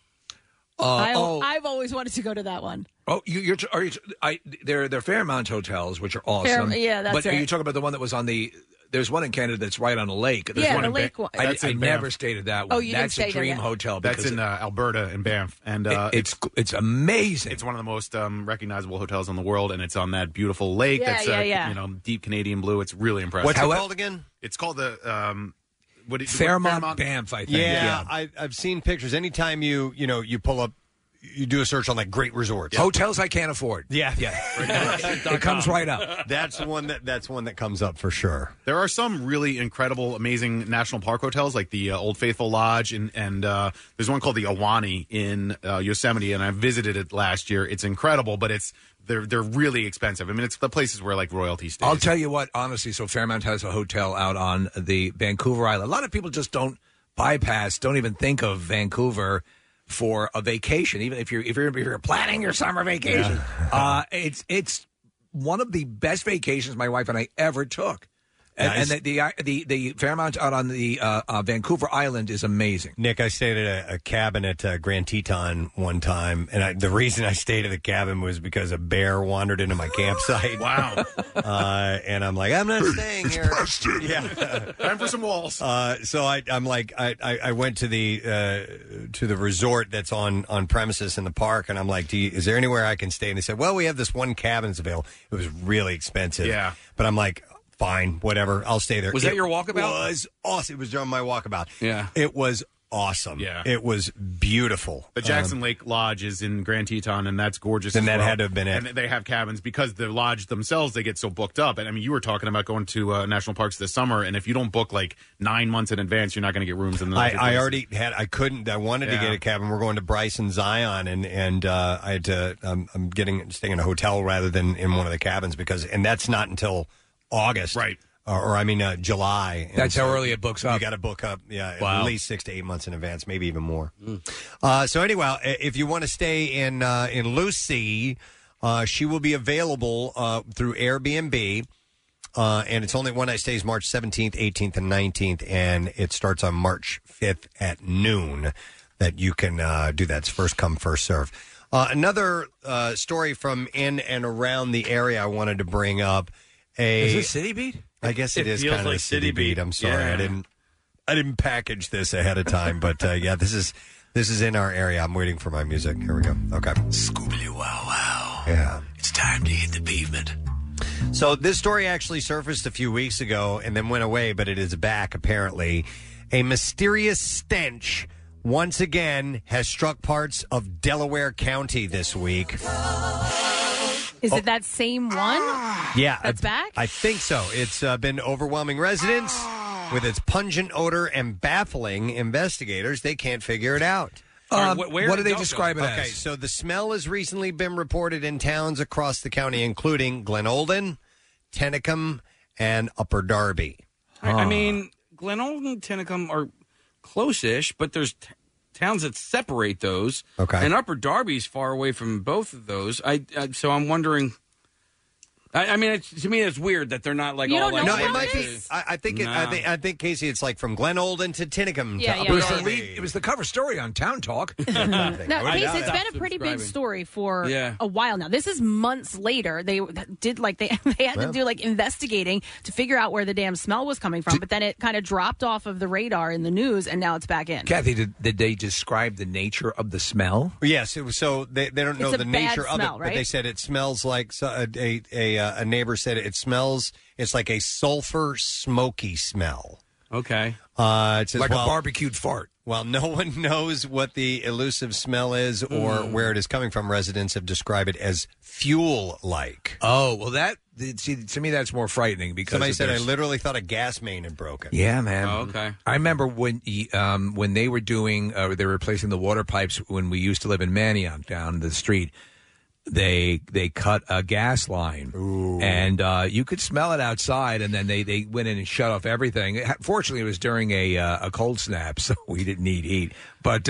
I've always wanted to go to that one. Oh, they're Fairmont hotels, which are awesome. That's but it. are you talking about the one that was on the? There's one in Canada that's right on a lake. There's Yeah, one the in lake one. I never stayed at that one. Oh, you didn't That's stay a there dream yet. hotel. That's in Alberta and Banff, and it's amazing. It's one of the most recognizable hotels in the world, and it's on that beautiful lake. Yeah, that's deep Canadian blue. It's really impressive. What's it called again? It's called the Fairmont Banff, I think. Yeah. I've seen pictures. Anytime you pull up, you do a search on like great resorts. Hotels I can't afford. Yeah. It comes right up. That's one that comes up for sure. There are some really incredible, amazing national park hotels, like the Old Faithful Lodge, and there's one called the Ahwahnee in Yosemite, and I visited it last year. It's incredible, but they're really expensive. I mean, it's the places where like royalty stays. I'll tell you what, honestly. So Fairmont has a hotel out on the Vancouver Island. A lot of people just don't even think of Vancouver for a vacation, even if you're planning your summer vacation. It's one of the best vacations my wife and I ever took. And the Fairmont out on the Vancouver Island is amazing. Nick, I stayed at a cabin at Grand Teton one time, and the reason I stayed at the cabin was because a bear wandered into my campsite. Wow. And I'm like, I'm not staying here. Yeah. Time for some walls. So I'm like, I went to the resort that's on premises in the park, and I'm like, is there anywhere I can stay? And they said, well, we have this one cabin that's available. It was really expensive. Yeah. But I'm like, fine, whatever. I'll stay there. Was that your walkabout? It was awesome. It was during my walkabout. Yeah. It was awesome. Yeah. It was beautiful. The Jackson Lake Lodge is in Grand Teton, and that's gorgeous. Then as that well. had to have been it. And they have cabins because the lodge themselves, they get so booked up. And I mean, you were talking about going to national parks this summer, and if you don't book like 9 months in advance, you're not going to get rooms in the. I already had. I couldn't. I wanted to get a cabin. We're going to Bryce and Zion, and I had to. I'm staying in a hotel rather than in one of the cabins and that's not until August, right? Or I mean July. And That's how early it books up. You got to book up, Wow. at least 6 to 8 months in advance, maybe even more. So anyway, if you want to stay in Lucy, she will be available through Airbnb. And it's only one-night stays March 17th, 18th, and 19th, and it starts on March 5th at noon that you can do that. It's first come, first serve. Another story from in and around the area I wanted to bring up. Is it City Beat? I guess it is feels kind of like a City Beat. I'm sorry. Yeah. I didn't package this ahead of time, but this is in our area. I'm waiting for my music. Here we go. Okay. Scoobly wow wow. Yeah. It's time to hit the pavement. So this story actually surfaced a few weeks ago and then went away, but it is back apparently. A mysterious stench once again has struck parts of Delaware County this week. Is it that same one? Yeah. That's back? I think so. It's been overwhelming residents with its pungent odor and baffling investigators. They can't figure it out. What do they describe it as? Okay, so the smell has recently been reported in towns across the county, including Glen Olden, Tennicum, and Upper Darby. I mean, Glen Olden and Tennicum are close-ish, but there's towns that separate those. Okay. And Upper Darby's far away from both of those. So I'm wondering. I mean, to me, it's weird that they're not like You all. don't know like, No, it about might be. this? I think Casey, it's like from Glen Olden to Tennicum. Yeah, to yeah, Upper It was, Darby. it was the cover story on Town Talk. Now, Without Case, a it's doubt. been a pretty big Subscribing. story for Yeah. a while now. This is months later. They did they had to do investigating to figure out where the damn smell was coming from, but then it kind of dropped off of the radar in the news, and now it's back in. Kathy, did they describe the nature of the smell? Yes, it was, so they don't know It's a the bad nature smell, of it, right? but they said it smells like a neighbor said it smells. It's like a sulfur smoky smell. Okay. It says, Like a barbecued fart. While no one knows what the elusive smell is or where it is coming from, residents have described it as fuel-like. Oh, well, to me, that's more frightening because Somebody if said, I there's- literally thought a gas main had broken. Yeah, man. Oh, okay. I remember when they were doing, they were replacing the water pipes when we used to live in Manioc down the street. They cut a gas line, and you could smell it outside. And then they went in and shut off everything. Fortunately, it was during a cold snap, so we didn't need heat. But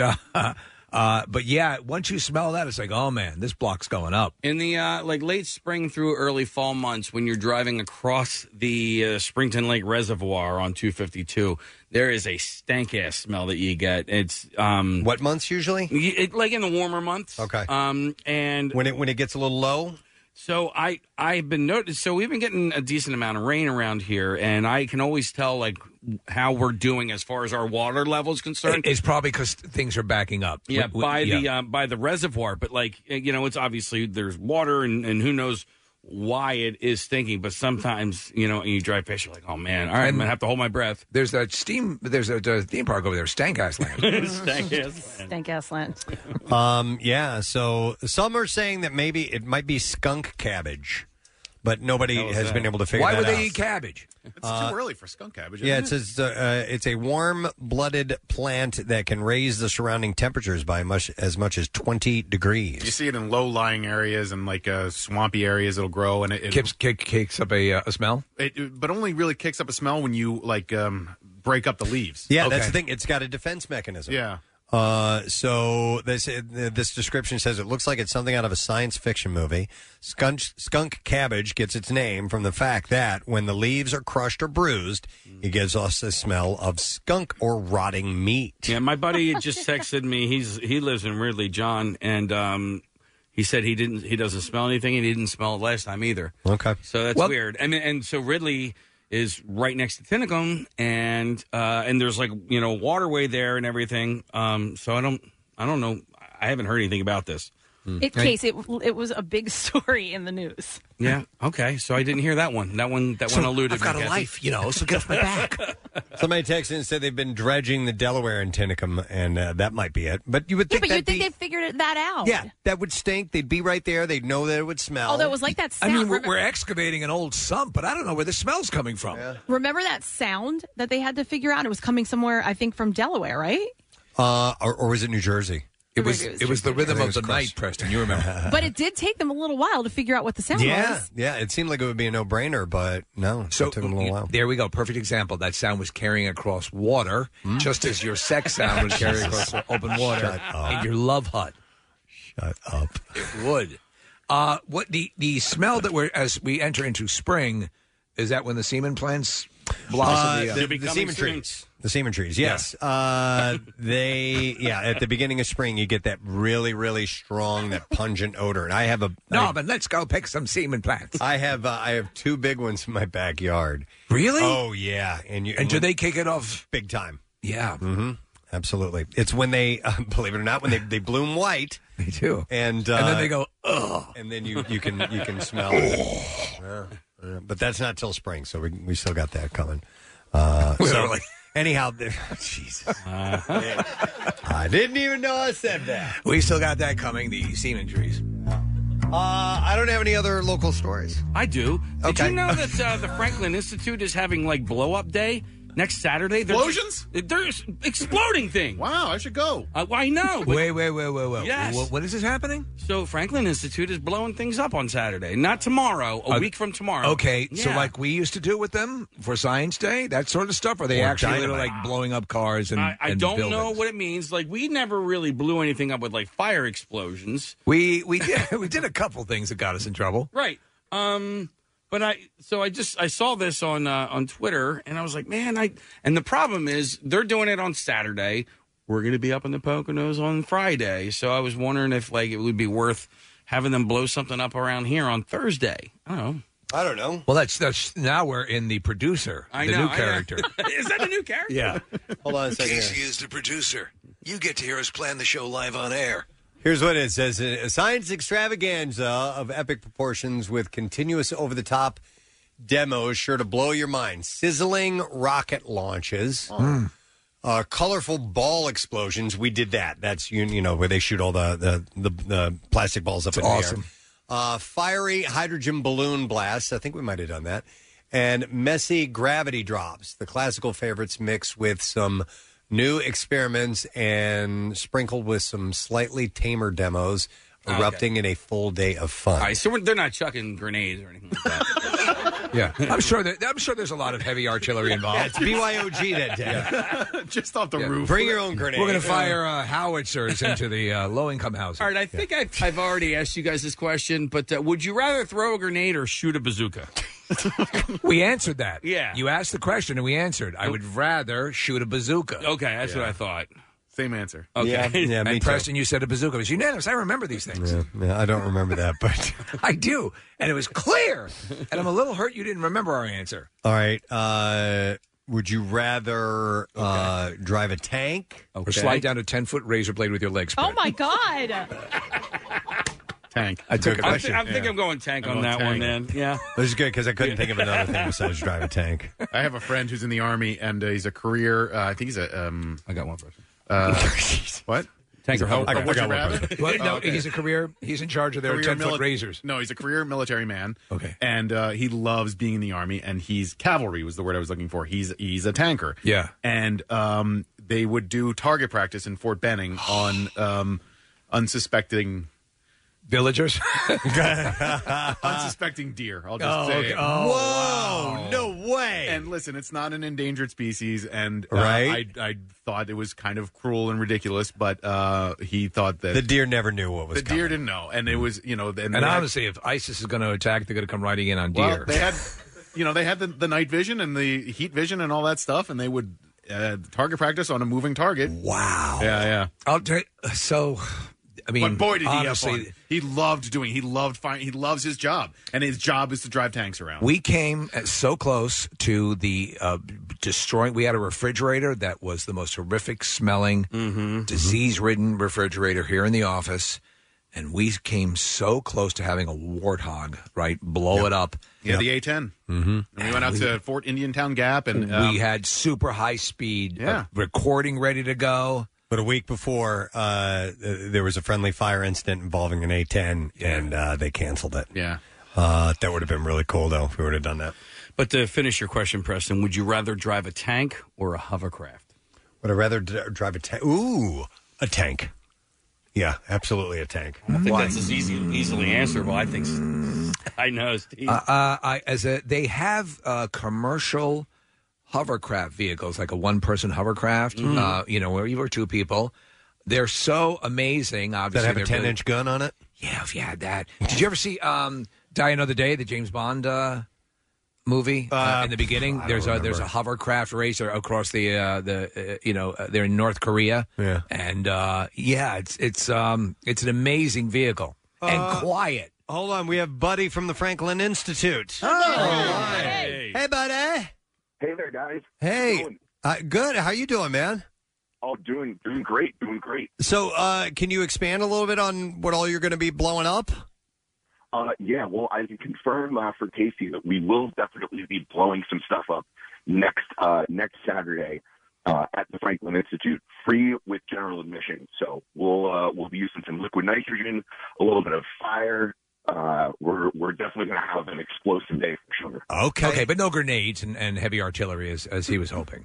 yeah, once you smell that, it's like, oh man, this block's going up. In the late spring through early fall months, when you're driving across the Springton Lake Reservoir on 252, there is a stank ass smell that you get. It's what months usually? Like in the warmer months. Okay. And when it gets a little low. So I've been noticed. So we've been getting a decent amount of rain around here, and I can always tell like how we're doing as far as our water level is concerned. It's probably because things are backing up. Yeah, by the reservoir, but it's obviously there's water, and who knows why it is stinking. But sometimes you drive past, you're like, oh man, all right, I'm gonna have to hold my breath. There's a theme park over there, Stank Ass Land. Stank ass land. Yeah. So some are saying that maybe it might be skunk cabbage, but nobody has been able to figure Why that out. would they eat cabbage? It's too early for skunk cabbage. Yeah, isn't it says it's a warm-blooded plant that can raise the surrounding temperatures by as much as 20 degrees. You see it in low-lying areas and like swampy areas. It'll grow and it kicks up a smell. But only really kicks up a smell when you break up the leaves. Yeah, that's the thing. It's got a defense mechanism. Yeah. So this description says it looks like it's something out of a science fiction movie. Skunk cabbage gets its name from the fact that when the leaves are crushed or bruised, it gives us the smell of skunk or rotting meat. Yeah, my buddy just texted me. He lives in Ridley, John, and he said he doesn't smell anything, and he didn't smell it last time either. Okay, so that's weird. I mean, and so Ridley is right next to Tennicum, and there's waterway there and everything. So I don't know. I haven't heard anything about this. Case, it was a big story in the news. Yeah. Okay. So I didn't hear that one. That one eluded me. I've got a life, so get off my back. Somebody texted and said they've been dredging the Delaware in Tinicum, and that might be it. But you would think you'd think they figured that out. Yeah, that would stink. They'd be right there. They'd know that it would smell. Although it was like that sound. I mean, we're excavating an old sump, but I don't know where the smell's coming from. Yeah. Remember that sound that they had to figure out? It was coming somewhere, I think, from Delaware, right? Or was it New Jersey? It was the rhythm of the night, Preston. You remember? But it did take them a little while to figure out what the sound was. Yeah, it seemed like it would be a no-brainer, but no, it took them a little while. There we go. Perfect example. That sound was carrying across water, just as your sex sound was carrying across open water in your love hut. Shut up. It would. What the smell that as we enter into spring, is that when the semen plants blossom? The semen trees. The semen trees, yes. At the beginning of spring, you get that really, really strong, that pungent odor. And I have but let's go pick some semen plants. I have 2 big ones in my backyard. Really? Oh, yeah. And do they kick it off? Big time. Yeah. Mm-hmm. Absolutely. It's when they, believe it or not, when they bloom white. They do. And then they go, ugh. And then you can smell it. But that's not till spring, so we still got that coming. Anyhow, Jesus. I didn't even know I said that. We still got that coming, the semen trees. I don't have any other local stories. I do. Did Okay. you know that the Franklin Institute is having blow-up day next Saturday? Explosions? They're exploding things. Wow, I should go. I know. But Wait. Yes. What is this happening? So Franklin Institute is blowing things up on Saturday. Not tomorrow, a week from tomorrow. Okay, so Yeah. like we used to do with them for Science Day, that sort of stuff? Are they Or actually dynamite. blowing up cars and I and don't buildings? know what it means. We never really blew anything up with fire explosions. We did a couple things that got us in trouble. Right. But I saw this on Twitter and I was like, man, and the problem is they're doing it on Saturday. We're going to be up in the Poconos on Friday. So I was wondering if it would be worth having them blow something up around here on Thursday. I don't know. Well, that's now we're in the producer, new character. Is that a new character? Yeah. Hold on a second. Casey is the producer. You get to hear us plan the show live on air. Here's what it says. A science extravaganza of epic proportions with continuous over-the-top demos sure to blow your mind. Sizzling rocket launches. Colorful ball explosions. We did that. That's where they shoot all the plastic balls up in awesome. the air. Fiery hydrogen balloon blasts. I think we might have done that. And messy gravity drops. The classical favorites mixed with some new experiments and sprinkled with some slightly tamer demos, erupting in a full day of fun. All right, so they're not chucking grenades or anything like that. Yeah, I'm sure there's a lot of heavy artillery involved. Yeah, it's BYOG that day. Just off the roof. Bring your own grenade. We're going to fire howitzers into the low-income houses. All right, I think I've already asked you guys this question, but would you rather throw a grenade or shoot a bazooka? We answered that. Yeah. You asked the question, and we answered. I would rather shoot a bazooka. Okay, that's what I thought. Same answer. Okay. Yeah, me and too. Preston, you said a bazooka. It was unanimous. I remember these things. Yeah, I don't remember that, but I do. And it was clear. And I'm a little hurt you didn't remember our answer. all right. Would you rather drive a tank Or slide down a 10-foot razor blade with your legs spread. Oh, my God. Tank. I took a I question. think I'm going tank on that one, then. Yeah. This is good because I couldn't think of another thing besides drive a tank. I have a friend who's in the Army, and he's a career. I think he's a. I got one person. What? Tank or I got would you one rather? person. Well, no, Okay. he's a career. He's in charge of their Career 10-foot razors. No, he's a career military man. Okay. And he loves being in the Army, and he's cavalry was the word I was looking for. He's a tanker. Yeah. And they would do target practice in Fort Benning on unsuspecting Villagers? unsuspecting deer. I'll just say. Okay. It. Whoa! No way! And listen, it's not an endangered species, and Right. I thought it was kind of cruel and ridiculous, but he thought that the deer never knew what was the coming. deer didn't know, and it was And honestly, if ISIS is going to attack, they're going to come riding in on deer. Well, they had, they had the night vision and the heat vision and all that stuff, and they would target practice on a moving target. Wow. Yeah. I'll tell you, so, I mean, But boy, did he have honestly, fun. He loved doing. He loves his job, and his job is to drive tanks around. we came so close to the destroying. We had a refrigerator that was the most horrific smelling, disease-ridden refrigerator here in the office. and we came so close to having a warthog, right, blow it up. Yeah, the A-10. Mm-hmm. And we went out to Fort Indiantown Gap, and we had super high speed recording ready to go. But a week before, there was a friendly fire incident involving an A-10, and they canceled it. Yeah. That would have been really cool, though, if we would have done that. But to finish your question, Preston, would you rather drive a tank or a hovercraft? Would I rather drive a tank? Ooh, a tank. Yeah, absolutely a tank. I think that's as easily answerable. I think. I know, Steve. They have commercial hovercraft vehicles, like a one-person hovercraft. Where you were two people. They're so amazing. Obviously, that have a 10-inch gun on it. Yeah, if you had that. Did you ever see Die Another Day, the James Bond movie? In the beginning, there's a hovercraft racer across they're in North Korea. Yeah, and it's an amazing vehicle and quiet. Hold on, we have Buddy from the Franklin Institute. Hey, buddy. Hey there, guys. Hey, good. How you doing, man? Oh, doing great. So, can you expand a little bit on what all you're going to be blowing up? Yeah, well, I can confirm for Casey that we will definitely be blowing some stuff up next Saturday at the Franklin Institute, free with general admission. So we'll be using some liquid nitrogen, a little bit of fire. We're definitely going to have an explosive day for sure. Okay, but no grenades and heavy artillery as he was hoping.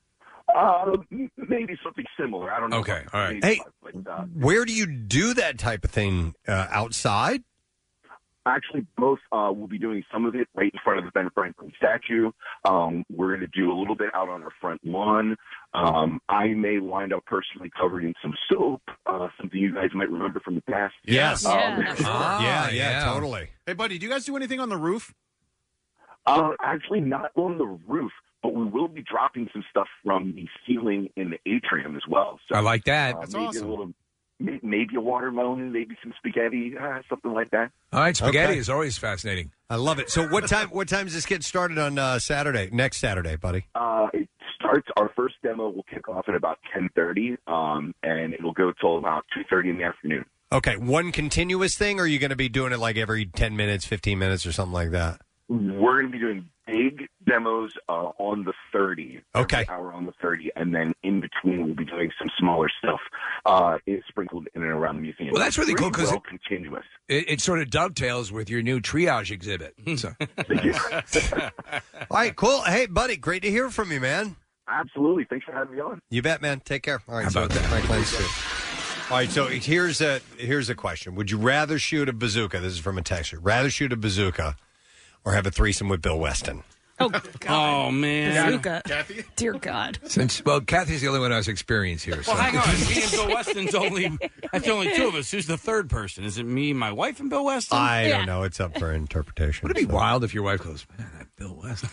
Maybe something similar. I don't know. Okay, all right. Hey, where do you do that type of thing? Outside? Actually, both will be doing some of it right in front of the Ben Franklin statue. We're going to do a little bit out on our front lawn. I may wind up personally covered in some soap, something you guys might remember from the past. Yes. Yeah, totally. Hey, buddy, do you guys do anything on the roof? Actually, not on the roof, but we will be dropping some stuff from the ceiling in the atrium as well. So, I like that. That's awesome. Maybe a watermelon, maybe some spaghetti, something like that. All right, spaghetti is always fascinating. I love it. So what time does this get started on next Saturday, buddy? It starts, our first demo will kick off at about 10:30, and it'll go till about 2:30 in the afternoon. Okay, one continuous thing, or are you going to be doing it like every 10 minutes, 15 minutes, or something like that? We're going to be doing big demos on the 30. Okay. Every hour on the 30, and then in between we'll be doing some smaller stuff sprinkled in and around the museum. Well, that's really cool because continuous. It sort of dovetails with your new triage exhibit. So. All right, cool. Hey, buddy, great to hear from you, man. Absolutely. Thanks for having me on. You bet, man. Take care. All right, How about that? Franklin Institute. All right, so here's a question. Would you rather shoot a bazooka? This is from a texter. Rather shoot a bazooka or have a threesome with Bill Weston? Oh, God. Oh, man. Bazooka. Kathy? Dear God. Kathy's the only one who has experience here. So. Well, hang on. Me and Bill Weston's that's only two of us. Who's the third person? Is it me, my wife, and Bill Weston? I don't know. It's up for interpretation. Would it be wild if your wife goes, man, that Bill Weston?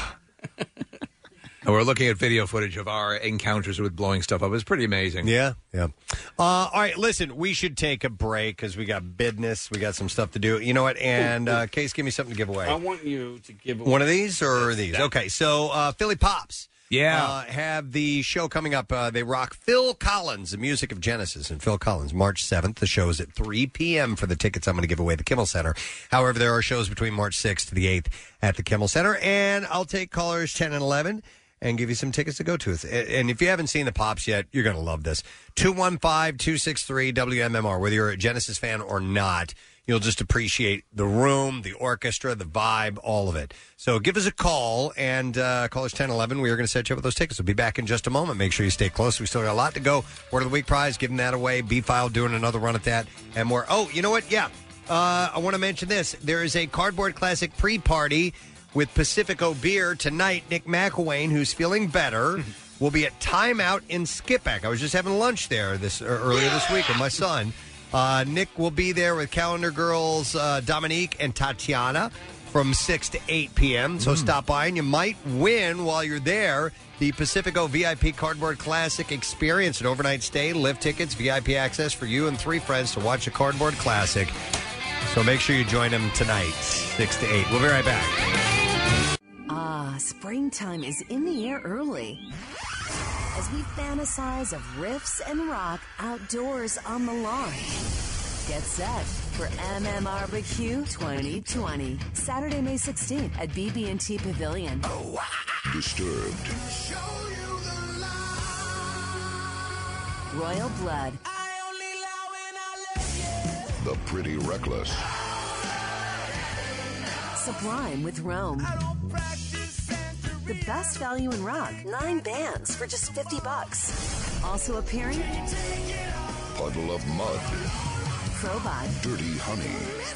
And we're looking at video footage of our encounters with blowing stuff up. It's pretty amazing. Yeah. All right, listen, we should take a break because we got business. We got some stuff to do. You know what? And Case, give me something to give away. I want you to give away. One of these or these? Okay, so Philly Pops. Yeah. Have the show coming up. They rock Phil Collins, the music of Genesis, and Phil Collins, March 7th. The show is at 3 p.m. For the tickets I'm going to give away at the Kimmel Center. However, there are shows between March 6th to the 8th at the Kimmel Center, and I'll take callers 10 and 11 and give you some tickets to go to it. And if you haven't seen the Pops yet, you're going to love this. 215-263-WMMR. Whether you're a Genesis fan or not, you'll just appreciate the room, the orchestra, the vibe, all of it. So give us a call, and callers 1011. We are going to set you up with those tickets. We'll be back in just a moment. Make sure you stay close. We still got a lot to go. Word of the Week prize, giving that away. B-File doing another run at that, and more. Oh, you know what? Yeah. I want to mention this. There is a Cardboard Classic pre-party with Pacifico Beer tonight. Nick McElwain, who's feeling better, will be at Timeout in Skippack. I was just having lunch there earlier this week with my son. Nick will be there with Calendar Girls Dominique and Tatiana from 6 to 8 p.m. So stop by, and you might win while you're there the Pacifico VIP Cardboard Classic Experience, an overnight stay, lift tickets, VIP access for you and 3 friends to watch the Cardboard Classic. So make sure you join them tonight, 6 to 8. We'll be right back. Springtime is in the air early as we fantasize of riffs and rock outdoors on the lawn. Get set for MMRBQ 2020. Saturday, May 16th at BB&T Pavilion. Disturbed. Royal Blood. The Pretty Reckless. Sublime with Rome. The best value in rock. 9 bands for just $50. Also appearing, Puddle of Mud. Crowbot. Dirty Honey.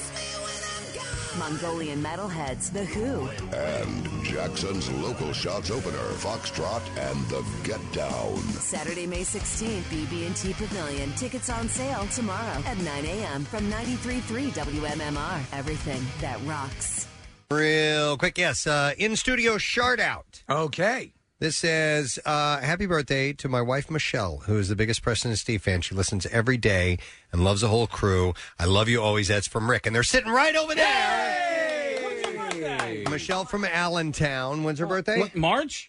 Mongolian Metalheads, The Who. And Jackson's local shots opener, Foxtrot and the Get Down. Saturday, May 16th, BB&T Pavilion. Tickets on sale tomorrow at 9 a.m. from 93.3 WMMR. Everything that rocks. Real quick, yes. In-studio shout-out. Okay. This says, happy birthday to my wife, Michelle, who is the biggest Preston and Steve fan. She listens every day and loves the whole crew. I love you always. That's from Rick. And they're sitting right over there. Yay! Michelle from Allentown. When's her birthday? What, March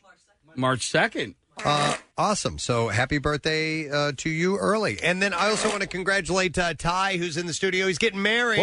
2nd. Awesome. So happy birthday to you early. And then I also want to congratulate Ty, who's in the studio. He's getting married.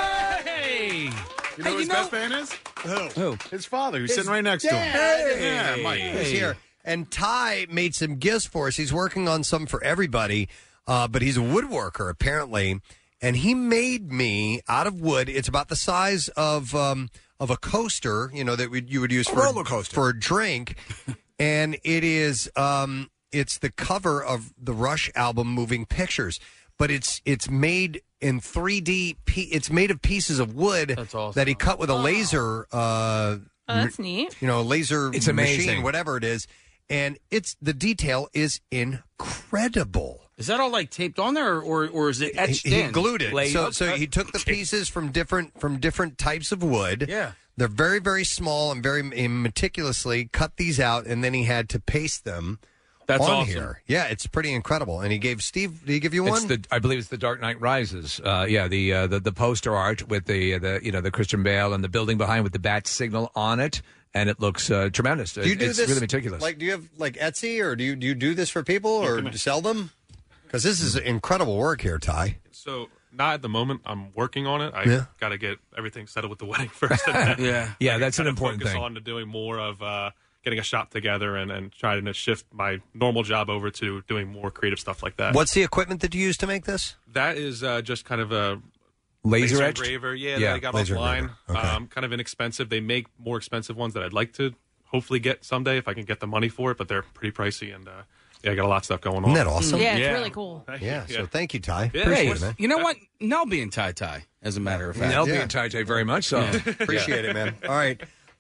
Hey! You know who his best fan is? Who? His father, who's sitting right next to him. Yeah, Mike. He's here. And Ty made some gifts for us. He's working on some for everybody, but he's a woodworker, apparently. And he made me, out of wood, it's about the size of a coaster, you know, that you would use for roller coaster. For a drink. And it is, it's the cover of the Rush album, Moving Pictures. But it's made in 3D. It's made of pieces of wood that he cut with a laser. That's neat. You know, a laser It's amazing. machine, whatever it is. And the detail is incredible. Is that all like taped on there, or is it etched He in? glued it. So he took the pieces from different types of wood. Yeah. They're very, very small and very meticulously cut these out, and then he had to paste them. That's on awesome. here. Yeah, it's pretty incredible. And he gave Steve. Did he give you one? I believe it's the Dark Knight Rises. The poster art with the Christian Bale and the building behind with the bat signal on it, and it looks tremendous. Do you do it's this really meticulous. Like, do you have like Etsy, or do you do this for people, or sell them? Because this is incredible work here, Ty. So not at the moment. I'm working on it. I got to get everything settled with the wedding first. And then yeah, that's an kind of important focus thing. on to doing more of getting a shop together and trying to shift my normal job over to doing more creative stuff like that. What's the equipment that you use to make this? That is just kind of a laser etched engraver. Yeah, Yeah, that I got laser offline. engraver. Okay. Kind of inexpensive. They make more expensive ones that I'd like to hopefully get someday if I can get the money for it, but they're pretty pricey and. I got a lot of stuff going on. Isn't that awesome? Yeah, it's really cool. Yeah, so thank you, Ty. Yeah. Appreciate Hey, it, man. you know what? Nelby and Ty, as a matter of fact. Nelby and Ty very much so. Appreciate it, man. All right.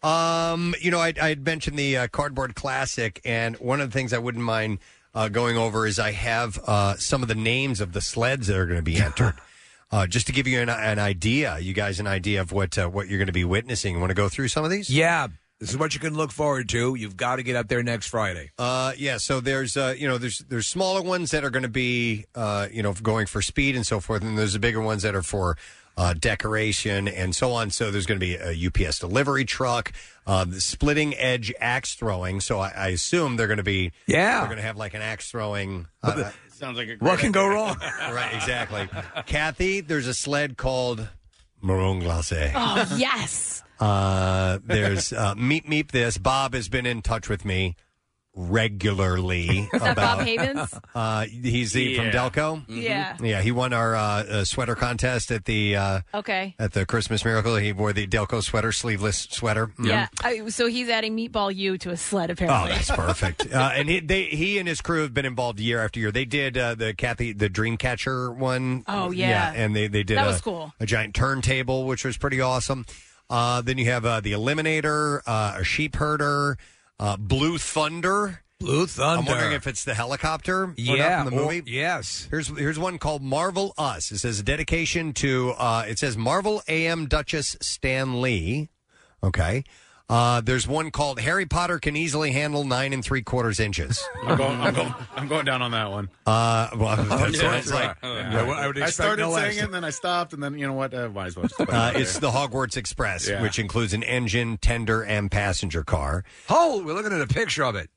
I had mentioned the Cardboard Classic, and one of the things I wouldn't mind going over is I have some of the names of the sleds that are going to be entered. Just to give you an idea, you guys an idea of what you're going to be witnessing. You want to go through some of these? Yeah. This is what you can look forward to. You've got to get up there next Friday. So there's there's smaller ones that are going to be going for speed and so forth, and there's the bigger ones that are for decoration and so on. So there's going to be a UPS delivery truck, the splitting edge axe throwing. So I assume they're going to be they're going to have like an axe throwing. Sounds like a what can go wrong? Right, exactly. Kathy, there's a sled called Marron Glacé. Oh, yes. There's Meep This. Bob has been in touch with me regularly. Is that Bob Havens? He's from Delco. Yeah. Yeah, he won our sweater contest at the Okay. at the Christmas Miracle. He wore the Delco sweater, sleeveless sweater. Yeah. So he's adding Meatball U to a sled, Oh, apparently. that's perfect. And he and his crew have been involved year after year. They did the Dreamcatcher one. Oh, yeah. and they did That was cool. a giant turntable, which was pretty awesome. Then you have the Eliminator, a sheep herder, Blue Thunder. Blue Thunder. I'm wondering if it's the helicopter. or not Yeah, from the movie. yes. Here's one called Marvel Us. It says a dedication to. It says Marvel AM Duchess Stan Lee. Okay. There's one called Harry Potter Can Easily Handle 9 3/4 inches. I'm going down on that one. That sounds like I would I expect started no saying less. it, and then I stopped, and then you know what? Might as well. Just it's the Hogwarts Express, Yeah. which includes an engine, tender, and passenger car. Oh, we're looking at a picture of it.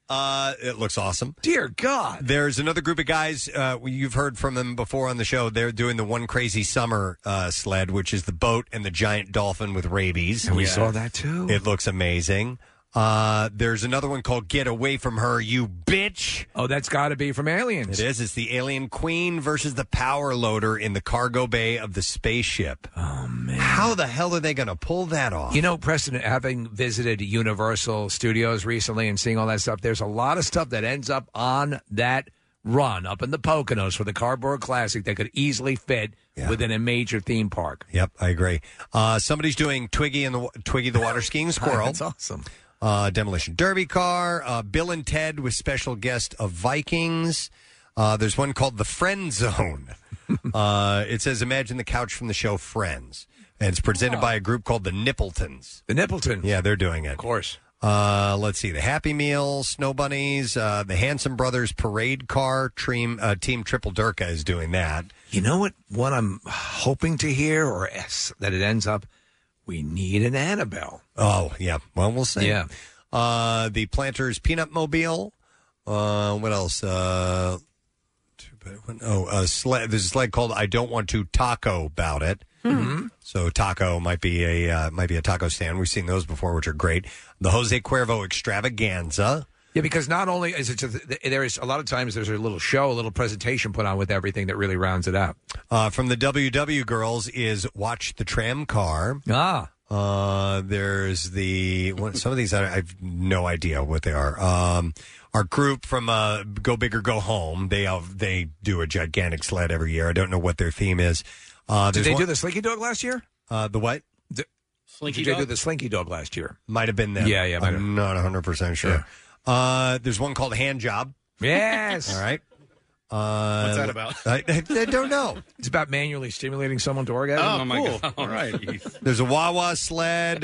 It looks awesome. Dear God. There's another group of guys, you've heard from them before on the show. They're doing the One Crazy Summer sled, which is the boat and the giant dolphin with rabies. And we saw that, too. It looks amazing. There's another one called Get Away From Her, You Bitch. Oh, that's got to be from Aliens. It is. It's the Alien Queen versus the Power Loader in the cargo bay of the spaceship. Oh, man. How the hell are they going to pull that off? You know, Preston, having visited Universal Studios recently and seeing all that stuff, there's a lot of stuff that ends up on that run up in the Poconos for the Cardboard Classic that could easily fit within a major theme park. Yep, I agree. Somebody's doing Twiggy the Water Skiing Squirrel. That's awesome. Demolition Derby car, Bill and Ted with special guest of Vikings. There's one called The Friend Zone. It says, imagine the couch from the show Friends. And it's presented by a group called the Nippletons. The Nippletons. Yeah, they're doing it. Of course. Let's see. The Happy Meal, Snow Bunnies, the Hanson Brothers Parade Car, Team Triple Durka is doing that. You know what I'm hoping to hear, or that it ends up, we need an Annabelle. Oh, yeah. Well, we'll see. Yeah. The Planters Peanut Mobile. What else? There's a sled called I Don't Want to Taco About It. Mm-hmm. So taco might be a taco stand. We've seen those before, which are great. The Jose Cuervo Extravaganza. Yeah, because not only is it just, there is a lot of times there's a little show, a little presentation put on with everything that really rounds it out. From the WW girls is Watch the Tram Car. There's some of these I have no idea what they are. Our group from Go Big or Go Home, they do a gigantic sled every year. I don't know what their theme is. Did they do the Slinky Dog last year? The what? Did they do the Slinky Dog last year? Might have been them. Yeah. I'm not 100% sure. Yeah. There's one called Hand Job. Yes. All right. What's that about? I don't know. It's about manually stimulating someone to orgasm. Oh, my cool. God. All right. There's a Wawa sled,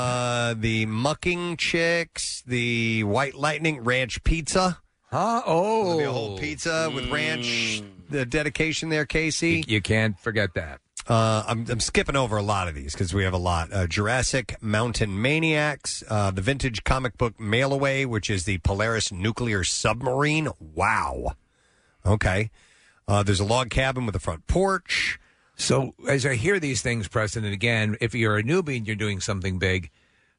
the Mucking Chicks, the White Lightning Ranch Pizza. Huh? Oh. There'll be a whole pizza with ranch, the dedication there, Casey. You can't forget that. I'm skipping over a lot of these because we have a lot. Jurassic Mountain Maniacs, the vintage comic book Mail Away, which is the Polaris nuclear submarine. Wow. Okay. There's a log cabin with a front porch. So as I hear these things, Preston, and again, if you're a newbie and you're doing something big,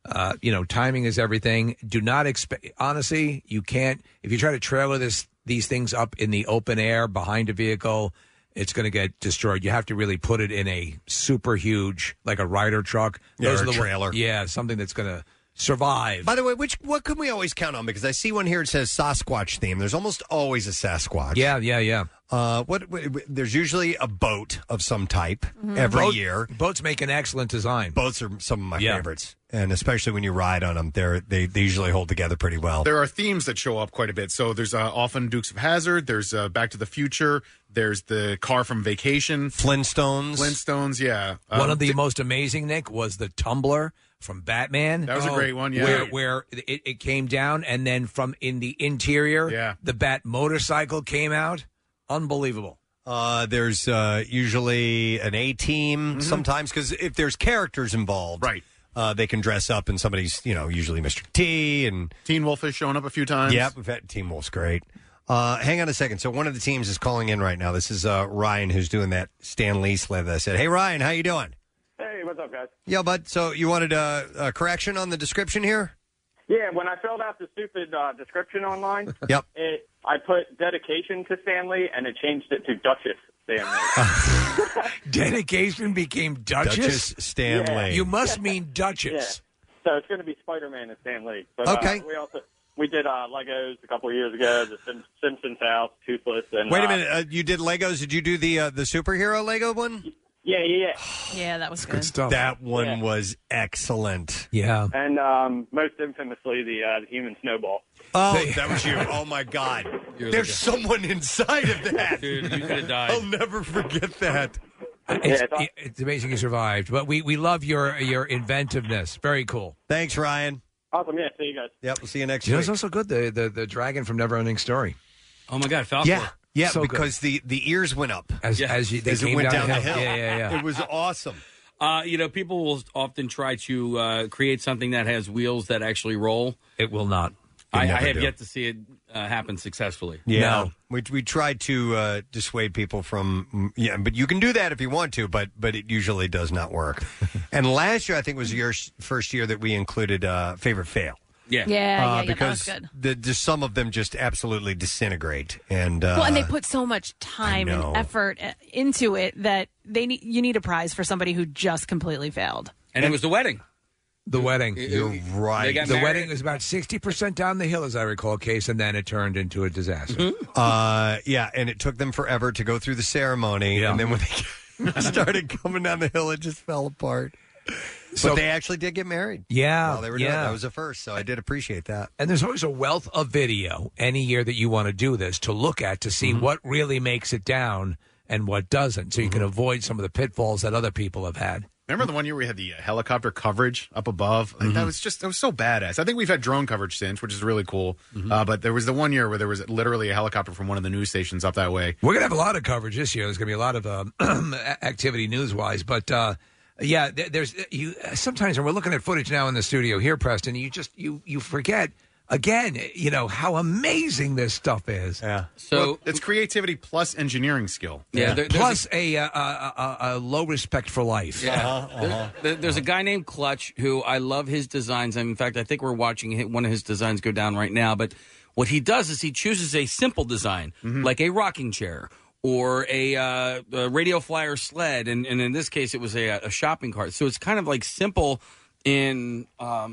timing is everything. Do not expect, honestly, you can't, if you try to trailer these things up in the open air behind a vehicle, it's going to get destroyed. You have to really put it in a super huge, like a Ryder truck. Yeah, or a trailer. Yeah, something that's going to survive. By the way, what can we always count on? Because I see one here that says Sasquatch theme. There's almost always a Sasquatch. Yeah. There's usually a boat of some type every year. Boats make an excellent design. Boats are some of my favorites, and especially when you ride on them, they usually hold together pretty well. There are themes that show up quite a bit. So there's often Dukes of Hazzard. There's Back to the Future. There's the car from Vacation. Flintstones, yeah. One of the most amazing, Nick, was the tumbler from Batman. That was a great one, yeah. Where it came down, and then from in the interior, the Bat motorcycle came out. Unbelievable. There's usually an A-team sometimes, because if there's characters involved, right, they can dress up, and somebody's, usually Mr. T, and Teen Wolf has shown up a few times. Yep, we've had Teen Wolf's great. Hang on a second. So one of the teams is calling in right now. This is Ryan, who's doing that Stan Lee sled that I said. Hey, Ryan, how you doing? Hey, what's up, guys? Yeah, bud. So you wanted a correction on the description here? Yeah, when I filled out the stupid description online, yep, I put dedication to Stanley, and it changed it to Duchess Stanley. Dedication became Duchess Stanley. Yeah. You must mean Duchess. Yeah. So it's going to be Spider-Man and Stan Lee. But, okay. We did Legos a couple of years ago, the Simpsons house, Toothless. And, wait a minute. You did Legos. Did you do the superhero Lego one? Yeah. Yeah, that was good. Good stuff. That one was excellent. Yeah. And most infamously, the Human Snowball. Oh, that was you. Oh, my God. There's someone inside of that. Dude, you could have died. I'll never forget that. It's amazing you survived. But we love your inventiveness. Very cool. Thanks, Ryan. Awesome. Yeah, see you guys. Yep, we'll see you next week. It's also good, the dragon from Neverending Story. Oh, my God, Falcor. Yeah, so because the ears went up as it went down the hill. Yeah. It was awesome. People will often try to create something that has wheels that actually roll. It will not. I never have do. yet to see it happen successfully. Yeah, we tried to dissuade people from but you can do that if you want to, but it usually does not work. And last year, I think was your first year that we included favorite fail. Yeah, because that was good. just some of them just absolutely disintegrate, and Well, and they put so much time I know. and effort into it that you need a prize for somebody who just completely failed. And it was the wedding. The wedding. You're right. They got The married. wedding was about 60% down the hill, as I recall, Case, and then it turned into a disaster. And it took them forever to go through the ceremony, and then when they started coming down the hill, it just fell apart. So- But they actually did get married. Yeah, while they were doing it. yeah. That was a first, so I did appreciate that. And there's always a wealth of video any year that you want to do this to look at to see what really makes it down and what doesn't, so you can avoid some of the pitfalls that other people have had. Remember the one year we had the helicopter coverage up above? Like, that was so badass. I think we've had drone coverage since, which is really cool. But there was the one year where there was literally a helicopter from one of the news stations up that way. We're going to have a lot of coverage this year. There's going to be a lot of activity news-wise, but there's sometimes when we're looking at footage now in the studio here, Preston, you forget again, how amazing this stuff is. Yeah. So it's creativity plus engineering skill. Yeah. Plus a low respect for life. Yeah. There's a guy named Clutch who I love his designs. In fact, I think we're watching one of his designs go down right now. But what he does is he chooses a simple design, like a rocking chair or a radio flyer sled. And in this case, it was a shopping cart. So it's kind of like simple in,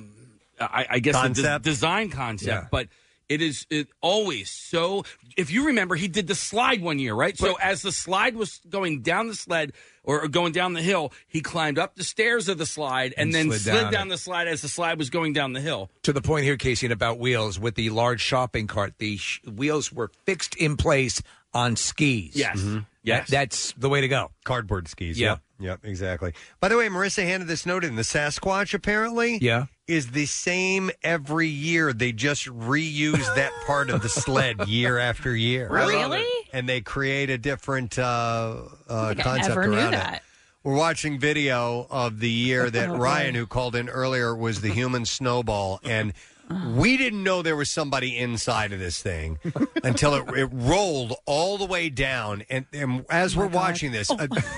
I guess, the design concept. But it always so. If you remember, he did the slide one year, right? So as the slide was going down the sled or going down the hill, he climbed up the stairs of the slide and then slid down the slide as the slide was going down the hill. To the point here, Casey, and about wheels, with the large shopping cart, the wheels were fixed in place on skis. Yes. Yes. That's the way to go. Cardboard skis. Yeah. Yep, exactly. By the way, Marissa handed this note in. The Sasquatch, apparently, is the same every year. They just reuse that part of the sled year after year. Really? And they create a different concept never knew around that. it. We're watching video of the year that Ryan, who called in earlier, was the human snowball, and we didn't know there was somebody inside of this thing until it rolled all the way down. And as we're watching this,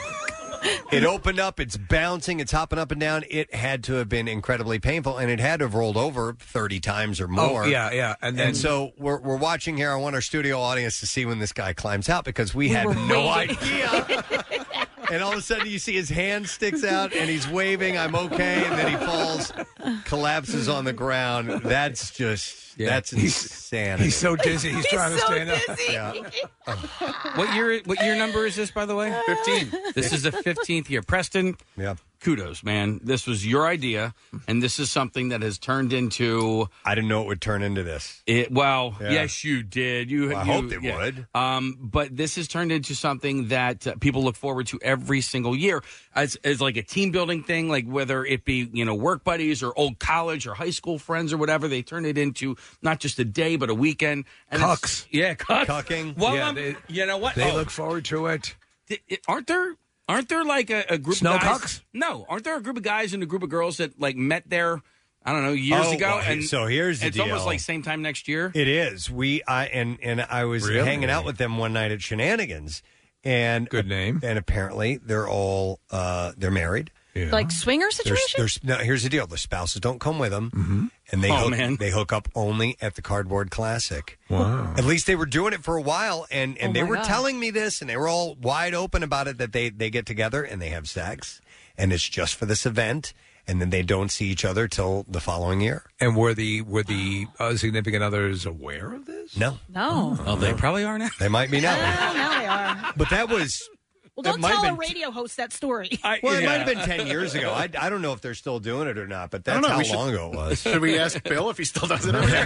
it opened up, it's bouncing, it's hopping up and down. It had to have been incredibly painful, and it had to have rolled over 30 times or more. Oh, yeah. And so we're watching here. I want our studio audience to see when this guy climbs out, because we had no idea. And all of a sudden, you see his hand sticks out, and he's waving, I'm okay, and then he falls, collapses on the ground. That's just, that's insanity. He's so dizzy, he's trying to stand up. What year number is this, by the way? 15. This is the 15th year. Preston, kudos, man. This was your idea, and this is something that has turned into... I didn't know it would turn into this. Yes, you did. I hoped it would. But this has turned into something that people look forward to every single year as like a team building thing, like whether it be, work buddies or old college or high school friends or whatever. They turn it into not just a day, but a weekend. And Cucks. Cucks. Cucking. Well, you know what? They look forward to it. Aren't there like a group Snow of guys? cucks? No. Aren't there a group of guys and a group of girls that like met there, I don't know, years ago? Well, and so here's the it's deal. almost like same time next year. It is. I was Really? hanging out with them one night at Shenanigans, and Good name. And apparently they're all they're married. Like swinger situation? No, here's the deal: the spouses don't come with them, and they hook up only at the Cardboard Classic. Wow! At least they were doing it for a while, and they my were God. telling me this, and they were all wide open about it, that they get together and they have sex, and it's just for this event, and then they don't see each other till the following year. And were the significant others aware of this? No, No. Oh, they probably are now. they might be now, Now they are. but that was. Well, that don't might have tell a been radio host that story. Well, it might have been 10 years ago. I don't know if they're still doing it or not, but that's how long ago it was. Should we ask Bill if he still does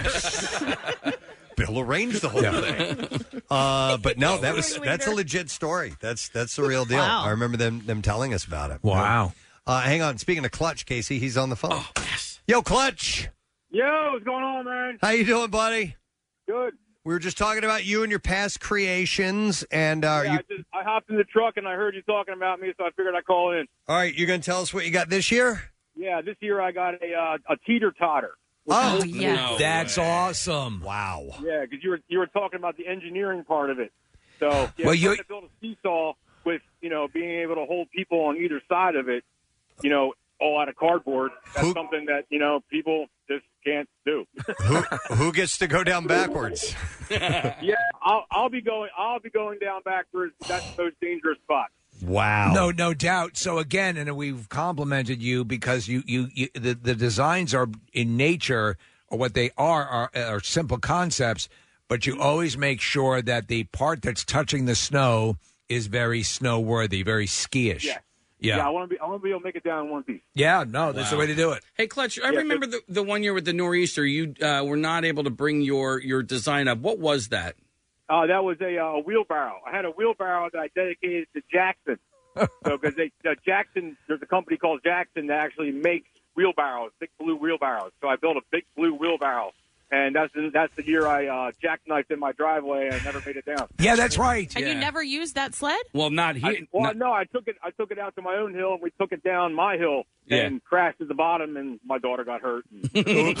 it? Bill arranged the whole thing. But no, that's a legit story. That's the real deal. Wow. I remember them telling us about it. Wow. Hang on. Speaking of Clutch, Casey, he's on the phone. Oh, yes. Yo, Clutch. Yo, what's going on, man? How you doing, buddy? Good. We were just talking about you and your past creations, and I hopped in the truck and I heard you talking about me, so I figured I'd call in. all right, you're going to tell us what you got this year? Yeah, this year I got a teeter-totter. Oh, yeah. That's awesome. Wow. Yeah, because you were talking about the engineering part of it. So, yeah, Well, trying to build a seesaw with, being able to hold people on either side of it, all out of cardboard, that's something that, people just can't do. Who gets to go down backwards? Yeah, I'll be going down backwards. That's the most dangerous spot. Wow. No doubt. So again, and we've complimented you because the designs are in nature, or what they are simple concepts, but you always make sure that the part that's touching the snow is very snow worthy, very ski-ish. Yeah. I want to be able to make it down in one piece. Yeah, no, that's the way to do it. Hey, Clutch, I remember the one year with the Nor'easter, you were not able to bring your design up. What was that? That was a wheelbarrow. I had a wheelbarrow that I dedicated to Jackson. So, because Jackson, there's a company called Jackson that actually makes wheelbarrows, big blue wheelbarrows. So I built a big blue wheelbarrow, and that's the year I jackknifed in my driveway and never made it down. Yeah, that's right. And you never used that sled? Well, not here. No, I took it out to my own hill, and we took it down my hill and crashed at the bottom, and my daughter got hurt. Oops.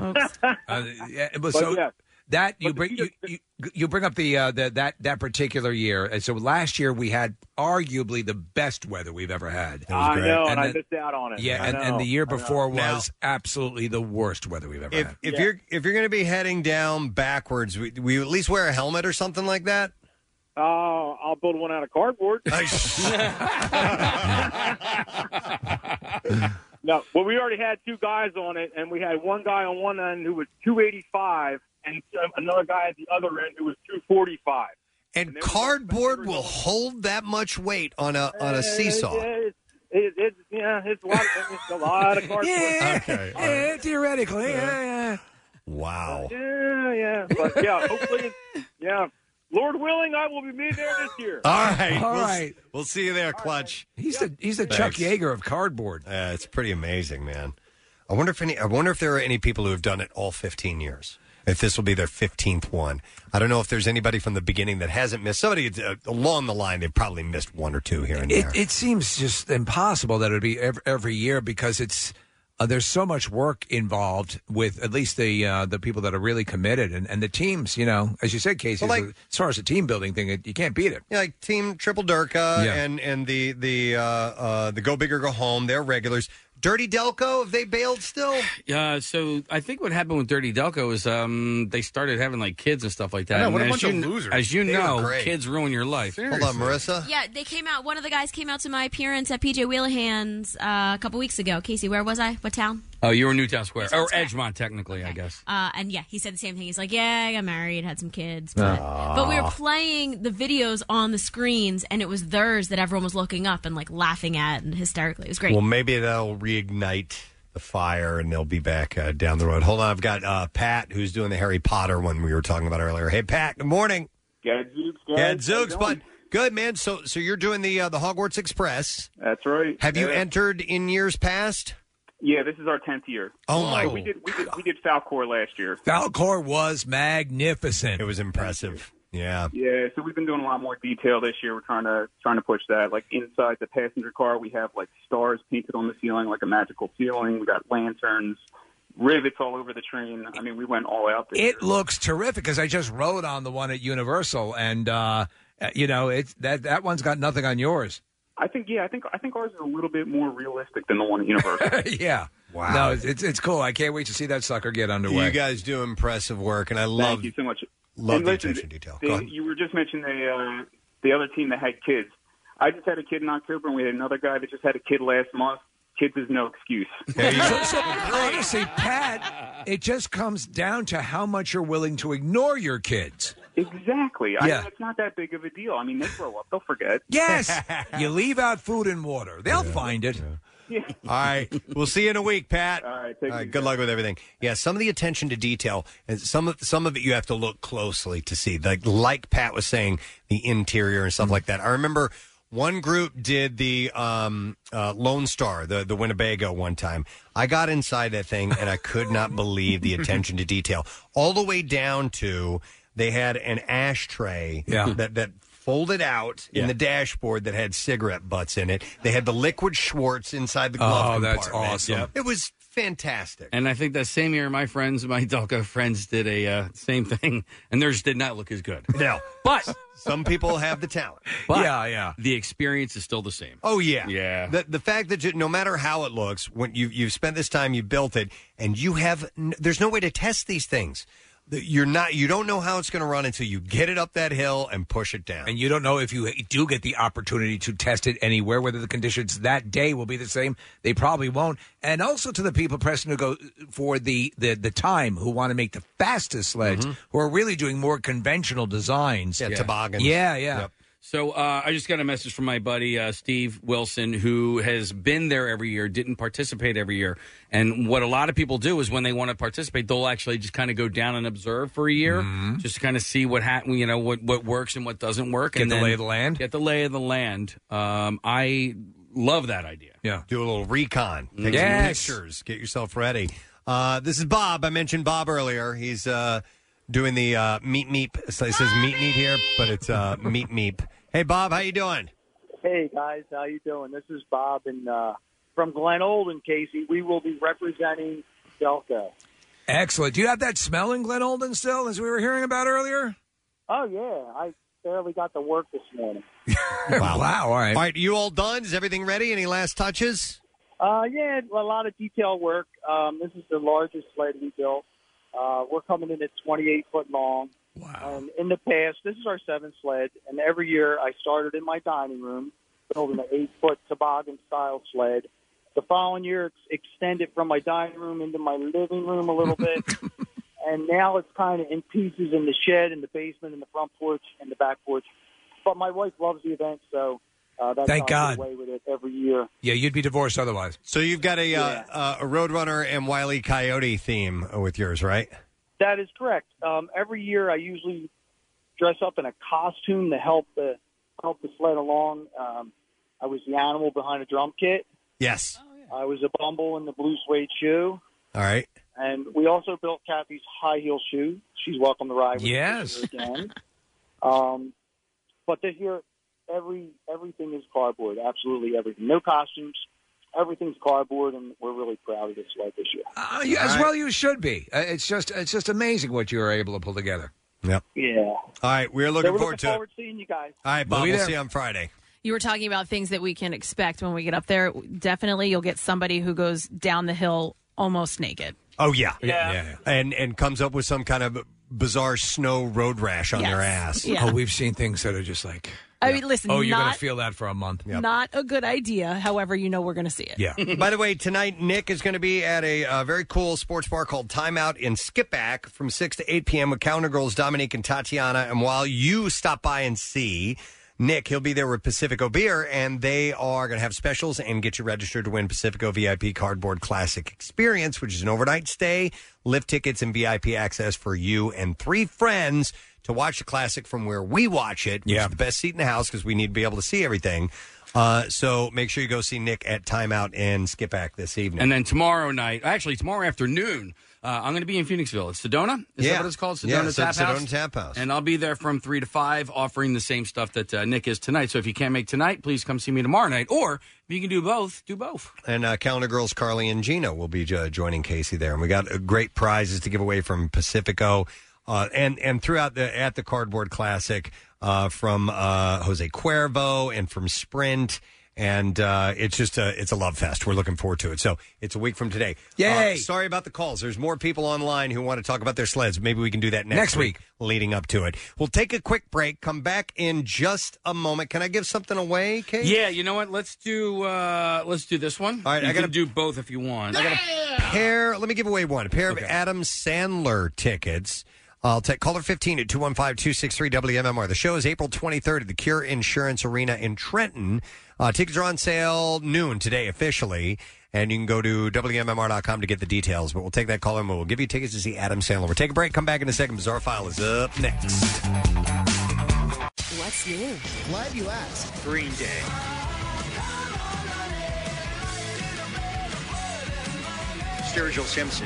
Yeah. That you bring up that particular year, and so last year we had arguably the best weather we've ever had. I know, and I missed out on it. Yeah, and the year before was absolutely the worst weather we've ever had. If you're going to be heading down backwards, will you at least wear a helmet or something like that? I'll build one out of cardboard. No, well, we already had two guys on it, and we had one guy on one end who was 285, and another guy at the other end who was 245. And cardboard will hold that much weight on a seesaw. It's a lot of cardboard. Yeah, theoretically, yeah. Wow. Yeah. But, hopefully, Lord willing, I will be there this year. All right. All right. We'll see you there, Clutch. He's the Chuck Yeager of cardboard. It's pretty amazing, man. I wonder if there are any people who have done it all 15 years. If this will be their 15th one. I don't know if there's anybody from the beginning that hasn't missed. Somebody along the line, they've probably missed one or two here and there. It seems just impossible that it would be every year because it's there's so much work involved with at least the people that are really committed and the teams. As you said, Casey, as far as the team building thing, you can't beat it. Yeah, like Team Triple Durka and the Go Big or Go Home. They're regulars. Dirty Delco, have they bailed still? Yeah, so I think what happened with Dirty Delco is they started having kids and stuff like that. I know, what and a bunch of losers. As you They know, were great. kids ruin your life. Hold on, Marissa. Yeah, they came out. One of the guys came out to my appearance at PJ Wheelahan's a couple weeks ago. Casey, where was I? What town? Oh, you were in Newtown Square. Or Edgemont, technically, I guess. And he said the same thing. He's like, I got married, had some kids. But we were playing the videos on the screens, and it was theirs that everyone was looking up and laughing at and hysterically. It was great. Well, maybe that'll reignite the fire and they'll be back down the road. Hold on, I've got Pat, who's doing the Harry Potter one we were talking about earlier. Hey, Pat, good morning. Gadzooks, bud. Good, man. So you're doing the Hogwarts Express. That's right. Have you entered in years past? Yeah, this is our 10th year. Oh, my. We did Falcor last year. Falcor was magnificent. It was impressive. Yeah. Yeah, so we've been doing a lot more detail this year. We're trying to push that. Like inside the passenger car, we have stars painted on the ceiling, like a magical ceiling. We got lanterns, rivets all over the train. I mean, we went all out this year. It looks terrific because I just rode on the one at Universal, and it's that one's got nothing on yours. I think ours is a little bit more realistic than the one at Universal. Yeah. Wow. No, it's cool. I can't wait to see that sucker get underway. You guys do impressive work, and I love. Thank you so much. Love the listen, attention to detail. Go ahead. You were just mentioning the other team that had kids. I just had a kid in October, and we had another guy that just had a kid last month. Kids is no excuse. So honestly, Pat, it just comes down to how much you're willing to ignore your kids. Exactly. Yeah. I mean, it's not that big of a deal. I mean, they grow up. They'll forget. Yes. You leave out food and water. They'll find it. Yeah. All right. We'll see you in a week, Pat. All right. Good luck with everything. Yeah, some of the attention to detail, and some of it you have to look closely to see. Like Pat was saying, the interior and stuff like that. I remember one group did the Lone Star, the Winnebago one time. I got inside that thing, and I could not believe the attention to detail. All the way down to they had an ashtray that folded out in the dashboard that had cigarette butts in it. They had the liquid Schwartz inside the glove compartment. That's awesome. It was fantastic. And I think that same year, my Delco friends did a same thing, and theirs did not look as good. No. But some people have the talent. But the experience is still the same. Oh, yeah. Yeah. The fact that no matter how it looks, when you've spent this time, you built it, and you have, there's no way to test these things. You don't know how it's going to run until you get it up that hill and push it down. And you don't know if you do get the opportunity to test it anywhere, whether the conditions that day will be the same. They probably won't. And also to the people, Preston, who go for the time, who want to make the fastest sleds, who are really doing more conventional designs. Yeah, toboggans. Yeah. Yep. So I just got a message from my buddy, Steve Wilson, who has been there every year, didn't participate every year. And what a lot of people do is when they want to participate, they'll actually just kind of go down and observe for a year, just to kind of see what what works and what doesn't work. Get and the then lay of the land? Get the lay of the land. I love that idea. Yeah. Do a little recon. Take some pictures. Get yourself ready. This is Bob. I mentioned Bob earlier. He's doing the meet meep. It says meet meet here, but it's meet meep. Hey, Bob, how you doing? Hey, guys, how you doing? This is Bob and from Glen Olden, Casey. We will be representing Delco. Excellent. Do you have that smell in Glen Olden still, as we were hearing about earlier? Oh, yeah. I barely got to work this morning. Wow. All right. All right, you all done? Is everything ready? Any last touches? Yeah, a lot of detail work. This is the largest sled we built. We're coming in at 28 foot long. Wow. And in the past, this is our 7th sled, and every year I started in my dining room building an 8-foot toboggan-style sled. The following year, it's extended from my dining room into my living room a little bit, and now it's kind of in pieces in the shed, in the basement, in the front porch, and the back porch. But my wife loves the event, so that's Thank how I God. get away with it every year. Yeah, you'd be divorced otherwise. So you've got a Roadrunner and Wile E. Coyote theme with yours, right? That is correct. Every year, I usually dress up in a costume to help the sled along. I was the animal behind a drum kit. Yes. I was a Bumble in the blue suede shoe. All right. And we also built Kathy's high heel shoe. She's welcome to ride with us again. But this year, everything is cardboard. Absolutely everything. No costumes. Everything's cardboard, and we're really proud of this sled this year. Well, you should be. It's just amazing what you were able to pull together. Yep. Yeah. All right, we're looking forward to it. forward to seeing you guys. All right, Bob, we'll see you on Friday. You were talking about things that we can expect when we get up there. Definitely, you'll get somebody who goes down the hill almost naked. Oh, yeah. And comes up with some kind of bizarre snow road rash on their ass. Yeah. Oh, we've seen things that are just like... I mean, listen, Oh, you're going not, to feel that for a month. not a good idea. However, we're going to see it. Yeah. By the way, tonight, Nick is going to be at a very cool sports bar called Timeout in Skipback from 6 to 8 p.m. with Counter Girls, Dominique and Tatiana. And while you stop by and see Nick, he'll be there with Pacifico Beer, and they are going to have specials and get you registered to win Pacifico VIP Cardboard Classic Experience, which is an overnight stay, lift tickets, and VIP access for you and 3 friends to watch the Classic from where we watch it, which is the best seat in the house because we need to be able to see everything. So make sure you go see Nick at Timeout in Skipback this evening. And then tomorrow afternoon, I'm going to be in Phoenixville. It's Sedona? Is that what it's called? Sedona Tap House? Sedona Tap House. And I'll be there from 3 to 5 offering the same stuff that Nick is tonight. So if you can't make tonight, please come see me tomorrow night. Or if you can do both, do both. And Calendar Girls Carly and Gina will be joining Casey there. And we got great prizes to give away from Pacifico. And throughout at the Cardboard Classic from Jose Cuervo and from Sprint. And it's just it's a love fest. We're looking forward to it. So it's a week from today. Yay! Sorry about the calls. There's more people online who want to talk about their sleds. Maybe we can do that next week leading up to it. We'll take a quick break. Come back in just a moment. Can I give something away, Kate? Yeah, you know what? Let's do this one. All right, I I got to gotta do both if you want. I got a pair. Let me give away one. A pair of Adam Sandler tickets. I'll take caller 15 at 215-263-WMMR. The show is April 23rd at the Cure Insurance Arena in Trenton. Tickets are on sale noon today officially, and you can go to WMMR.com to get the details. But we'll take that caller and we'll give you tickets to see Adam Sandler. We'll take a break, come back in a second. Bizarre File is up next. What's new? Glad you asked. Green Day. Sturgill Simpson.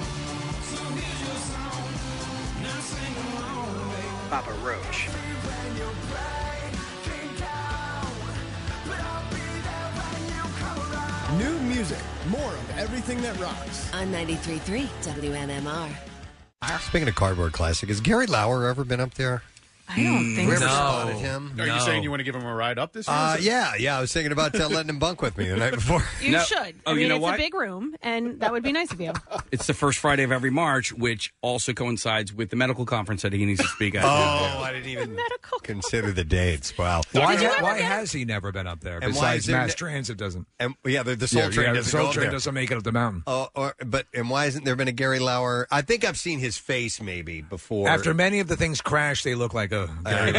Papa Roach. New music, more of everything that rocks. On 93.3 WMMR. Speaking of Cardboard Classic, has Gary Lauer ever been up there? I don't think We ever so. spotted him? Are you saying you want to give him a ride up this year? Yeah. I was thinking about letting him bunk with me the night before. You should. Oh, I mean, you know it's what? a big room, and that would be nice of you. It's the first Friday of every March, which also coincides with the medical conference that he needs to speak at. I didn't even consider the dates. Wow. Why has he never been up there? And why Besides is there mass ne- transit doesn't. And the Soul Train the doesn't Soul go up Train there. doesn't make it up the mountain. And why hasn't there been a Gary Lauer? I think I've seen his face maybe before. After many of the things crash, they look like a Gary.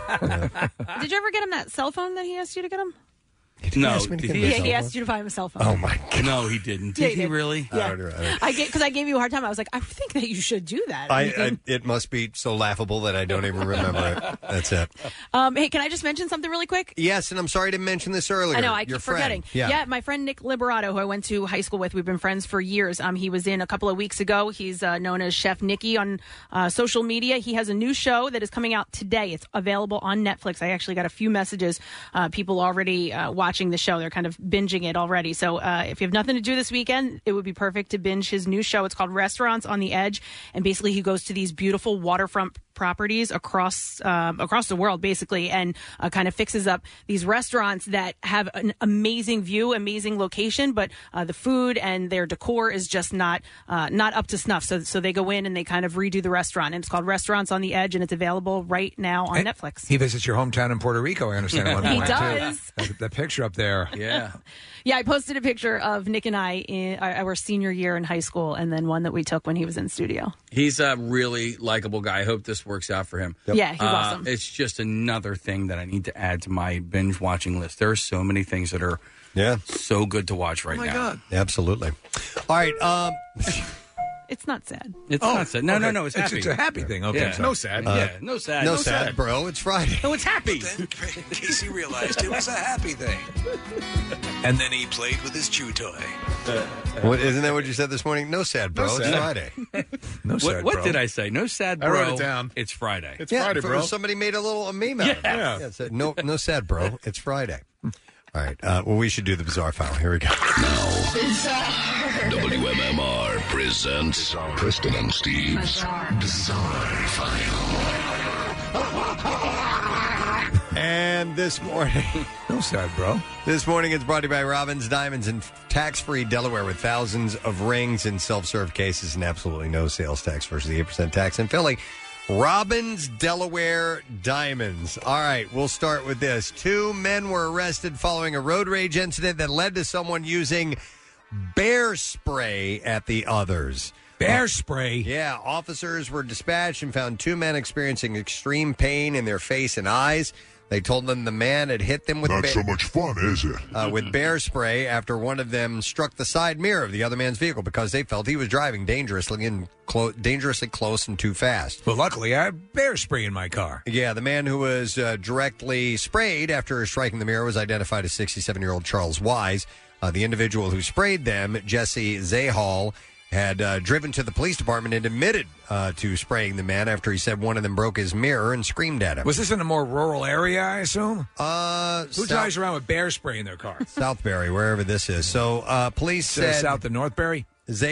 Did you ever get him that cell phone that he asked you to get him? No, He asked you to buy him a cell phone. Oh my God! No, he didn't. Yeah, Did he really? Yeah. Because I gave you a hard time. I was like, I think that you should do that. It must be so laughable that I don't even remember it. That's it. Hey, can I just mention something really quick? Yes, and I'm sorry to mention this earlier. I know, I Your keep forgetting. friend. Yeah. My friend Nick Liberato, who I went to high school with, we've been friends for years. He was in a couple of weeks ago. He's known as Chef Nicky on social media. He has a new show that is coming out today. It's available on Netflix. I actually got a few messages, people already watching the show. They're kind of binging it already. So if you have nothing to do this weekend, it would be perfect to binge his new show. It's called Restaurants on the Edge. And basically he goes to these beautiful waterfront properties across the world, basically, and kind of fixes up these restaurants that have an amazing view, amazing location, but the food and their decor is just not up to snuff. So they go in and they kind of redo the restaurant, and it's called Restaurants on the Edge, and it's available right now on Netflix. He visits your hometown in Puerto Rico, I understand. At one He point, does. Too. That picture up there. Yeah. Yeah, I posted a picture of Nick and I in our senior year in high school, and then one that we took when he was in studio. He's a really likable guy. I hope this works out for him. Yep. Yeah, he's awesome. It's just another thing that I need to add to my binge watching list. There are so many things that are so good to watch right now. God. Absolutely. All right. It's not sad. It's not sad. No, okay. no, it's happy. It's a happy thing. Okay, Yeah. so- No sad. No sad. No sad, bro. It's Friday. No, it's happy. Then Casey realized it was a happy thing. And then he played with his chew toy. Isn't that what you said this morning? No sad, bro. No It's sad. Friday. No sad, What bro. did I say? No sad, I bro. wrote it down. It's Friday. It's Friday, bro. Somebody made a meme out of it. Yeah. It said, no sad, bro. It's Friday. All right. Well, we should do the bizarre file. Here we go. WMMR presents Kristen and Steve's Bizarre File. And this morning, No sad, bro. This morning it's brought to you by Robbins Diamonds in tax-free Delaware with thousands of rings in self-serve cases and absolutely no sales tax versus the 8% tax in Philly. Robbins Delaware Diamonds. All right, we'll start with this. 2 men were arrested following a road rage incident that led to someone using bear spray at the others. Bear spray? Yeah, officers were dispatched and found 2 men experiencing extreme pain in their face and eyes. They told them the man had hit them with Not so much fun, is it? with bear spray after one of them struck the side mirror of the other man's vehicle because they felt he was driving dangerously close and too fast. Well, luckily, I had bear spray in my car. Yeah, the man who was directly sprayed after striking the mirror was identified as 67-year-old Charles Wise. The individual who sprayed them, Jesse Zahal, had driven to the police department and admitted to spraying the man after he said one of them broke his mirror and screamed at him. Was this in a more rural area, I assume? Who drives around with bear spray in their car? Southbury, wherever this is. So police said... South of Northbury?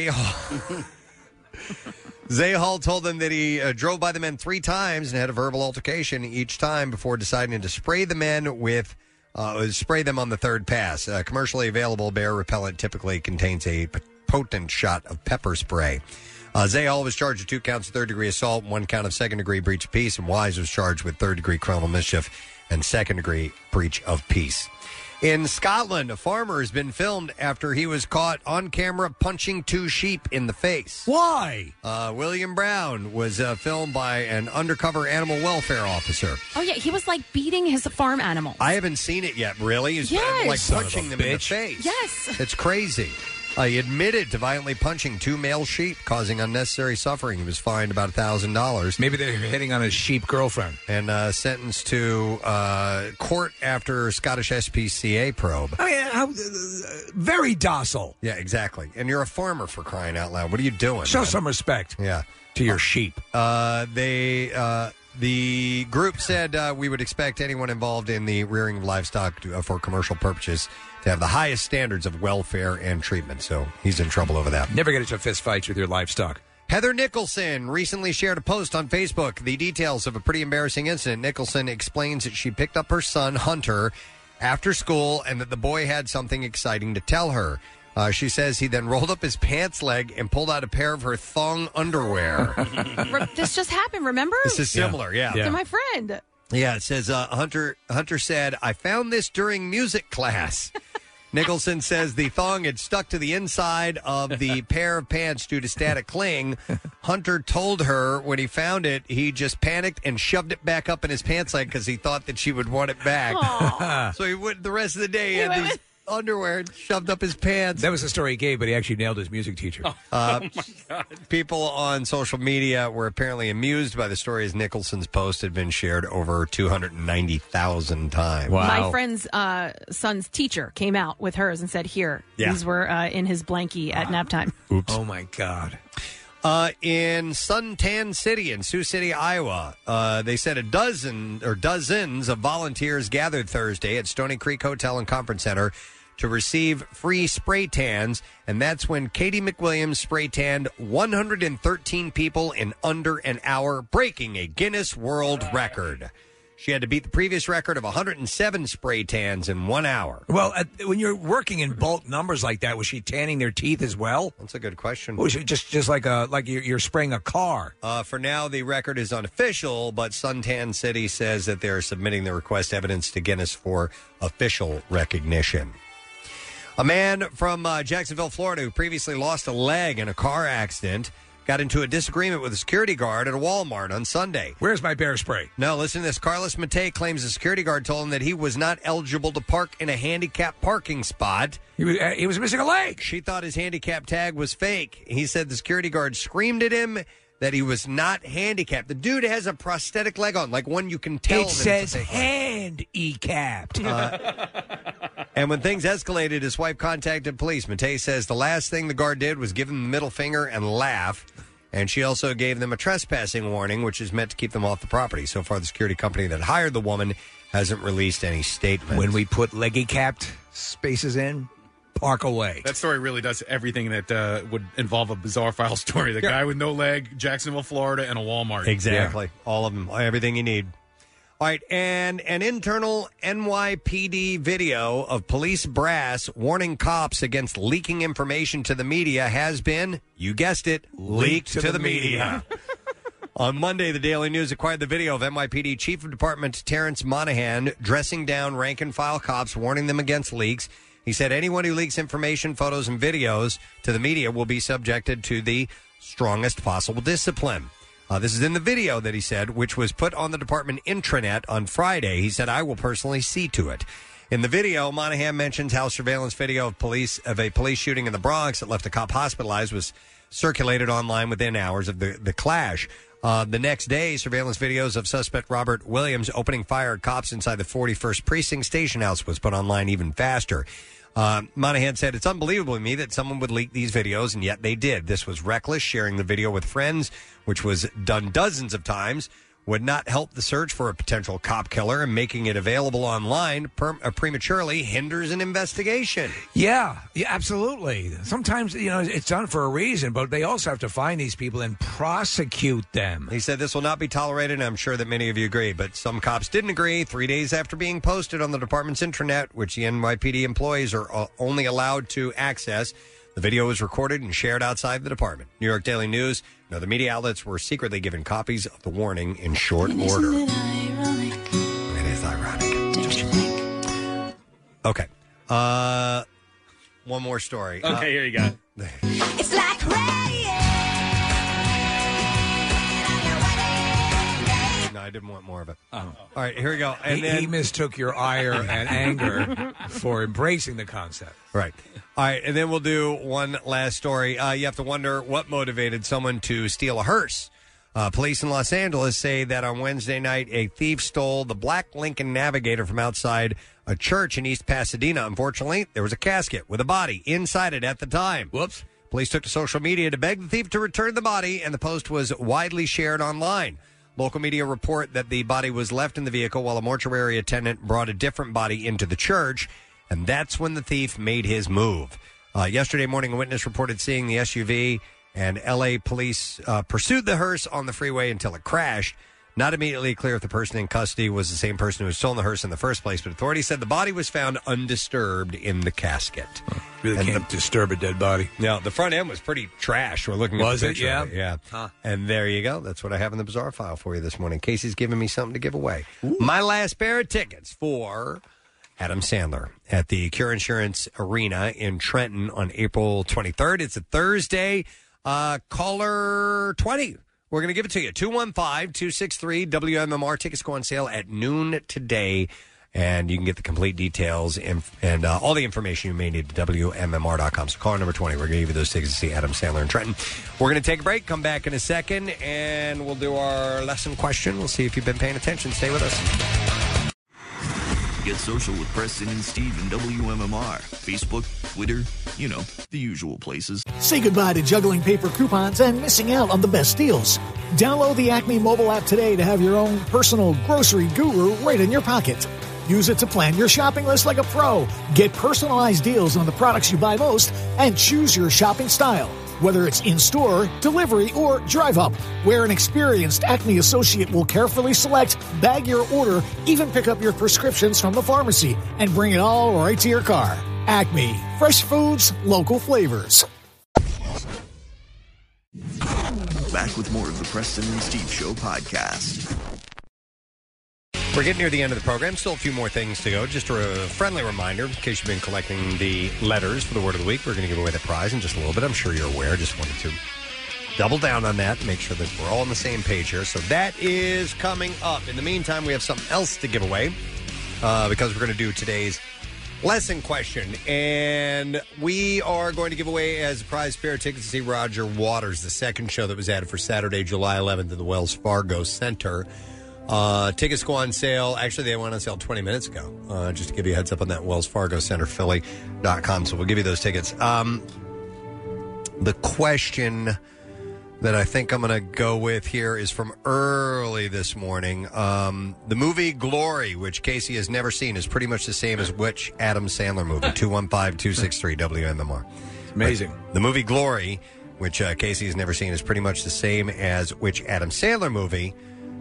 Zahal told them that he drove by the men 3 times and had a verbal altercation each time before deciding to spray the men with... spray them on the 3rd pass. Commercially available bear repellent typically contains a potent shot of pepper spray. Zahal was charged with 2 counts of 3rd-degree assault, 1 count of 2nd-degree breach of peace, and Wise was charged with 3rd-degree criminal mischief and 2nd-degree breach of peace. In Scotland, a farmer has been filmed after he was caught on camera punching 2 sheep in the face. Why? William Brown was filmed by an undercover animal welfare officer. Oh, yeah, he was like beating his farm animal. I haven't seen it yet, really. He's Yes. like Son of punching a them in the bitch. face. Yes. It's crazy. He admitted to violently punching 2 male sheep, causing unnecessary suffering. He was fined about $1,000. Maybe they were hitting on his sheep girlfriend. And sentenced to court after Scottish SPCA probe. I mean, very docile. Yeah, exactly. And you're a farmer, for crying out loud. What are you doing? Show man? some respect. Yeah. To your sheep. The group said we would expect anyone involved in the rearing of livestock for commercial purposes to have the highest standards of welfare and treatment. So he's in trouble over that. Never get into fist fights with your livestock. Heather Nicholson recently shared a post on Facebook, the details of a pretty embarrassing incident. Nicholson explains that she picked up her son, Hunter, after school and that the boy had something exciting to tell her. She says he then rolled up his pants leg and pulled out a pair of her thong underwear. This just happened, remember? This is similar, yeah. To my friend. Yeah, it says Hunter said, I found this during music class. Nicholson says the thong had stuck to the inside of the pair of pants due to static cling. Hunter told her when he found it, he just panicked and shoved it back up in his pants leg because he thought that she would want it back. So he went the rest of the day, he had these underwear shoved up his pants. That was the story he gave, but he actually nailed his music teacher. My God. People on social media were apparently amused by the story as Nicholson's post had been shared over 290,000 times. My friend's son's teacher came out with hers and said, here, these were in his blankie at nap time. Oops. Oh, my God. In Suntan City in Sioux City, Iowa, they said dozens of volunteers gathered Thursday at Stony Creek Hotel and Conference Center to receive free spray tans, and that's when Katie McWilliams spray tanned 113 people in under an hour, breaking a Guinness World Record. She had to beat the previous record of 107 spray tans in 1 hour. Well, when you're working in bulk numbers like that, was she tanning their teeth as well? That's a good question. Was it just like you're spraying a car? For now, the record is unofficial, but Suntan City says that they're submitting the request evidence to Guinness for official recognition. A man from Jacksonville, Florida, who previously lost a leg in a car accident, got into a disagreement with a security guard at a Walmart on Sunday. Where's my bear spray? No, listen to this. Carlos Matei claims the security guard told him that he was not eligible to park in a handicapped parking spot. He was missing a leg. She thought his handicap tag was fake. He said the security guard screamed at him that he was not handicapped. The dude has a prosthetic leg on, like one you can tell. It says handicapped. And when things escalated, his wife contacted police. Matei says the last thing the guard did was give him the middle finger and laugh. And she also gave them a trespassing warning, which is meant to keep them off the property. So far, the security company that hired the woman hasn't released any statement. When we put leggy-capped spaces in, park away. That story really does everything that would involve a bizarre file story. The guy with no leg, Jacksonville, Florida, and a Walmart. Exactly. Yeah. All of them. Everything you need. All right, and an internal NYPD video of police brass warning cops against leaking information to the media has been, you guessed it, leaked to the media. On Monday, the Daily News acquired the video of NYPD Chief of Department Terrence Monahan dressing down rank-and-file cops, warning them against leaks. He said anyone who leaks information, photos, and videos to the media will be subjected to the strongest possible discipline. This is in the video that he said, which was put on the department intranet on Friday. He said, I will personally see to it. In the video, Monahan mentions how surveillance video of a police shooting in the Bronx that left a cop hospitalized was circulated online within hours of the clash. The next day, surveillance videos of suspect Robert Williams opening fire at cops inside the 41st Precinct Station House was put online even faster. Monahan said, it's unbelievable to me that someone would leak these videos, and yet they did. This was reckless. Sharing the video with friends, which was done dozens of times, would not help the search for a potential cop killer, and making it available online prematurely hinders an investigation. Yeah, absolutely. Sometimes, it's done for a reason, but they also have to find these people and prosecute them. He said this will not be tolerated, and I'm sure that many of you agree, but some cops didn't agree. 3 days after being posted on the department's intranet, which the NYPD employees are only allowed to access, the video was recorded and shared outside the department. New York Daily News. The media outlets were secretly given copies of the warning in short order. Isn't it ironic? It is ironic. Don't you think? Okay. One more story. Okay, here you go. It's like rain. No, I didn't want more of it. Oh. All right, here we go. And he mistook your ire and anger for embracing the concept. Right. All right, and then we'll do one last story. You have to wonder what motivated someone to steal a hearse. Police in Los Angeles say that on Wednesday night, a thief stole the black Lincoln Navigator from outside a church in East Pasadena. Unfortunately, there was a casket with a body inside it at the time. Whoops. Police took to social media to beg the thief to return the body, and the post was widely shared online. Local media report that the body was left in the vehicle while a mortuary attendant brought a different body into the church, and that's when the thief made his move. Yesterday morning, a witness reported seeing the SUV, and L.A. police pursued the hearse on the freeway until it crashed. Not immediately clear if the person in custody was the same person who had stolen the hearse in the first place, but authorities said the body was found undisturbed in the casket. Really can't disturb a dead body. No, the front end was pretty trash. We're looking at the picture. Yeah. of it, yeah. Huh. And there you go. That's what I have in the bizarre file for you this morning. Casey's giving me something to give away. My last pair of tickets for Adam Sandler at the Cure Insurance Arena in Trenton on April 23rd. It's a Thursday. Caller 20. We're going to give it to you. 215-263-WMMR. Tickets go on sale at noon today, and you can get the complete details and all the information you may need at WMMR.com. So caller number 20. We're going to give you those tickets to see Adam Sandler in Trenton. We're going to take a break, come back in a second, and we'll do our lesson question. We'll see if you've been paying attention. Stay with us. Get social with Preston and Steve and WMMR. Facebook, Twitter, you know, the usual places. Say goodbye to juggling paper coupons and missing out on the best deals. Download the Acme mobile app today to have your own personal grocery guru right in your pocket. Use it to plan your shopping list like a pro. Get personalized deals on the products you buy most and choose your shopping style. Whether it's in-store, delivery, or drive-up, where an experienced Acme associate will carefully select, bag your order, even pick up your prescriptions from the pharmacy, and bring it all right to your car. Acme. Fresh foods, local flavors. Back with more of the Preston and Steve Show podcast. We're getting near the end of the program. Still a few more things to go. Just a friendly reminder, in case you've been collecting the letters for the Word of the Week, we're going to give away the prize in just a little bit. I'm sure you're aware. Just wanted to double down on that, make sure that we're all on the same page here. So that is coming up. In the meantime, we have something else to give away because we're going to do today's lesson question. And we are going to give away as a prize pair of tickets to see Roger Waters, the second show that was added for Saturday, July 11th at the Wells Fargo Center. Tickets go on sale. Actually, they went on sale 20 minutes ago. Just to give you a heads up on that, Wells Fargo Center, Philly.com. So we'll give you those tickets. The question that I think I'm going to go with here is from early this morning. The movie Glory, which Casey has never seen, is pretty much the same as which Adam Sandler movie? 215-263-WMMR. Amazing. But the movie Glory, which Casey has never seen, is pretty much the same as which Adam Sandler movie?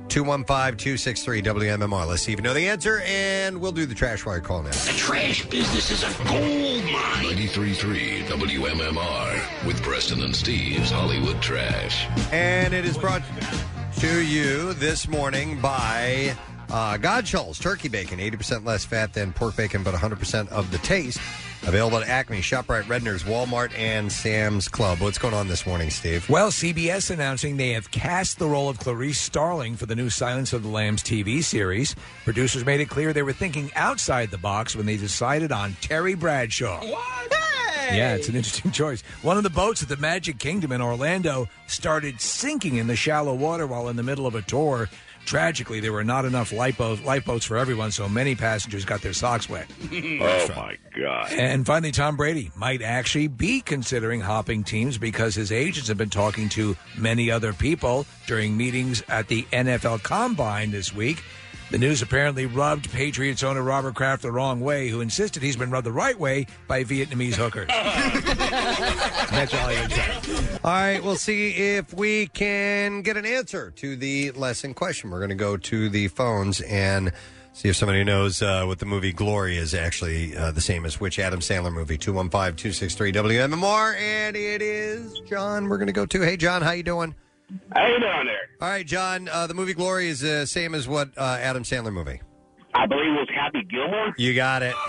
215-263-WMMR. Let's see if you know the answer, and we'll do the trash while you're calling in. The trash business is a gold mine. 93.3 WMMR with Preston and Steve's Hollywood Trash. And it is brought to you this morning by Godshall's Turkey Bacon. 80% less fat than pork bacon, but 100% of the taste. Available at Acme, ShopRite, Redner's, Walmart, and Sam's Club. What's going on this morning, Steve? Well, CBS announcing they have cast the role of Clarice Starling for the new Silence of the Lambs TV series. Producers made it clear they were thinking outside the box when they decided on Terry Bradshaw. What? Hey! Yeah, it's an interesting choice. One of the boats at the Magic Kingdom in Orlando started sinking in the shallow water while in the middle of a tour. Tragically, there were not enough lifeboats for everyone, so many passengers got their socks wet. Oh, my God. And finally, Tom Brady might actually be considering hopping teams because his agents have been talking to many other people during meetings at the NFL Combine this week. The news apparently rubbed Patriots owner Robert Kraft the wrong way, who insisted he's been rubbed the right way by Vietnamese hookers. That's all you say. All right, we'll see if we can get an answer to the lesson question. We're going to go to the phones and see if somebody knows what the movie Glory is actually the same as which Adam Sandler movie. 215-263-WMMR, and it is John we're going to go to. Hey, John, how you doing? How you doing there? All right, John, the movie Glory is the same as what Adam Sandler movie? I believe it was Happy Gilmore. You got it.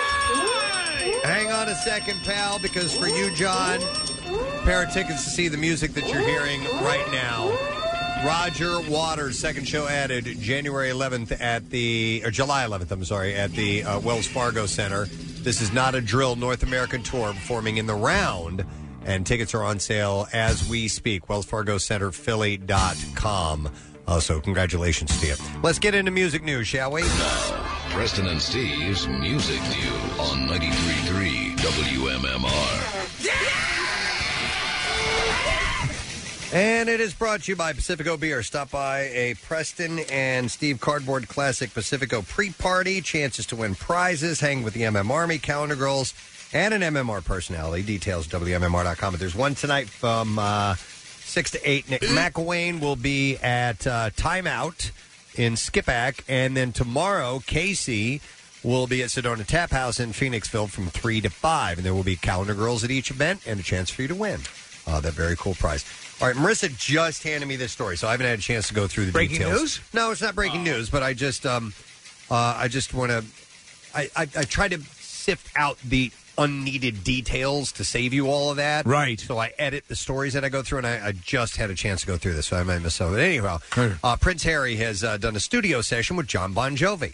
Hang on a second, pal, because for you, John, a pair of tickets to see the music that you're hearing right now. Roger Waters, second show added January 11th at the, or July 11th, I'm sorry, at the Wells Fargo Center. This is Not a Drill North American Tour performing in the round. And tickets are on sale as we speak. Wells Fargo Center, Philly.com. So congratulations to you. Let's get into music news, shall we? Now, Preston and Steve's Music News on 93.3 WMMR. And it is brought to you by Pacifico Beer. Stop by a Preston and Steve Cardboard Classic Pacifico pre-party. Chances to win prizes. Hang with the MM Army, Calendar Girls, and an MMR personality. Details, WMMR.com. But there's one tonight from 6 to 8. Nick McElwain will be at Timeout in Skipack. And then tomorrow, Casey will be at Sedona Tap House in Phoenixville from 3 to 5. And there will be Calendar Girls at each event and a chance for you to win that very cool prize. All right, Marissa just handed me this story, so I haven't had a chance to go through the breaking details. News? No, it's not breaking news, but I just want to. I try to sift out the unneeded details to save you all of that. Right. So I edit the stories that I go through, and I just had a chance to go through this, so I might miss some of it. Anyhow, Prince Harry has done a studio session with John Bon Jovi.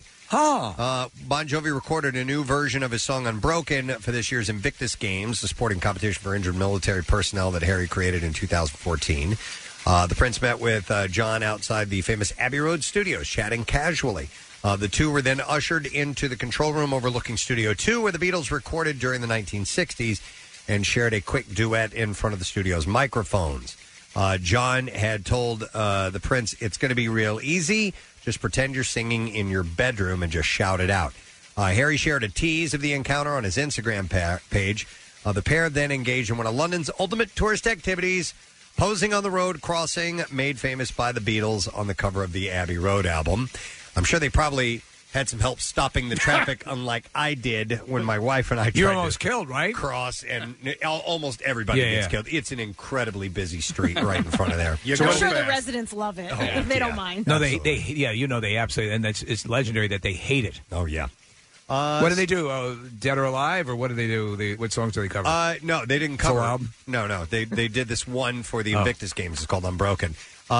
Bon Jovi recorded a new version of his song Unbroken for this year's Invictus Games, the sporting competition for injured military personnel that Harry created in 2014. The Prince met with John outside the famous Abbey Road Studios, chatting casually. The two were then ushered into the control room overlooking Studio 2, where the Beatles recorded during the 1960s and shared a quick duet in front of the studio's microphones. John had told the Prince, "It's going to be real easy. Just pretend you're singing in your bedroom and just shout it out." Harry shared a tease of the encounter on his Instagram page. The pair then engaged in one of London's ultimate tourist activities, posing on the road crossing made famous by the Beatles on the cover of the Abbey Road album. I'm sure they probably had some help stopping the traffic, unlike I did when my wife and I tried You're almost killed, right? Cross, and almost everybody gets killed. It's an incredibly busy street right in front of there. I'm sure the residents love it. They don't mind. No, they they absolutely, and it's legendary that they hate it. Oh, yeah. What do they do? Dead or Alive, or what do they do? What songs do they cover? No, they didn't cover. No, they did this one for the Invictus Games. It's called Unbroken.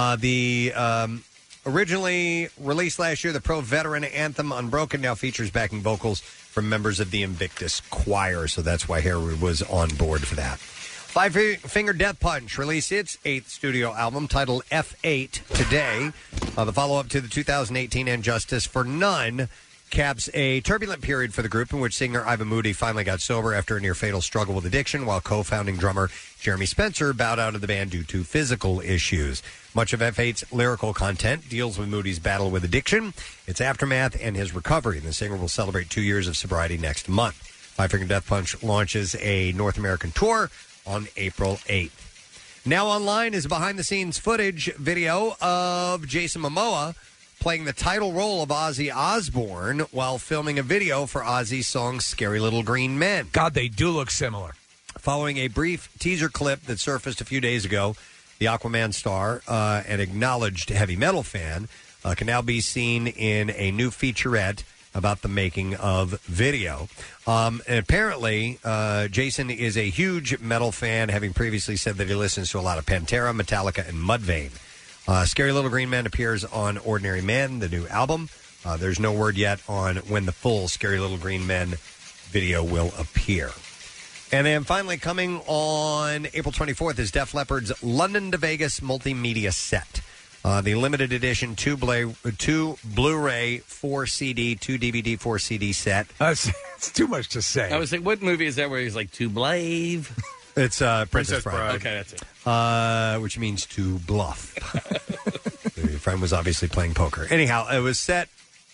Originally released last year, the pro veteran anthem Unbroken now features backing vocals from members of the Invictus Choir, so that's why Harry was on board for that. Five Finger Death Punch released its 8th studio album titled F8 today. The follow-up to the 2018 And Justice for None caps a turbulent period for the group in which singer Ivan Moody finally got sober after a near-fatal struggle with addiction, while co-founding drummer Jeremy Spencer bowed out of the band due to physical issues. Much of F8's lyrical content deals with Moody's battle with addiction, its aftermath, and his recovery. The singer will celebrate 2 years of sobriety next month. Five Finger Death Punch launches a North American tour on April 8th. Now online is behind-the-scenes footage video of Jason Momoa playing the title role of Ozzy Osbourne while filming a video for Ozzy's song Scary Little Green Men. God, they do look similar. Following a brief teaser clip that surfaced a few days ago, the Aquaman star, an acknowledged heavy metal fan, can now be seen in a new featurette about the making of video. And apparently, Jason is a huge metal fan, having previously said that he listens to a lot of Pantera, Metallica, and Mudvayne. Scary Little Green Men appears on Ordinary Man, the new album. There's no word yet on when the full Scary Little Green Men video will appear. And then finally coming on April 24th is Def Leppard's London to Vegas multimedia set. The limited edition 2 Blu-ray, 4 CD, 2 DVD, 4 CD set. It's too much to say. I was like, what movie is that where he's like, to blave? It's Princess Bride. Okay, that's it. Which means to bluff. Your friend was obviously playing poker. Anyhow, it was set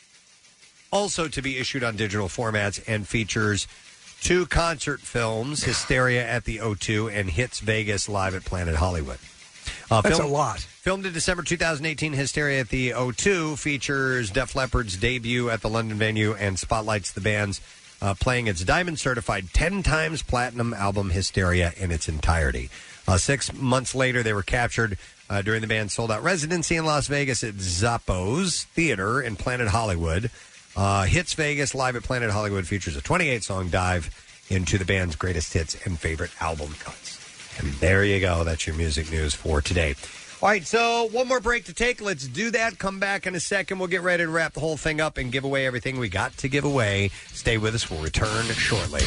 also to be issued on digital formats and features 2 concert films, Hysteria at the O2 and Hits Vegas Live at Planet Hollywood. That's a lot. Filmed in December 2018, Hysteria at the O2 features Def Leppard's debut at the London venue and spotlights the band's playing its diamond-certified 10 times platinum album Hysteria in its entirety. 6 months later, they were captured during the band's sold-out residency in Las Vegas at Zappos Theater in Planet Hollywood. Hits Vegas Live at Planet Hollywood features a 28-song dive into the band's greatest hits and favorite album cuts. And there you go. That's your music news for today. All right, so one more break to take. Let's do that. Come back in a second. We'll get ready to wrap the whole thing up and give away everything we got to give away. Stay with us. We'll return shortly.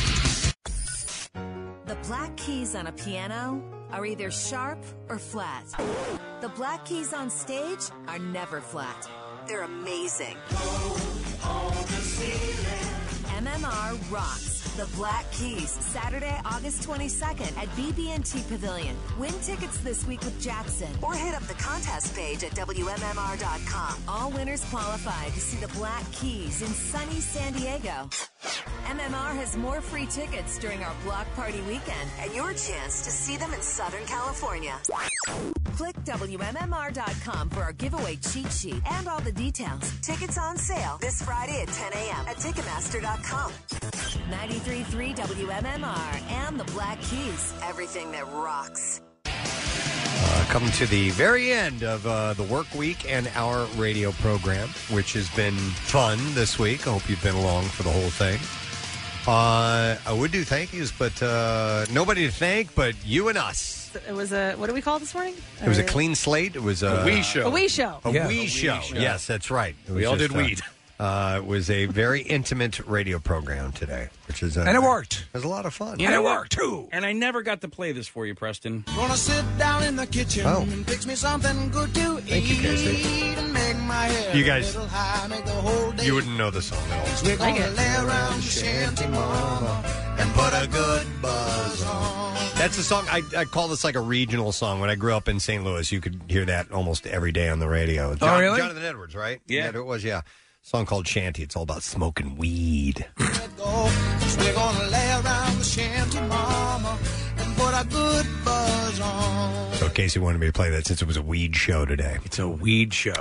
The black keys on a piano are either sharp or flat. The black keys on stage are never flat. They're amazing. MMR rocks. The Black Keys, Saturday, August 22nd at BB&T Pavilion. Win tickets this week with Jackson or hit up the contest page at WMMR.com. All winners qualify to see the Black Keys in sunny San Diego. MMR has more free tickets during our block party weekend and your chance to see them in Southern California. Click WMMR.com for our giveaway cheat sheet and all the details. Tickets on sale this Friday at 10 a.m. at Ticketmaster.com. 93.3 WMMR and the Black Keys. Everything that rocks. Coming to the very end of the work week and our radio program, which has been fun this week. I hope you've been along for the whole thing. I would do thank yous, but nobody to thank but you and us. It was a, what do we call it this morning? It was a clean slate. It was a wee show. A wee show. A wee show. Yes, that's right. We all did weed. It was a very intimate radio program today, which is and it worked. It was a lot of fun. And it worked too. And I never got to play this for you, Preston. Gonna sit down in the kitchen and fix me something good to Thank you, Casey. and make my head You guys, a little high, make the whole day. you wouldn't know the song at all. We're gonna lay around the shanty mama and put a good buzz on. That's a song, I call this like a regional song. When I grew up in St. Louis, you could hear that almost every day on the radio. Really? Jonathan Edwards, right? Yeah. It was, yeah. Song called Shanty. It's all about smoking weed. Cause we're gonna lay around the shanty mama and put a good buzz on. So Casey wanted me to play that since it was a weed show today. It's a weed show.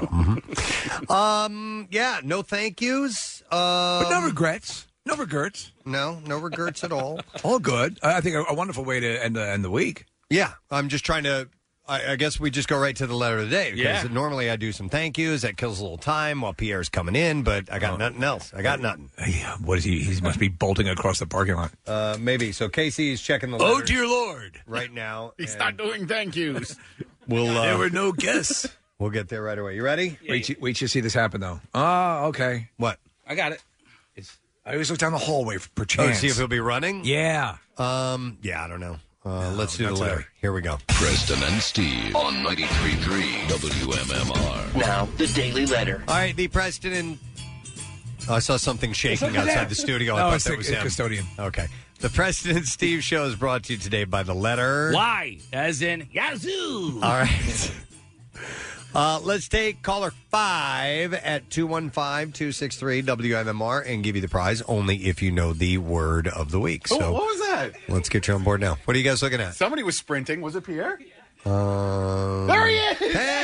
Yeah, no thank yous. But no regrets. No regrets. No regrets at all. All good. I think a wonderful way to end the week. Yeah, I'm just trying to... I guess we just go right to the letter of the day because normally I do some thank yous. That kills a little time while Pierre's coming in, but I got nothing else. I got nothing. What is he? He must be bolting across the parking lot. Maybe. So Casey's checking the letters. Oh, dear Lord. Right now. He's not doing thank yous. There were no guests. We'll get there right away. You ready? Wait till you see this happen, though. Oh, okay. What? I got it. I always look down the hallway for chance. Oh, see if he'll be running? Yeah. Yeah, I don't know. Let's do the letter. Here we go. Preston and Steve on 93.3 WMMR. Now, the Daily Letter. All right, the Preston and... I saw something shaking outside the studio. I thought that was him. Custodian. Okay. The Preston and Steve show is brought to you today by the letter... Y, as in Yazoo. All right. Let's take caller 5 at 215-263-WMMR and give you the prize only if you know the word of the week. So what was that? Let's get you on board now. What are you guys looking at? Somebody was sprinting. Was it Pierre? There he is!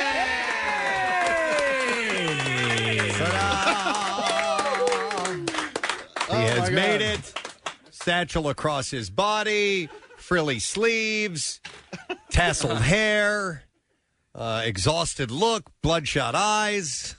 He has made it. Satchel across his body, frilly sleeves, tasseled hair, exhausted look, bloodshot eyes.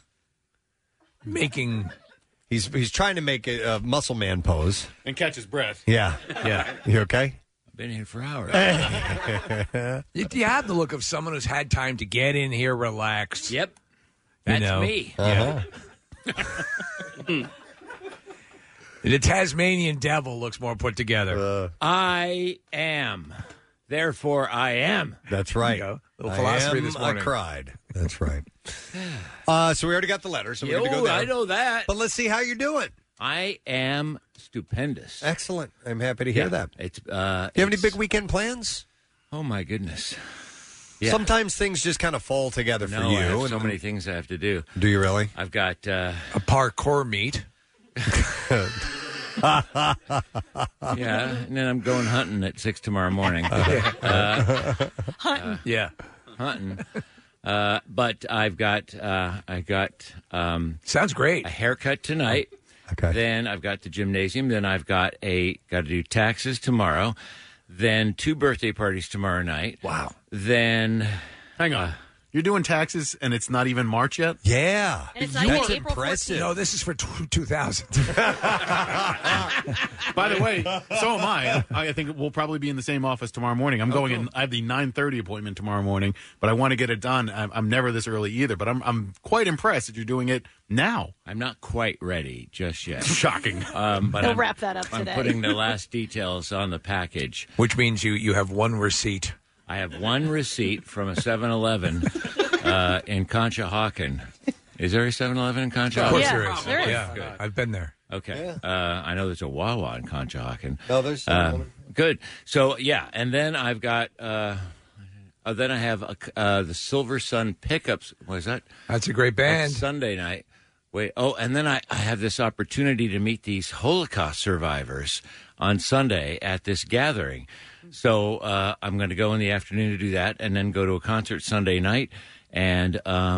He's trying to make a muscle man pose and catch his breath. Yeah. You okay? I've been here for hours. You have the look of someone who's had time to get in here, relax. Yep. That's me. Uh-huh. Yeah. The Tasmanian devil looks more put together. I am. Therefore, I am. That's right. Little philosophy this morning. I cried. That's right. So we already got the letter. So we're going to go there. I know that. But let's see how you're doing. I am stupendous. Excellent. I'm happy to hear that. It's. Do you have any big weekend plans? Oh my goodness. Yeah. Sometimes things just kind of fall together for you. I have so many things I have to do. Do you really? I've got a parkour meet. Yeah, and then I'm going hunting at 6 tomorrow morning. Hunting. Yeah, hunting. But I've got sounds great. A haircut tonight. Okay. Then I've got the gymnasium. Then I've got to do taxes tomorrow. Then 2 birthday parties tomorrow night. Wow. Then hang on. You're doing taxes, and it's not even March yet? Yeah. And it's That's April impressive. 14th. No, this is for 2000. By the way, so am I. I think we'll probably be in the same office tomorrow morning. I'm going in. I have the 9:30 appointment tomorrow morning, but I want to get it done. I'm never this early either, but I'm quite impressed that you're doing it now. I'm not quite ready just yet. Shocking. But We'll wrap that up I'm today. putting the last details on the package. Which means you have one receipt. I have one receipt from a 7-Eleven in Conshohocken. Is there a 7-Eleven in Conshohocken? Of course there is. There is. Yeah, I've been there. Okay. I know there's a Wawa in Conshohocken. No, there's good. So yeah, and then I've got. Then I have the Silver Sun Pickups. What is that? That's a great band. That's Sunday night. Wait. Oh, and then I have this opportunity to meet these Holocaust survivors on Sunday at this gathering. So I'm going to go in the afternoon to do that, and then go to a concert Sunday night, and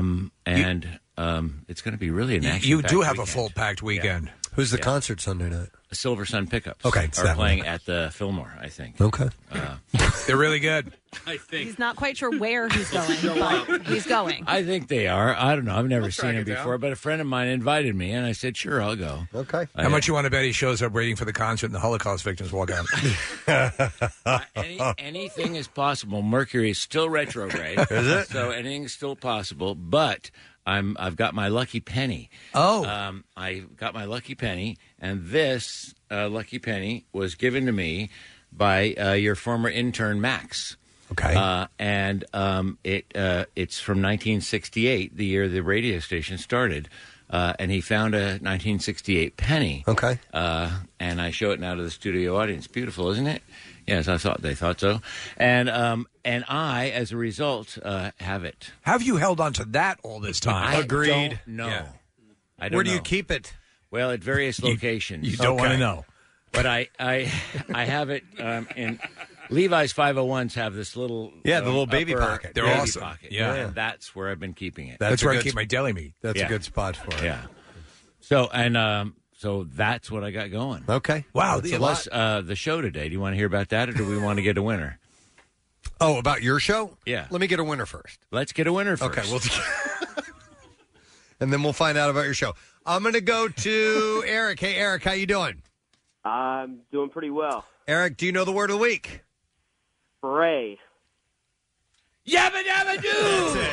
it's going to be really an action. You do have a full-packed weekend. Yeah. Who's the concert Sunday night? Silver Sun Pickups. Okay, it's are that playing one. at the Fillmore, I think. Okay. They're really good. I think. He's not quite sure where he's going, but he's going. I think they are. I don't know. I've never seen track him it down. before, but a friend of mine invited me, and I said, sure, I'll go. Okay. How much you want to bet he shows up waiting for the concert and the Holocaust victims walk out? Anything is possible. Mercury is still retrograde. Is it? So anything's still possible, but I've got my lucky penny. Oh. I got my lucky penny, and this lucky penny was given to me by your former intern, Max. Okay. And it's from 1968, the year the radio station started. And he found a 1968 penny. Okay. And I show it now to the studio audience. Beautiful, isn't it? Yes, they thought so. And I, as a result, have it. Have you held on to that all this time? Agreed. No. Yeah. I don't Where do know. you keep it? Well, at various locations. You don't want to know. But I have it in Levi's 501s have this little the little baby upper pocket. They're baby awesome. pocket. Yeah. And that's where I've been keeping it. That's a where I good keep my deli meat. That's Yeah. a good spot for it. Yeah. So that's what I got going. Okay. Wow. Plus the show today. Do you want to hear about that, or do we want to get a winner? Oh, about your show? Yeah. Let me get a winner first. Let's get a winner first. Okay. And then we'll find out about your show. I'm going to go to Eric. Hey, Eric, how you doing? I'm doing pretty well. Eric, do you know the word of the week? Spray. Yabba dabba doo! That's it,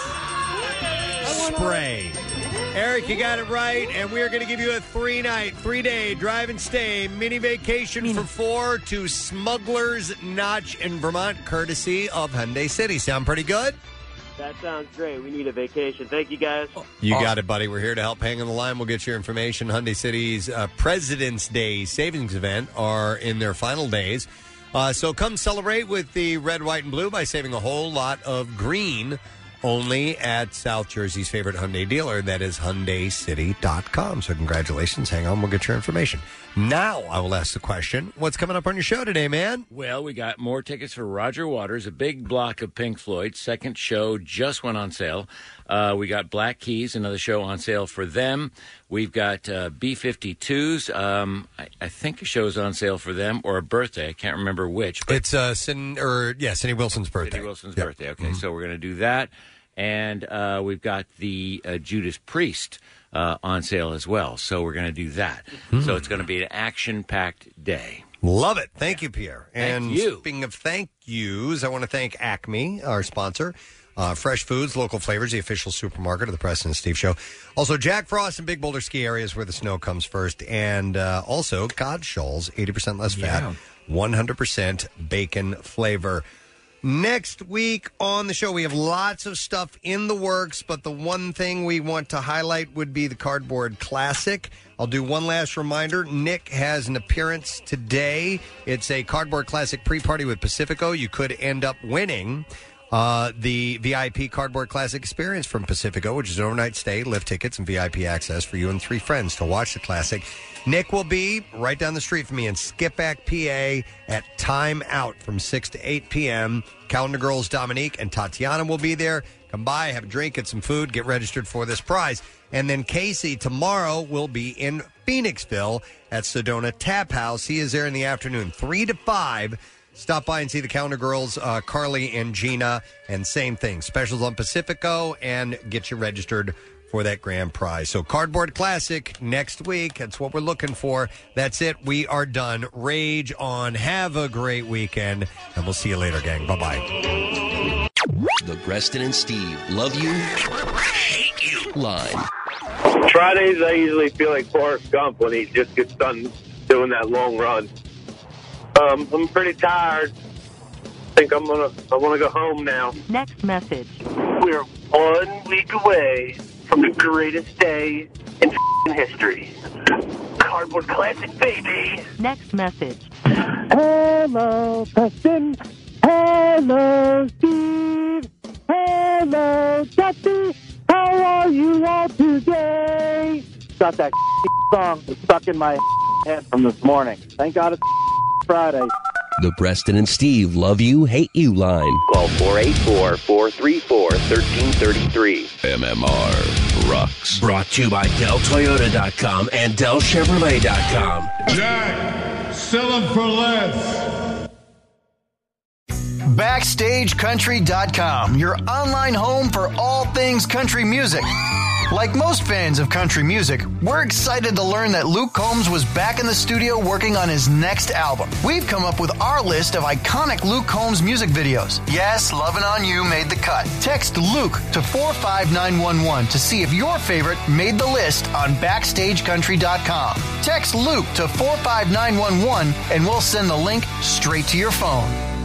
yes. Spray. Eric, you got it right, and we are going to give you a 3-night, 3-day drive and stay mini vacation for 4 to Smuggler's Notch in Vermont, courtesy of Hyundai City. Sound pretty good? That sounds great. We need a vacation. Thank you, guys. You got it, buddy. We're here to help. Hang on the line. We'll get your information. Hyundai City's President's Day savings event are in their final days. So come celebrate with the red, white, and blue by saving a whole lot of green only at South Jersey's favorite Hyundai dealer. That is HyundaiCity.com. So congratulations. Hang on. We'll get your information. Now I will ask the question, what's coming up on your show today, man? Well, we got more tickets for Roger Waters, a big block of Pink Floyd. Second show just went on sale. We got Black Keys, another show on sale for them. We've got B-52s. I think a show's on sale for them, or a birthday. I can't remember which. It's Cindy Wilson's birthday. Cindy Wilson's birthday. Okay, so we're going to do that. And we've got the Judas Priest on sale as well. So we're going to do that. So it's going to be an action-packed day. Love it. Thank you, Pierre. Thank And you. Speaking of thank yous, I want to thank Acme, our sponsor. Fresh foods, local flavors, the official supermarket of the Preston and Steve Show. Also, Jack Frost and Big Boulder ski areas where the snow comes first. And also, Godshalls, 80% less fat, 100% bacon flavor. Next week on the show, we have lots of stuff in the works, but the one thing we want to highlight would be the Cardboard Classic. I'll do one last reminder. Nick has an appearance today. It's a Cardboard Classic pre-party with Pacifico. You could end up winning the VIP Cardboard Classic experience from Pacifico, which is an overnight stay, lift tickets, and VIP access for you and 3 friends to watch the Classic. Nick will be right down the street from me in Skippack, PA at Time Out from 6 to 8 p.m. Calendar Girls Dominique and Tatiana will be there. Come by, have a drink, get some food, get registered for this prize. And then Casey tomorrow will be in Phoenixville at Sedona Tap House. He is there in the afternoon, 3 to 5. Stop by and see the Calendar Girls, Carly and Gina, and same thing. Specials on Pacifico, and get you registered for that grand prize. So Cardboard Classic next week. That's what we're looking for. That's it. We are done. Rage on. Have a great weekend, and we'll see you later, gang. Bye-bye. The Preston and Steve Love You, Hate You line. Fridays, I usually feel like Forrest Gump when he just gets done doing that long run. I'm pretty tired. I think I want to go home now. Next message. We're 1 week away from the greatest day in history. Cardboard Classic, baby. Next message. Hello, Preston. Hello, Steve. Hello, Jesse. How are you all today? Got that song stuck in my head from this morning. Thank God it's Friday. The Preston and Steve Love You, Hate You line. Call 484-434-1333. MMR rocks. Brought to you by DellToyota.com and DellChevrolet.com. Jack, sell them for less. BackstageCountry.com, your online home for all things country music. Like most fans of country music, we're excited to learn that Luke Combs was back in the studio working on his next album. We've come up with our list of iconic Luke Combs music videos. Yes, Lovin' On You made the cut. Text Luke to 45911 to see if your favorite made the list on BackstageCountry.com. Text Luke to 45911 and we'll send the link straight to your phone.